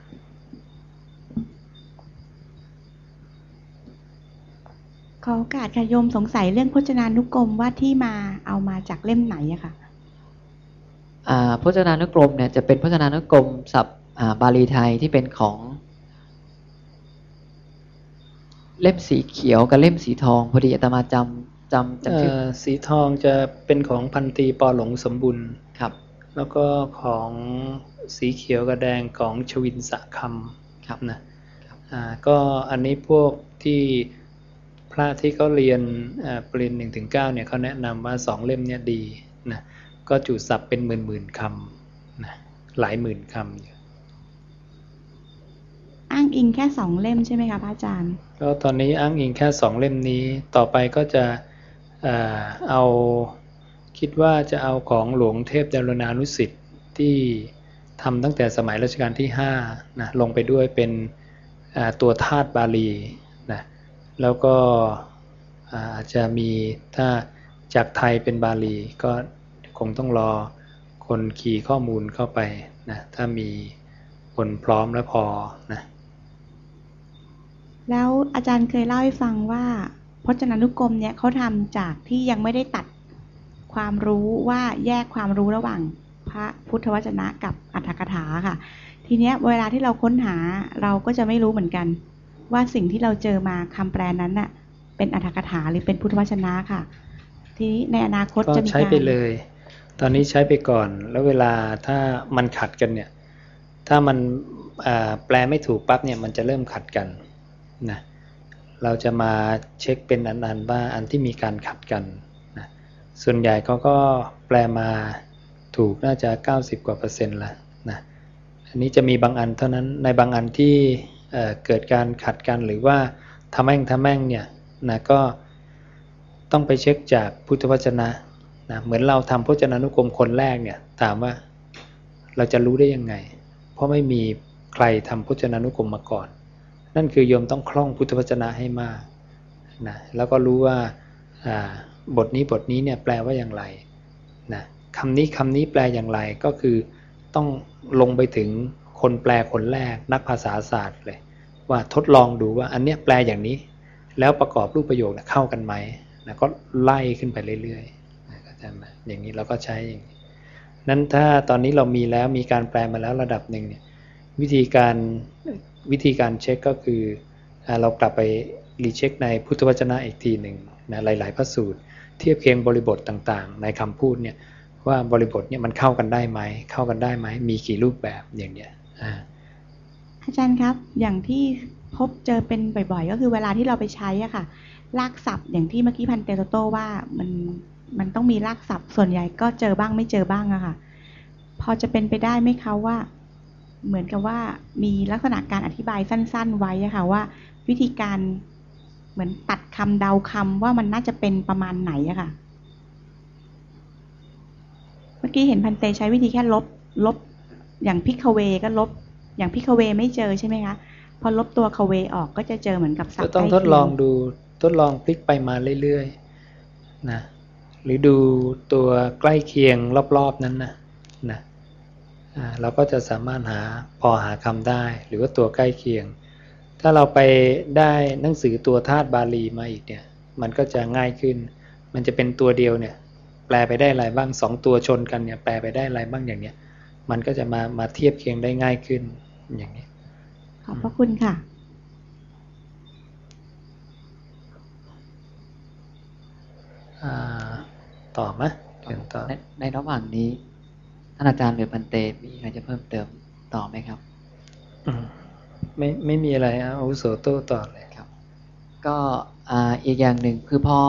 ขอโอกาสค่ะโยมสงสัยเรื่องพจนานุกรมว่าที่มาเอามาจากเล่มไหนอะค่ะพจนานุกรมเนี่ยจะเป็นพจนานุกรมศัพท์บาลีไทยที่เป็นของเล่มสีเขียวกับเล่มสีทองพอดีอาตมาจำชื่อสีทองจะเป็นของพันตรีปอหลงสมบุญครับแล้วก็ของสีเขียวกับแดงของชวินสะคำครับนะก็อันนี้พวกที่พระที่เขาเรียนปริญญา 1-9 เนี่ยเขาแนะนำว่า2เล่มเนี่ยดีนะก็จุศัพท์เป็นหมื่นคำนะหลายหมื่นคำอ้างอิงแค่2เล่มใช่ไหมคะพระอาจารย์ก็ตอนนี้อ้างอิงแค่2เล่มนี้ต่อไปก็จะเอาคิดว่าจะเอาของหลวงเทพดารณานุสิทธิ์ที่ทำตั้งแต่สมัยรัชกาลที่5นะลงไปด้วยเป็นตัวธาตุบาลีนะแล้วก็อาจจะมีถ้าจากไทยเป็นบาลีก็คงต้องรอคนคีย์ข้อมูลเข้าไปนะถ้ามีคนพร้อมและพอนะแล้วอาจารย์เคยเล่าให้ฟังว่าพจนานุกรมเนี่ยเขาทำจากที่ยังไม่ได้ตัดความรู้ว่าแยกความรู้ระหว่างพระพุทธวจนะกับอรรถกถาค่ะทีเนี้ยเวลาที่เราค้นหาเราก็จะไม่รู้เหมือนกันว่าสิ่งที่เราเจอมาคำแปลนั้นน่ะเป็นอรรถกถาหรือเป็นพุทธวจนะค่ะทีนี้ในอนาคตจะมีการใช้ไปเลยตอนนี้ใช้ไปก่อนแล้วเวลาถ้ามันขัดกันเนี่ยถ้ามันแปลไม่ถูกปั๊บเนี่ยมันจะเริ่มขัดกันนะเราจะมาเช็คเป็นอันๆว่าอันที่มีการขัดกันนะส่วนใหญ่เขาก็แปลมาถูกน่าจะ90%กว่าแล้วนะอันนี้จะมีบางอันเท่านั้นในบางอันที่เกิดการขัดกันหรือว่าทำแม่งเนี่ยนะก็ต้องไปเช็คจากพุทธวจนะนะเหมือนเราทำพจนานุกรมคนแรกเนี่ยถามว่าเราจะรู้ได้ยังไงเพราะไม่มีใครทำพจนานุกรมมาก่อนนั่นคือโยมต้องคล่องพุทธวจนะให้มากนะแล้วก็รู้ว่าบทนี้เนี่ยแปลว่าอย่างไรนะคำนี้แปลอย่างไรก็คือต้องลงไปถึงคนแปลคนแรกนักภาษาศาสตร์เลยว่าทดลองดูว่าอันเนี้ยแปลอย่างนี้แล้วประกอบรูปประโยคเข้ากันไหมนะก็ไล่ขึ้นไปเรื่อยๆนะก็จะมาอย่างนี้เราก็ใช้อย่างนี้นั้นถ้าตอนนี้เรามีแล้วมีการแปลมาแล้วระดับหนึ่งเนี่ยวิธีการเช็คก็คือเรากลับไปรีเช็คในพุทธวจนะอีกทีหนึ่งนะหลายๆพระสูตรเทียบเคียงบริบทต่างๆในคำพูดเนี่ยว่าบริบทเนี่ยมันเข้ากันได้ไหมมีกี่รูปแบบอย่างเนี้ยอาจารย์ครับอย่างที่พบเจอเป็นบ่อยๆก็คือเวลาที่เราไปใช้อะค่ะรากศัพท์อย่างที่เมื่อกี้พันเตโตว่ามันต้องมีรากศัพท์ส่วนใหญ่ก็เจอบ้างไม่เจอบ้างอะค่ะพอจะเป็นไปได้ไหมคะว่าเหมือนกับว่ามีลักษณะการอธิบายสั้นๆไว้อะค่ะว่าวิธีการเหมือนตัดคำเดาคำว่ามันน่าจะเป็นประมาณไหนอะค่ะเมื่อกี้เห็นพันเตใช้วิธีแค่ลบอย่างพิกเวก็ลบอย่างพิกเวไม่เจอใช่ไหมคะพอลบตัวคเวออกก็จะเจอเหมือนกับศัพท์ก็ต้องทดลองดูทดลองพลิกไปมาเรื่อยๆนะหรือดูตัวใกล้เคียงรอบๆนั้นนะเราก็จะสามารถพอหาคำได้หรือว่าตัวใกล้เคียงถ้าเราไปได้หนังสือตัวธาตุบาลีมาอีกเนี่ยมันก็จะง่ายขึ้นมันจะเป็นตัวเดียวเนี่ยแปลไปได้อะไรบ้าง2ตัวชนกันเนี่ยแปลไปได้อะไรบ้างอย่างเนี้ยมันก็จะมาเทียบเคียงได้ง่ายขึ้นอย่างนี้ขอบพระคุณค่ะต่อไหมต่อในระหว่างนี้ท่านอาจารย์หรือพันเตมีอะไรจะเพิ่มเติมต่อไหมครับไม่มีอะไรอาวุโสโต้ต่อเลยครับ ก็อีกอย่างหนึ่งคือพอ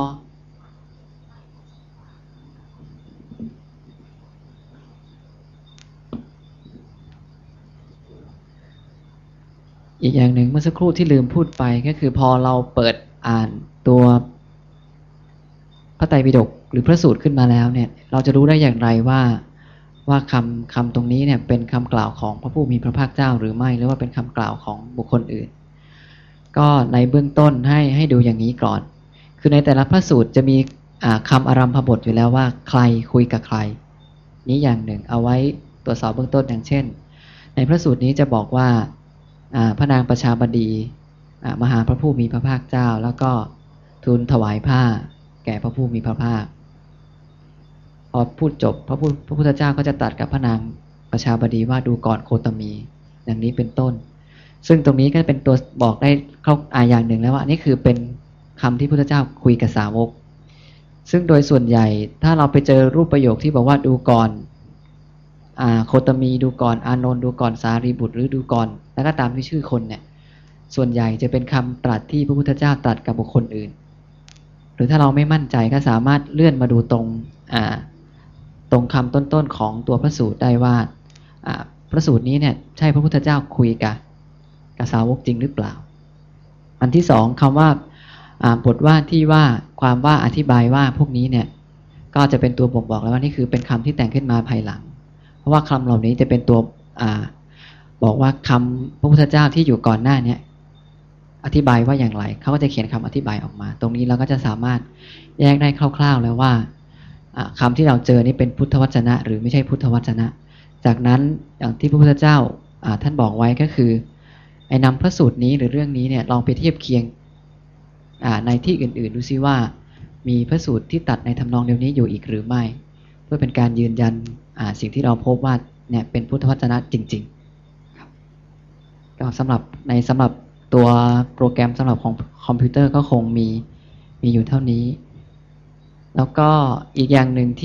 อีกอย่างหนึ่งเมื่อสักครู่ที่ลืมพูดไปก็คือพอเราเปิดอ่านตัวพระไตรปิฎกหรือพระสูตรขึ้นมาแล้วเนี่ยเราจะรู้ได้อย่างไรว่าคำตรงนี้เนี่ยเป็นคำกล่าวของพระผู้มีพระภาคเจ้าหรือไม่หรือว่าเป็นคำกล่าวของบุคคลอื่นก็ในเบื้องต้นให้ดูอย่างนี้ก่อนคือในแต่ละพระสูตรจะมีคำอารัมภบทอยู่แล้วว่าใครคุยกับใครนี้อย่างหนึ่งเอาไว้ตรวจสอบเบื้องต้นอย่างเช่นในพระสูตรนี้จะบอกว่าพระนางประชาบดีมาหาพระผู้มีพระภาคเจ้าแล้วก็ทูลถวายผ้าแก่พระผู้มีพระภาคพอพูดจบพระพุทธเจ้าก็จะตรัสกับพระนางประชาบดีว่าดูก่อนโคตมีอย่างนี้เป็นต้นซึ่งตรงนี้ก็เป็นตัวบอกได้อย่างหนึ่งแล้วว่านี่คือเป็นคำที่พระพุทธเจ้าคุยกับสาวกซึ่งโดยส่วนใหญ่ถ้าเราไปเจอรูปประโยคที่บอกว่าดูก่อนโคตมีดูก่อนอานนท์ดูก่อนสารีบุตรหรือดูก่อนแล้วก็ตามที่ชื่อคนเนี่ยส่วนใหญ่จะเป็นคำตรัสที่พระพุทธเจ้าตรัสกับบุคคลอื่นหรือถ้าเราไม่มั่นใจก็สามารถเลื่อนมาดูตรงคำต้นๆของตัวพระสูตรได้ว่าพระสูตรนี้เนี่ยใช่พระพุทธเจ้าคุยกับสาวกจริงหรือเปล่าอันที่สองคำว่าบทว่าที่ว่าความว่าอธิบายว่าพวกนี้เนี่ยก็จะเป็นตัวบ่งบอกแล้วว่านี่คือเป็นคำที่แต่งขึ้นมาภายหลังเพราะว่าคำเหล่านี้จะเป็นตัวบอกว่าคำพระพุทธเจ้าที่อยู่ก่อนหน้านี้อธิบายว่าอย่างไรเขาก็จะเขียนคำอธิบายออกมาตรงนี้เราก็จะสามารถแยกได้คร่าวๆแล้วว่าคำที่เราเจอนี่เป็นพุทธวจนะหรือไม่ใช่พุทธวจนะจากนั้นอย่างที่พระพุทธเจ้าท่านบอกไว้ก็คือไอ้นำพระสูตรนี้หรือเรื่องนี้เนี่ยลองไปเทียบเคียงในที่อื่นๆดูซิว่ามีพระสูตรที่ตัดในทำนองเดียวนี้อยู่อีกหรือไม่เพื่อเป็นการยืนยันสิ่งที่เราพบว่าเนี่ยเป็นพุทธวจนะจริงๆครับก็สำหรับตัวโปรแกรมสำหรับของคอมพิวเตอร์ก็คงมีอยู่เท่านี้แล้วก็อีกอย่างหนึ่ง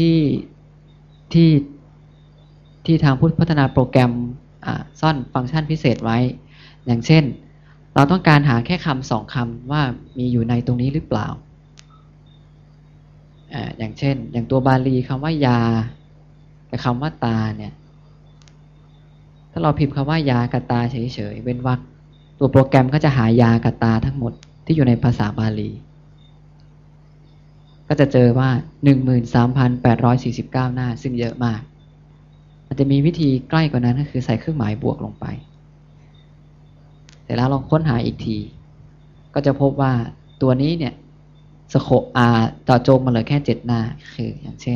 ที่ทางพุทธพัฒนาโปรแกรมซ่อนฟังก์ชันพิเศษไว้อย่างเช่นเราต้องการหาแค่คำสองคำว่ามีอยู่ในตรงนี้หรือเปล่าอย่างเช่นอย่างตัวบาลีคำว่ายากับคำว่าตาเนี่ยถ้าเราพิมพ์คำว่ายากับตาเฉยๆเว้นวรรคตัวโปรแกรมก็จะหายากับตาทั้งหมดที่อยู่ในภาษาบาลีก็จะเจอว่า 13,849 หน้าซึ่งเยอะมากมันจะมีวิธีใกล้กว่านั้นก็คือใส่เครื่องหมายบวกลงไปเสร็จแล้วลองค้นหาอีกทีก็จะพบว่าตัวนี้เนี่ยสโคปเจาะจงมาเลยแค่7หน้าคืออย่างเช่น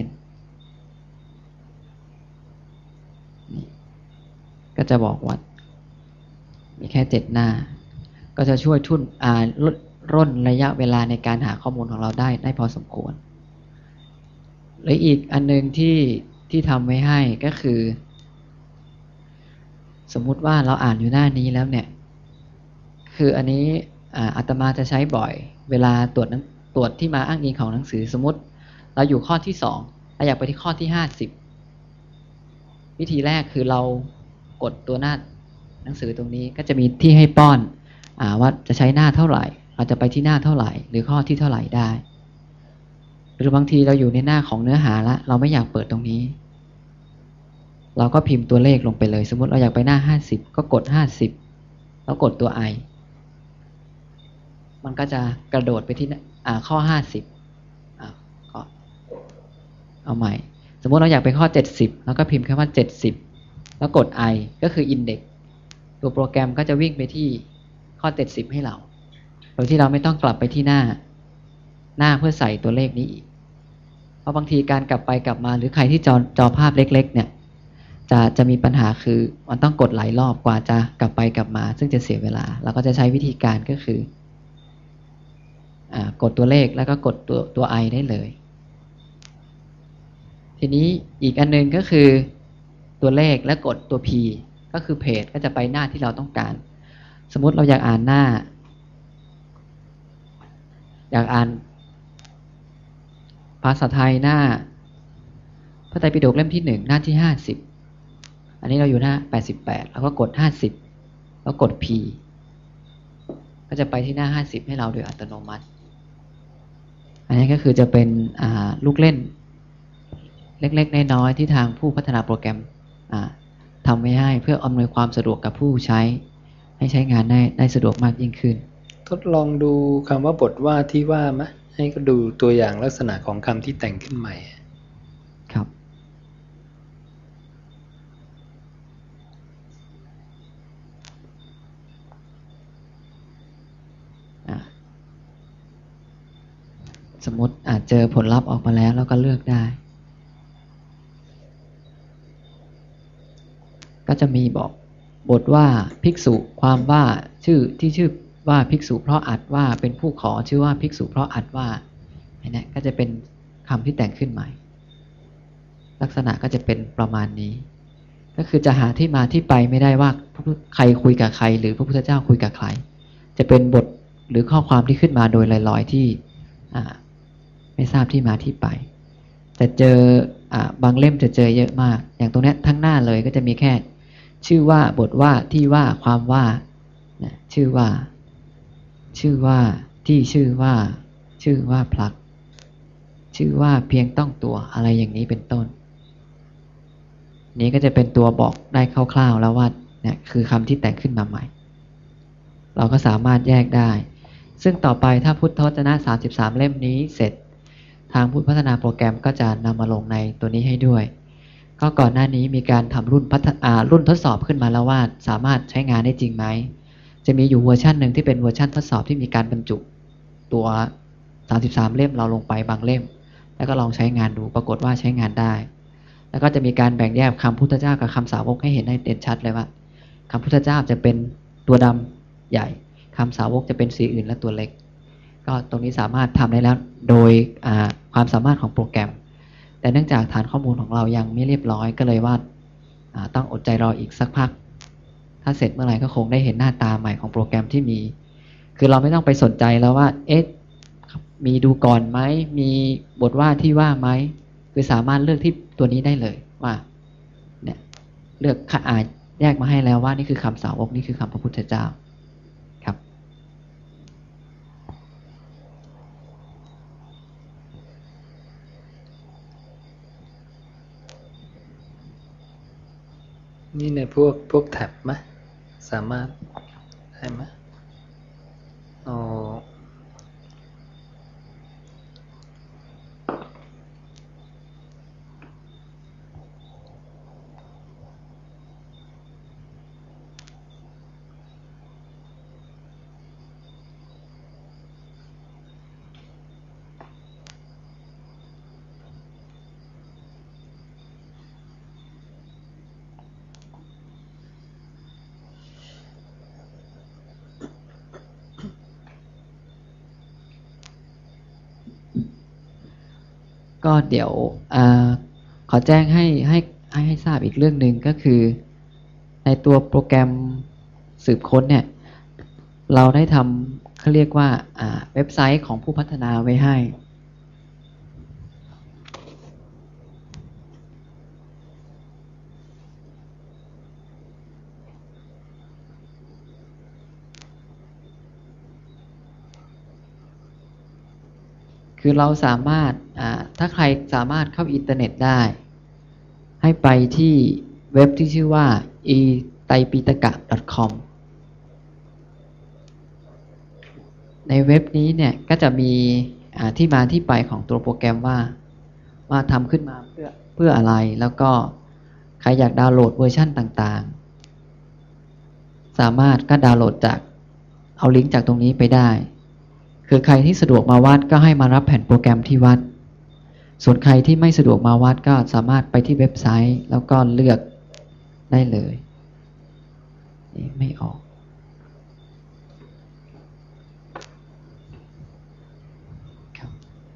ก็จะบอกว่ามีแค่7หน้าก็จะช่วยร่นระยะเวลาในการหาข้อมูลของเราได้พอสมควรหรืออีกอันนึงที่ทำไว้ให้ก็คือสมมุติว่าเราอ่านอยู่หน้านี้แล้วเนี่ยคืออันนี้อาตมาจะใช้บ่อยเวลาตรวจที่มาอ้างอิงของหนังสือสมมติเราอยู่ข้อที่2เราอยากไปที่ข้อที่50วิธีแรกคือเรากดตัวหน้าหนังสือตรงนี้ก็จะมีที่ให้ป้อนว่าจะใช้หน้าเท่าไหร่เราจะไปที่หน้าเท่าไหร่หรือข้อที่เท่าไหร่ได้หรือบางทีเราอยู่ในหน้าของเนื้อหาละเราไม่อยากเปิดตรงนี้เราก็พิมพ์ตัวเลขลงไปเลยสมมติเราอยากไปหน้า50ก็กด50แล้วกดตัว i มันก็จะกระโดดไปที่ข้อ50ก็เอาใหม่สมมติเราอยากไปข้อ70แล้วก็พิมพ์คำว่า70แล้วกด i ก็คือ index ตัวโปรแกรมก็จะวิ่งไปที่ข้อ70ให้เราโดยที่เราไม่ต้องกลับไปที่หน้าเพื่อใส่ตัวเลขนี้อีกเพราะบางทีการกลับไปกลับมาหรือใครที่จอภาพเล็กๆเนี่ยจะมีปัญหาคือมันต้องกดหลายรอบกว่าจะกลับไปกลับมาซึ่งจะเสียเวลาเราก็จะใช้วิธีการก็คือกดตัวเลขแล้วก็กดตัว i ได้เลยทีนี้อีกอันนึงก็คือตัวเลขและกดตัว p ก็คือเพจก็จะไปหน้าที่เราต้องการสมมุติเราอยากอ่านภาษาไทยหน้าพระไตรปิฎกเล่มที่1หน้าที่50อันนี้เราอยู่หน้า88แล้วก็กด50แล้วกด p ก็จะไปที่หน้า50ให้เราโดยอัตโนมัติอันนี้ก็คือจะเป็นลูกเล่นเล็กๆน้อยๆที่ทางผู้พัฒนาโปรแกรมทำไว้ให้เพื่ออำนวยความสะดวกกับผู้ใช้ให้ใช้งานได้สะดวกมากยิ่งขึ้นทดลองดูคำว่าบทว่าที่ว่าไหมให้ก็ดูตัวอย่างลักษณะของคำที่แต่งขึ้นใหม่ครับสมมติอาจเจอผลลัพธ์ออกมาแล้วก็เลือกได้ก็จะมีบอกบทว่าภิกษุความว่าชื่อว่าภิกษุเพราะอัดว่าเป็นผู้ขอชื่อว่าภิกษุเพราะอัดว่าอันนี้ก็จะเป็นคำที่แต่งขึ้นใหม่ลักษณะก็จะเป็นประมาณนี้ก็คือจะหาที่มาที่ไปไม่ได้ว่าใครคุยกับใครหรือพระพุทธเจ้าคุยกับใครจะเป็นบทหรือข้อความที่ขึ้นมาโดยลอยๆที่ไม่ทราบที่มาที่ไปแต่เจอบางเล่มจะเจอเยอะมากอย่างตรงนี้ทั้งหน้าเลยก็จะมีแค่ชื่อว่าบทว่าที่ว่าความว่าชื่อว่าที่ชื่อว่าพลักชื่อว่าเพียงต้องตัวอะไรอย่างนี้เป็นต้นนี้ก็จะเป็นตัวบอกได้คร่าวๆแล้วว่าเนี่ยคือคำที่แต่งขึ้นมาใหม่เราก็สามารถแยกได้ซึ่งต่อไปถ้าพุทธวจนะ33เล่มนี้เสร็จทางผู้พัฒนาโปรแกรมก็จะนำมาลงในตัวนี้ให้ด้วยก็ก่อนหน้านี้มีการทำรุ่นทดสอบขึ้นมาแล้วว่าสามารถใช้งานได้จริงไหมจะมีอยู่เวอร์ชันหนึ่งที่เป็นเวอร์ชันทดสอบที่มีการบรรจุตัว33เล่มเราลงไปบางเล่มแล้วก็ลองใช้งานดูปรากฏว่าใช้งานได้แล้วก็จะมีการแบ่งแยกคำพุทธเจ้ากับคำสาวกให้เห็นได้เด่นชัดเลยว่าคำพุทธเจ้าจะเป็นตัวดำใหญ่คำสาวกจะเป็นสีอื่นและตัวเล็กก็ตรงนี้สามารถทำได้แล้วโดยความสามารถของโปรแกรมแต่เนื่องจากฐานข้อมูลของเรายังไม่เรียบร้อยก็เลยว่าต้องอดใจรออีกสักพักถ้าเสร็จเมื่อไหร่ก็คงได้เห็นหน้าตาใหม่ของโปรแกรมที่มีคือเราไม่ต้องไปสนใจแล้วว่ามีดูก่อนไหมมีบทว่าที่ว่าไหมคือสามารถเลือกที่ตัวนี้ได้เลยว่าเนี่ยเลือกแยกมาให้แล้วว่านี่คือคำสาวกนี่คือคำพระพุทธเจ้าครับนี่ในพวกแท็บไหมสามารถได้ไหมอ๋อก็เดี๋ยวขอแจ้งให้ทราบอีกเรื่องหนึ่งก็คือในตัวโปรแกรมสืบค้นเนี่ยเราได้ทำเขาเรียกว่าเว็บไซต์ของผู้พัฒนาไว้ให้คือเราสามารถถ้าใครสามารถเข้าอินเทอร์เน็ตได้ให้ไปที่เว็บที่ชื่อว่า itaipitaka.com ในเว็บนี้เนี่ยก็จะมีที่มาที่ไปของตัวโปรแกรมว่าทำขึ้นมาเพื่ออะไรแล้วก็ใครอยากดาวน์โหลดเวอร์ชันต่างๆสามารถก็ดาวน์โหลดจากเอาลิงก์จากตรงนี้ไปได้คือใครที่สะดวกมาวัดก็ให้มารับแผ่นโปรแกรมที่วัดส่วนใครที่ไม่สะดวกมาวัดก็สามารถไปที่เว็บไซต์แล้วก็เลือกได้เลยไม่ออกครับ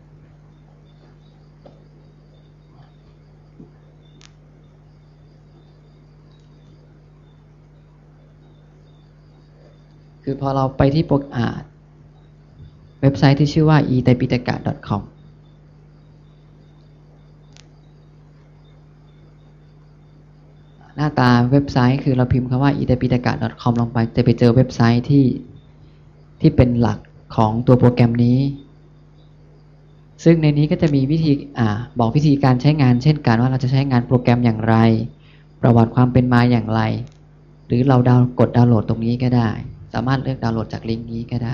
คือพอเราไปที่เว็บไซต์ที่ชื่อว่า itaipitaka.com หน้าตาเว็บไซต์คือเราพิมพ์คำว่า itaipitaka.com ลงไปจะไปเจอเว็บไซต์ที่เป็นหลักของตัวโปรแกรมนี้ซึ่งในนี้ก็จะมีวิธีบอกวิธีการใช้งานเช่นกันว่าเราจะใช้งานโปรแกรมอย่างไรประวัติความเป็นมาอย่างไรหรือเรากดดาวน์โหลดตรงนี้ก็ได้สามารถเลือกดาวน์โหลดจากลิงก์นี้ก็ได้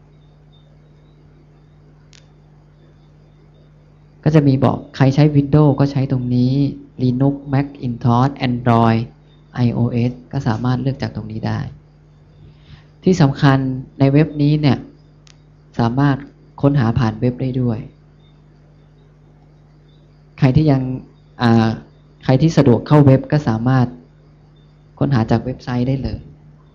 ก็จะมีบอกใครใช้ Windows ก็ใช้ตรงนี้ Linux Macintosh Android iOS ก็สามารถเลือกจากตรงนี้ได้ที่สำคัญในเว็บนี้เนี่ยสามารถค้นหาผ่านเว็บได้ด้วยใครที่สะดวกเข้าเว็บก็สามารถค้นหาจากเว็บไซต์ได้เลย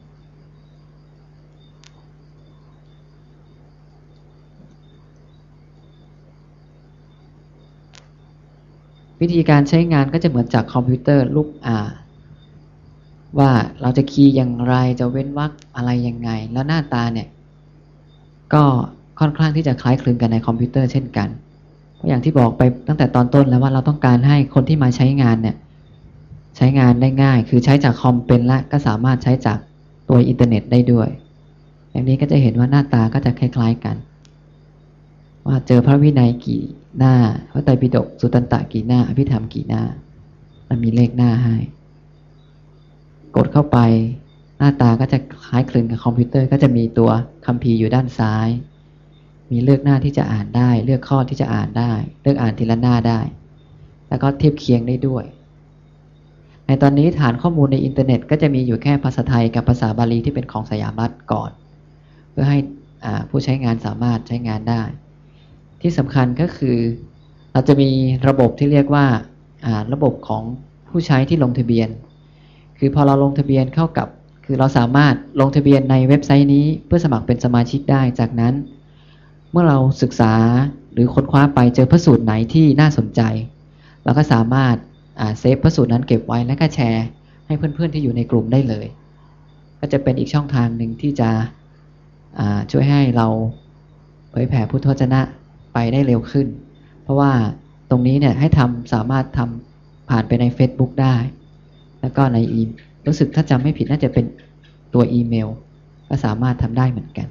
วิธีการใช้งานก็จะเหมือนจากคอมพิวเตอร์รูปว่าเราจะคีย์อย่างไรจะเว้นวรรคอะไรยังไงแล้วหน้าตาเนี่ยก็ค่อนข้างที่จะคล้ายคลึงกันในคอมพิวเตอร์เช่นกันเพราะอย่างที่บอกไปตั้งแต่ตอนต้นแล้วว่าเราต้องการให้คนที่มาใช้งานเนี่ยใช้งานได้ง่ายคือใช้จากคอมเป็นและก็สามารถใช้จากตัวอินเทอร์เน็ตได้ด้วยอย่างนี้ก็จะเห็นว่าหน้าตาก็จะคล้ายๆกันว่าเจอพระวินัยกี่หน้าพระไตรปิฎกสุตตันตกี่หน้าอภิธรรมกี่หน้ามันมีเลขหน้าให้กดเข้าไปหน้าตาก็จะคล้ายคลึงกับคอมพิวเตอร์ก็จะมีตัวคัมภีร์อยู่ด้านซ้ายมีเลือกหน้าที่จะอ่านได้เลือกข้อที่จะอ่านได้เลือกอ่านทีละหน้าได้แล้วก็เทียบเคียงได้ด้วยในตอนนี้ฐานข้อมูลในอินเทอร์เน็ตก็จะมีอยู่แค่ภาษาไทยกับภาษาบาลีที่เป็นของสยามรัฐก่อนเพื่อให้ผู้ใช้งานสามารถใช้งานได้ที่สำคัญก็คือเราจะมีระบบที่เรียกว่าระบบของผู้ใช้ที่ลงทะเบียนคือพอเราลงทะเบียนเข้ากับคือเราสามารถลงทะเบียนในเว็บไซต์นี้เพื่อสมัครเป็นสมาชิกได้จากนั้นเมื่อเราศึกษาหรือค้นคว้าไปเจอพระสูตรไหนที่น่าสนใจเราก็สามารถเซฟพระสูตรนั้นเก็บไว้และก็แชร์ให้เพื่อนๆที่อยู่ในกลุ่มได้เลยก็จะเป็นอีกช่องทางหนึ่งที่จะช่วยให้เราเผยแผ่พุทธวจนะไปได้เร็วขึ้นเพราะว่าตรงนี้เนี่ยให้สามารถทำผ่านไปใน Facebook ได้แล้วก็ในรู้สึกถ้าจำไม่ผิดน่าจะเป็นตัวอีเมลก็สามารถทำได้เหมือนกัน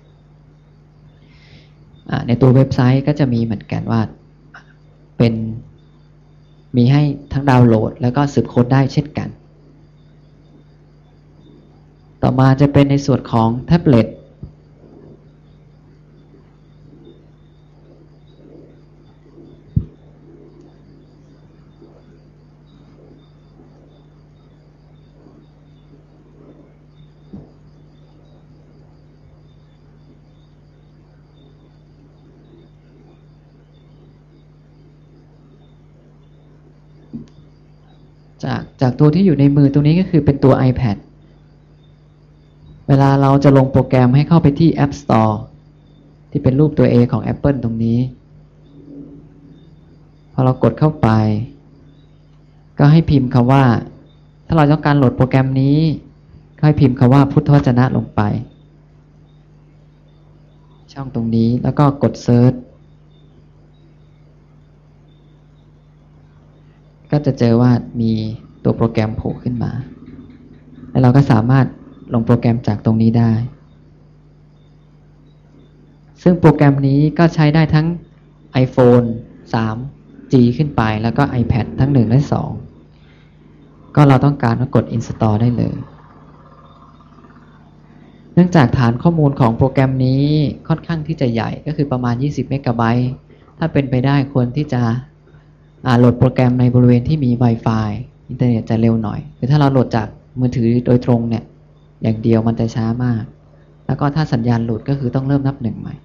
ในตัวเว็บไซต์ก็จะมีเหมือนกันว่ามีให้ทั้งดาวน์โหลดแล้วก็สืบค้นได้เช่นกันต่อมาจะเป็นในส่วนของแท็บเล็ตจากตัวที่อยู่ในมือตรงนี้ก็คือเป็นตัว iPad เวลาเราจะลงโปรแกรมให้เข้าไปที่ App Store ที่เป็นรูปตัว A ของ Apple ตรงนี้พอเรากดเข้าไปก็ให้พิมพ์คำว่าถ้าเราต้องการโหลดโปรแกรมนี้ก็ให้พิมพ์คำว่าพุทธวจนะลงไปช่องตรงนี้แล้วก็กด Search ก็จะเจอว่ามีตัวโปรแกรมโผล่ขึ้นมาแล้วเราก็สามารถลงโปรแกรมจากตรงนี้ได้ซึ่งโปรแกรมนี้ก็ใช้ได้ทั้ง iPhone 3G ขึ้นไปแล้วก็ iPad ทั้ง1และ2ก็เราต้องการก็กด Install ได้เลยเนื่องจากฐานข้อมูลของโปรแกรมนี้ค่อนข้างที่จะใหญ่ก็คือประมาณ20 เมกะไบต์ถ้าเป็นไปได้ควรที่จะโหลดโปรแกรมในบริเวณที่มี Wi-Fi อินเทอร์เน็ตจะเร็วหน่อยคือถ้าเราโหลดจากมือถือโดยตรงเนี่ยอย่างเดียวมันจะช้ามากแล้วก็ถ้าสัญญาณหลุดก็คือต้องเริ่มนับหนึ่งใหม่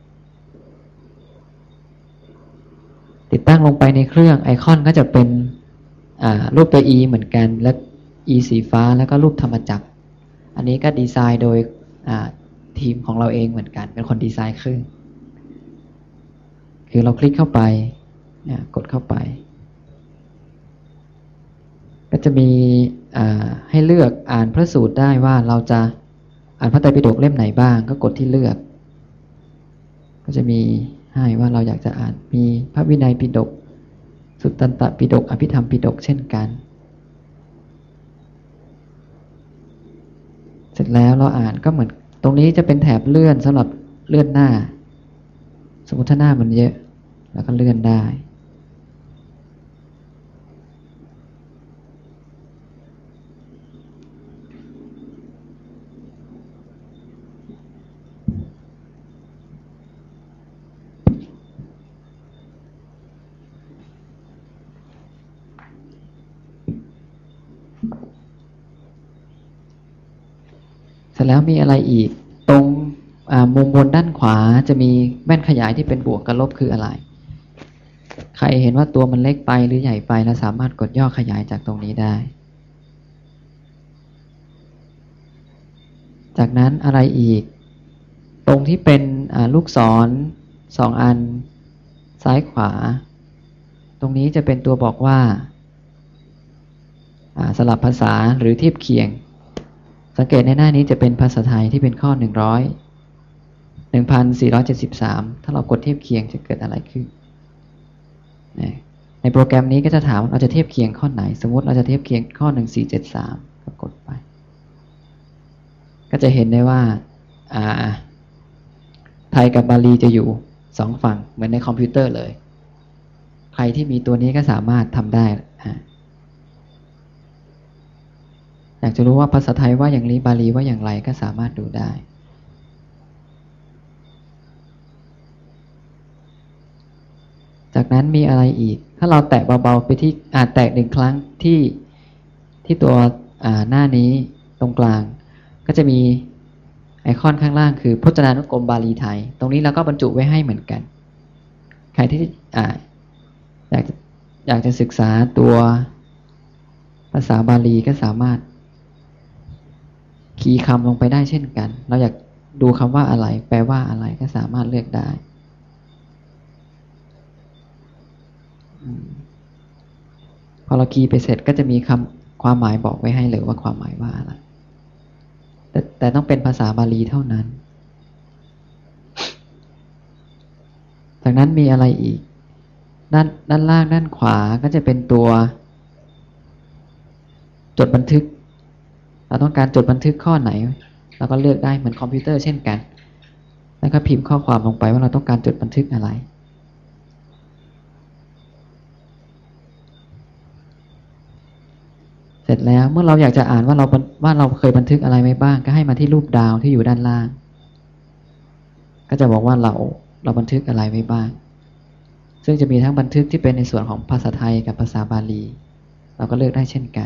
ติดตั้งลงไปในเครื่องไอคอนก็จะเป็นรูปตัว E เหมือนกันและ E สีฟ้าแล้วก็รูปธรรมจักรอันนี้ก็ดีไซน์โดยทีมของเราเองเหมือนกันเป็นคนดีไซน์เครื่องคือเราคลิกเข้าไปกดเข้าไปก็จะมีให้เลือกอ่านพระสูตรได้ว่าเราจะอ่านพระไตรปิฎกเล่มไหนบ้างก็กดที่เลือกก็จะมีให้ว่าเราอยากจะอ่านมีพระวินัยปิฎกสุตตันตปิฎกอภิธรรมปิฎกเช่นกันเสร็จแล้วเราอ่านก็เหมือนตรงนี้จะเป็นแถบเลื่อนสำหรับเลื่อนหน้าสมมติถ้าหน้ามันเยอะแล้วก็เลื่อนได้เสร็จแล้วมีอะไรอีกตรงมุมบนด้านขวาจะมีแว่นขยายที่เป็นบวกกับลบคืออะไรใครเห็นว่าตัวมันเล็กไปหรือใหญ่ไปแล้วสามารถกดย่อขยายจากตรงนี้ได้จากนั้นอะไรอีกตรงที่เป็นลูกศร2 อันซ้ายขวาตรงนี้จะเป็นตัวบอกว่าสลับภาษาหรือเทียบเคียงสังเกตในหน้านี้จะเป็นภาษาไทยที่เป็นข้อ1473ถ้าเรากดเทียบเคียงจะเกิดอะไรขึ้นในโปรแกรมนี้ก็จะถามเราจะเทียบเคียงข้อไหนสมมติเราจะเทียบเคียงข้อ1473ก็กดไปก็จะเห็นได้ว่าไทยกับบาลีจะอยู่2 ฝั่งเหมือนในคอมพิวเตอร์เลยใครที่มีตัวนี้ก็สามารถทำได้อยากจะรู้ว่าภาษาไทยว่าอย่างนี้บาลีว่าอย่างไรก็สามารถดูได้จากนั้นมีอะไรอีกถ้าเราแตะเบาๆไปที่แตะ1 ครั้งที่ตัวหน้านี้ตรงกลางก็จะมีไอคอนข้างล่างคือพจนานุกรมบาลีไทยตรงนี้เราก็บรรจุไว้ให้เหมือนกันใครที่อยากจะศึกษาตัวภาษาบาลีก็สามารถคีย์คำลงไปได้เช่นกันเราอยากดูคำว่าอะไรแปลว่าอะไรก็สามารถเลือกได้พอเราคีย์ไปเสร็จก็จะมีความหมายบอกไว้ให้เลยว่าความหมายว่าอะไรแต่ต้องเป็นภาษาบาลีเท่านั้นจากนั้นมีอะไรอีกด้านล่างด้านขวาก็จะเป็นตัวจดบันทึกเราต้องการจดบันทึกข้อไหนเราก็เลือกได้เหมือนคอมพิวเตอร์เช่นกันแล้วก็พิมพ์ข้อความลงไปว่าเราต้องการจดบันทึกอะไรเสร็จแล้วเมื่อเราอยากจะอ่านว่าเราเคยบันทึกอะไรไว้บ้างก็ให้มาที่รูปดาวที่อยู่ด้านล่างก็จะบอกว่าเราบันทึกอะไรไว้บ้างซึ่งจะมีทั้งบันทึกที่เป็นในส่วนของภาษาไทยกับภาษาบาลีเราก็เลือกได้เช่นกัน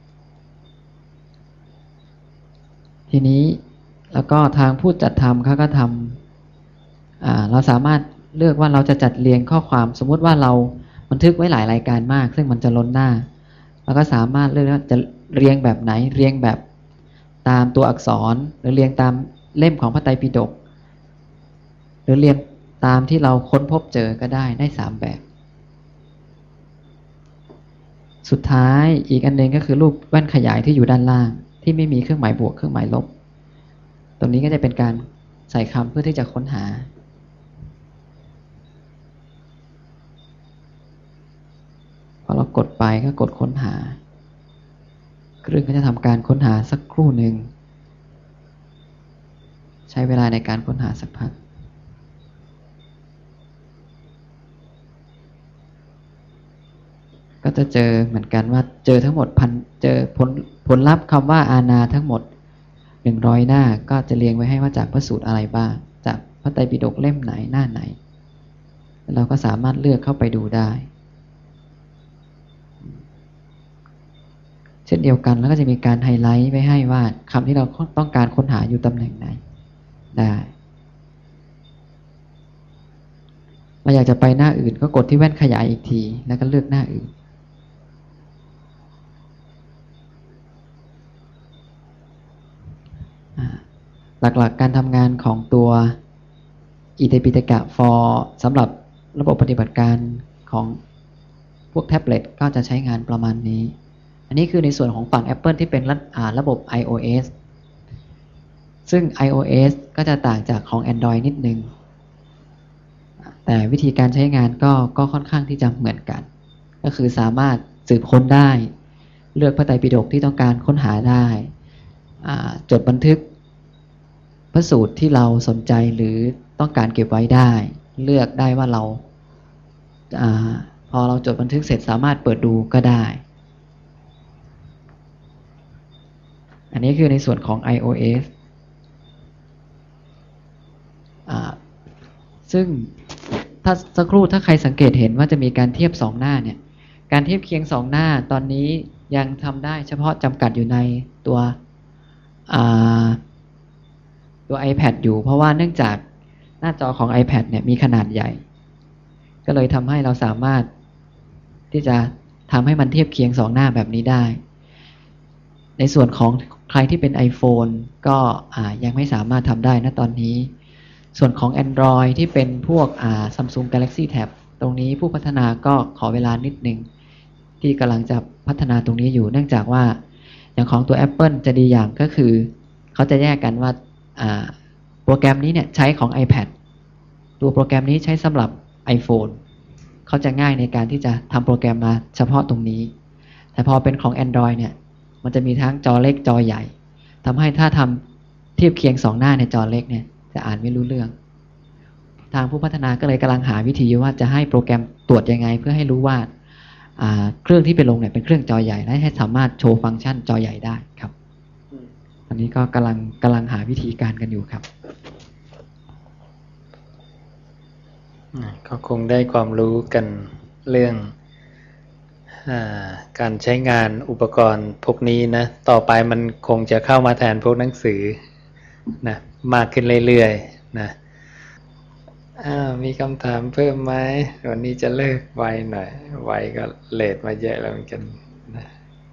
ทีนี้แล้วก็ทางผู้จัดทำเขาก็ทำเราสามารถเลือกว่าเราจะจัดเรียงข้อความสมมุติว่าเราบันทึกไว้หลายรายการมากซึ่งมันจะล้นหน้าเราก็สามารถเลือกว่าจะเรียงแบบไหนเรียงแบบตามตัวอักษรหรือเรียงตามเล่มของพระไตรปิฎกหรือเรียงตามที่เราค้นพบเจอก็ได้3 แบบสุดท้ายอีกอันหนึ่งก็คือรูปแว่นขยายที่อยู่ด้านล่างที่ไม่มีเครื่องหมายบวกเครื่องหมายลบตรงนี้ก็จะเป็นการใส่คำเพื่อที่จะค้นหาพอเรากดไปก็กดค้นหาเครื่องก็จะทำการค้นหาสักครู่หนึ่งใช้เวลาในการค้นหาสักพักก็จะเจอเหมือนกันว่าเจอทั้งหมดเจอผลลัพธ์คำว่าอาณาทั้งหมด100 หน้าก็จะเรียงไว้ให้ว่าจากพระสูตรอะไรบ้างจากพระไตรปิฎกเล่มไหนหน้าไหนเราก็สามารถเลือกเข้าไปดูได้เช่นเดียวกันแล้วก็จะมีการไฮไลท์ไว้ให้ว่าคำที่เราต้องการค้นหาอยู่ตำแหน่งไหนได้เราอยากจะไปหน้าอื่นก็กดที่แว่นขยายอีกทีแล้วก็เลือกหน้าอื่นหลักๆการทำงานของตัวอิติปิฎกะ for สำหรับระบบปฏิบัติการของพวกแท็บเล็ตก็จะใช้งานประมาณนี้อันนี้คือในส่วนของฝั่ง Apple ที่เป็นระบบ iOS ซึ่ง iOS ก็จะต่างจากของ Android นิดนึงแต่วิธีการใช้งานก็ค่อนข้างที่จะเหมือนกันก็คือสามารถสืบค้นได้เลือกพระไตรปิฎกที่ต้องการค้นหาได้จดบันทึกพระสูตรที่เราสนใจหรือต้องการเก็บไว้ได้เลือกได้ว่าเราพอเราจดบันทึกเสร็จสามารถเปิดดูก็ได้อันนี้คือในส่วนของ iOS ซึ่งถ้าสักครู่ถ้าใครสังเกตเห็นว่าจะมีการเทียบ2หน้าเนี่ยการเทียบเคียง2หน้าตอนนี้ยังทำได้เฉพาะจำกัดอยู่ในตัว iPad อยู่เพราะว่าเนื่องจากหน้าจอของ iPad เนี่ยมีขนาดใหญ่ก็เลยทำให้เราสามารถที่จะทำให้มันเทียบเคียง2หน้าแบบนี้ได้ในส่วนของใครที่เป็น iPhone ก็ยังไม่สามารถทำได้ณตอนนี้ส่วนของ Android ที่เป็นพวกSamsung Galaxy Tab ตรงนี้ผู้พัฒนาก็ขอเวลานิดนึงที่กำลังจะพัฒนาตรงนี้อยู่เนื่องจากว่าอย่างของตัว Apple จะดีอย่างก็คือเขาจะแยกกันว่าโปรแกรมนี้เนี่ยใช้ของ iPad ตัวโปรแกรมนี้ใช้สำหรับ iPhone เขาจะง่ายในการที่จะทำโปรแกรมมาเฉพาะตรงนี้แต่พอเป็นของ Android เนี่ยมันจะมีทั้งจอเล็กจอใหญ่ทำให้ถ้าทำเทียบเคียง2หน้าในจอเล็กเนี่ยจะอ่านไม่รู้เรื่องทางผู้พัฒนาก็เลยกำลังหาวิธีว่าจะให้โปรแกรมตรวจยังไงเพื่อให้รู้ว่าเครื่องที่ไปลงเนี่ยเป็นเครื่องจอใหญ่และให้สามารถโชว์ฟังก์ชันจอใหญ่ได้ครับอันนี้ก็กำลังหาวิธีการกันอยู่ครับก็คงได้ความรู้กันเรื่องการใช้งานอุปกรณ์พวกนี้นะต่อไปมันคงจะเข้ามาแทนพวกหนังสือนะมากขึ้นเรื่อยๆนะมีคำถามเพิ่มไหมวันนี้จะเลิกไวหน่อยไวก็เลทมาเยอะแล้วเหมือนกันนะ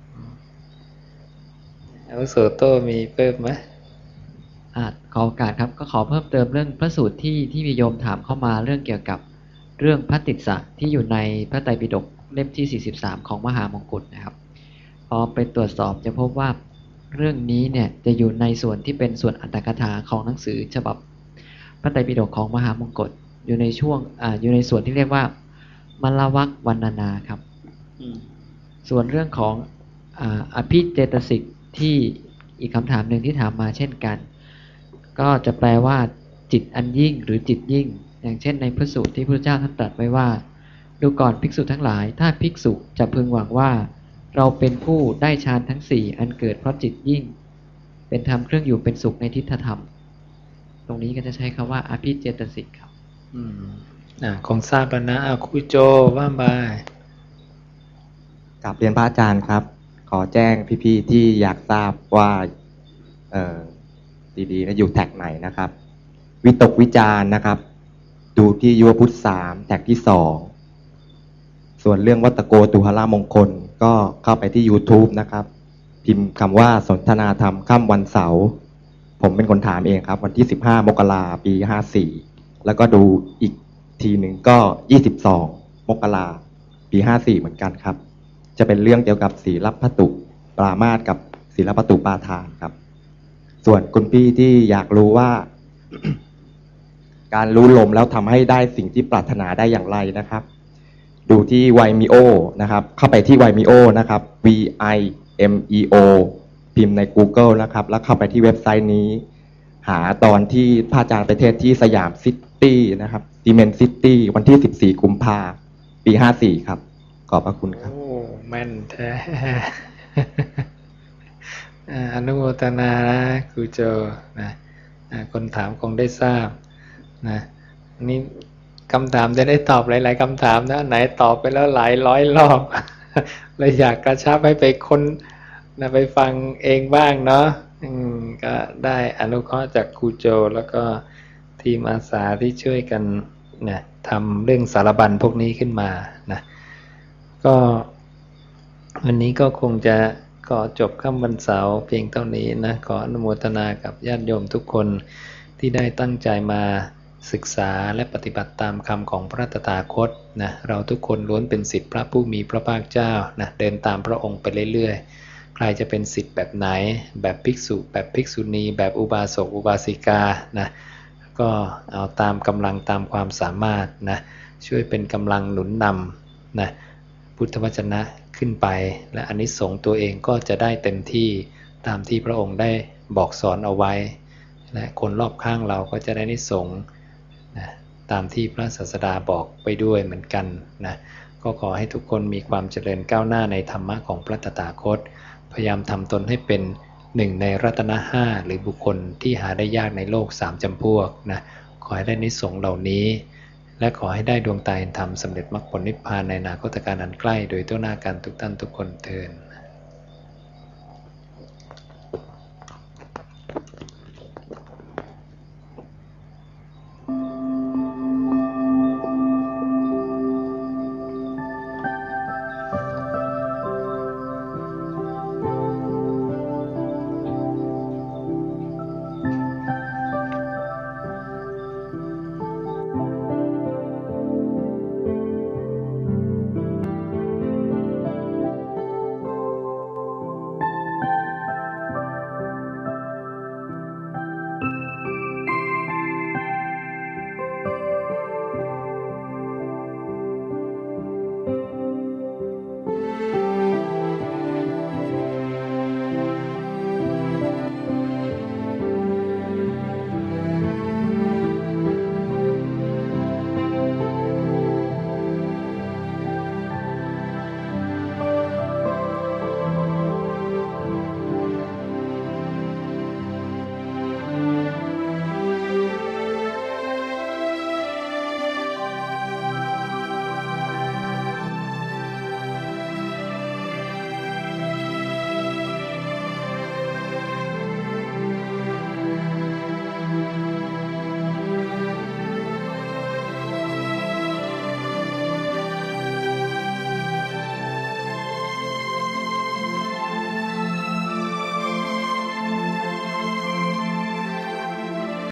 อาวุโสโต้มีเพิ่มไหมขอโอกาสครับก็ขอเพิ่มเติมเรื่องพระสูตรที่มีโยมถามเข้ามาเรื่องเกี่ยวกับเรื่องพระติสสะที่อยู่ในพระไตรปิฎกเล่มที่43ของมหามงกุฎนะครับพอไปตรวจสอบจะพบว่าเรื่องนี้เนี่ยจะอยู่ในส่วนที่เป็นส่วนอัตถกถาของหนังสือฉบับพระไตรปิฎกของมหามงกุฎอยู่ในช่วงอยู่ในส่วนที่เรียกว่ามัลลวรรควรรณนาครับส่วนเรื่องของอภิเจตสิกที่อีกคำถามหนึ่งที่ถามมาเช่นกันก็จะแปลว่าจิตอันยิ่งหรือจิตยิ่งอย่างเช่นในพระสูตรที่พระเจ้าท่านตรัสไว้ว่าดูก่อนภิกษุทั้งหลายถ้าภิกษุจะพึงหวังว่าเราเป็นผู้ได้ฌานทั้ง4อันเกิดเพราะจิตยิ่งเป็นธรรมเครื่องอยู่เป็นสุขในทิฏฐธรรมตรงนี้ก็จะใช้คำว่าอภิเจตสิกครับคงทราบแล้วนะครูโจว่าบายกราบเรียนพระอาจารย์ครับขอแจ้งพี่ๆที่อยากทราบว่าดีๆนะอยู่แท็กไหนนะครับวิตกวิจารณ์นะครับดูที่ยุวพุทธ3แท็กที่2ส่วนเรื่องวัตโกตุหรามงคลก็เข้าไปที่ YouTube นะครับพิมพ์คำว่าสนทนาธรรมค่ำวันเสาร์ผมเป็นคนถามเองครับวันที่15 มกราคม ปี54แล้วก็ดูอีกทีหนึ่งก็22 มกราคม ปี54เหมือนกันครับจะเป็นเรื่องเกี่ยวกับศีลพัตตุปรามาสกับศีลพัตตุปาทานครับส่วนคุณพี่ที่อยากรู้ว่า การรู้ลมแล้วทำให้ได้สิ่งที่ปรารถนาได้อย่างไรนะครับดูที่ไวมิโอนะครับเข้าไปที่ไวมิโอนะครับ VIMEO พิมพ์ใน Google นะครับแล้วเข้าไปที่เว็บไซต์นี้หาตอนที่พระอาจารย์ไปเทศที่สยามซิตี้นะครับซีเมนต์ซิตี้วันที่14 กุมภาพันธ์ ปี54ครับขอบพระคุณครับโอ้แม่นแท้อนุโมทนานะครูโจนะคนถามคงได้ทราบนะนี่คำถามจะได้ตอบหลายๆคำถามนะไหนตอบไปแล้วหลายร้อยรอบเลยอยากกระชับให้ไปค้นนะไปฟังเองบ้างเนาะก็ได้อนุเคราะห์จากครูโจแล้วก็ทีมอาสาที่ช่วยกันนะทำเรื่องสารบัญพวกนี้ขึ้นมานะก็วันนี้ก็คงจะขอจบค่ำวันเสาร์เพียงเท่านี้นะขออนุโมทนากับญาติโยมทุกคนที่ได้ตั้งใจมาศึกษาและปฏิบัติตามคำของพระตถาคตนะเราทุกคนล้วนเป็นศิษย์พระผู้มีพระภาคเจ้านะเดินตามพระองค์ไปเรื่อยๆใครจะเป็นศิษย์แบบไหนแบบภิกษุแบบภิกษุณีแบบอุบาสกอุบาสิกานะก็เอาตามกำลังตามความสามารถนะช่วยเป็นกำลังหนุนนำนะพุทธวจนะขึ้นไปและอานิสงส์ตัวเองก็จะได้เต็มที่ตามที่พระองค์ได้บอกสอนเอาไว้และคนรอบข้างเราก็จะได้อานิสงส์ตามที่พระศาสดาบอกไปด้วยเหมือนกันนะก็ขอให้ทุกคนมีความเจริญก้าวหน้าในธรรมะของพระตถาคตพยายามทำตนให้เป็นหนึ่งในรัตนะห้าหรือบุคคลที่หาได้ยากในโลกสามจำพวกนะขอให้ได้นิสงส์เหล่านี้และขอให้ได้ดวงตาเห็นธรรมสำเร็จมรรคผลนิพพานในอนาคตการอันใกล้โดยทั่วหน้ากันทุกท่านทุกคนเทอญ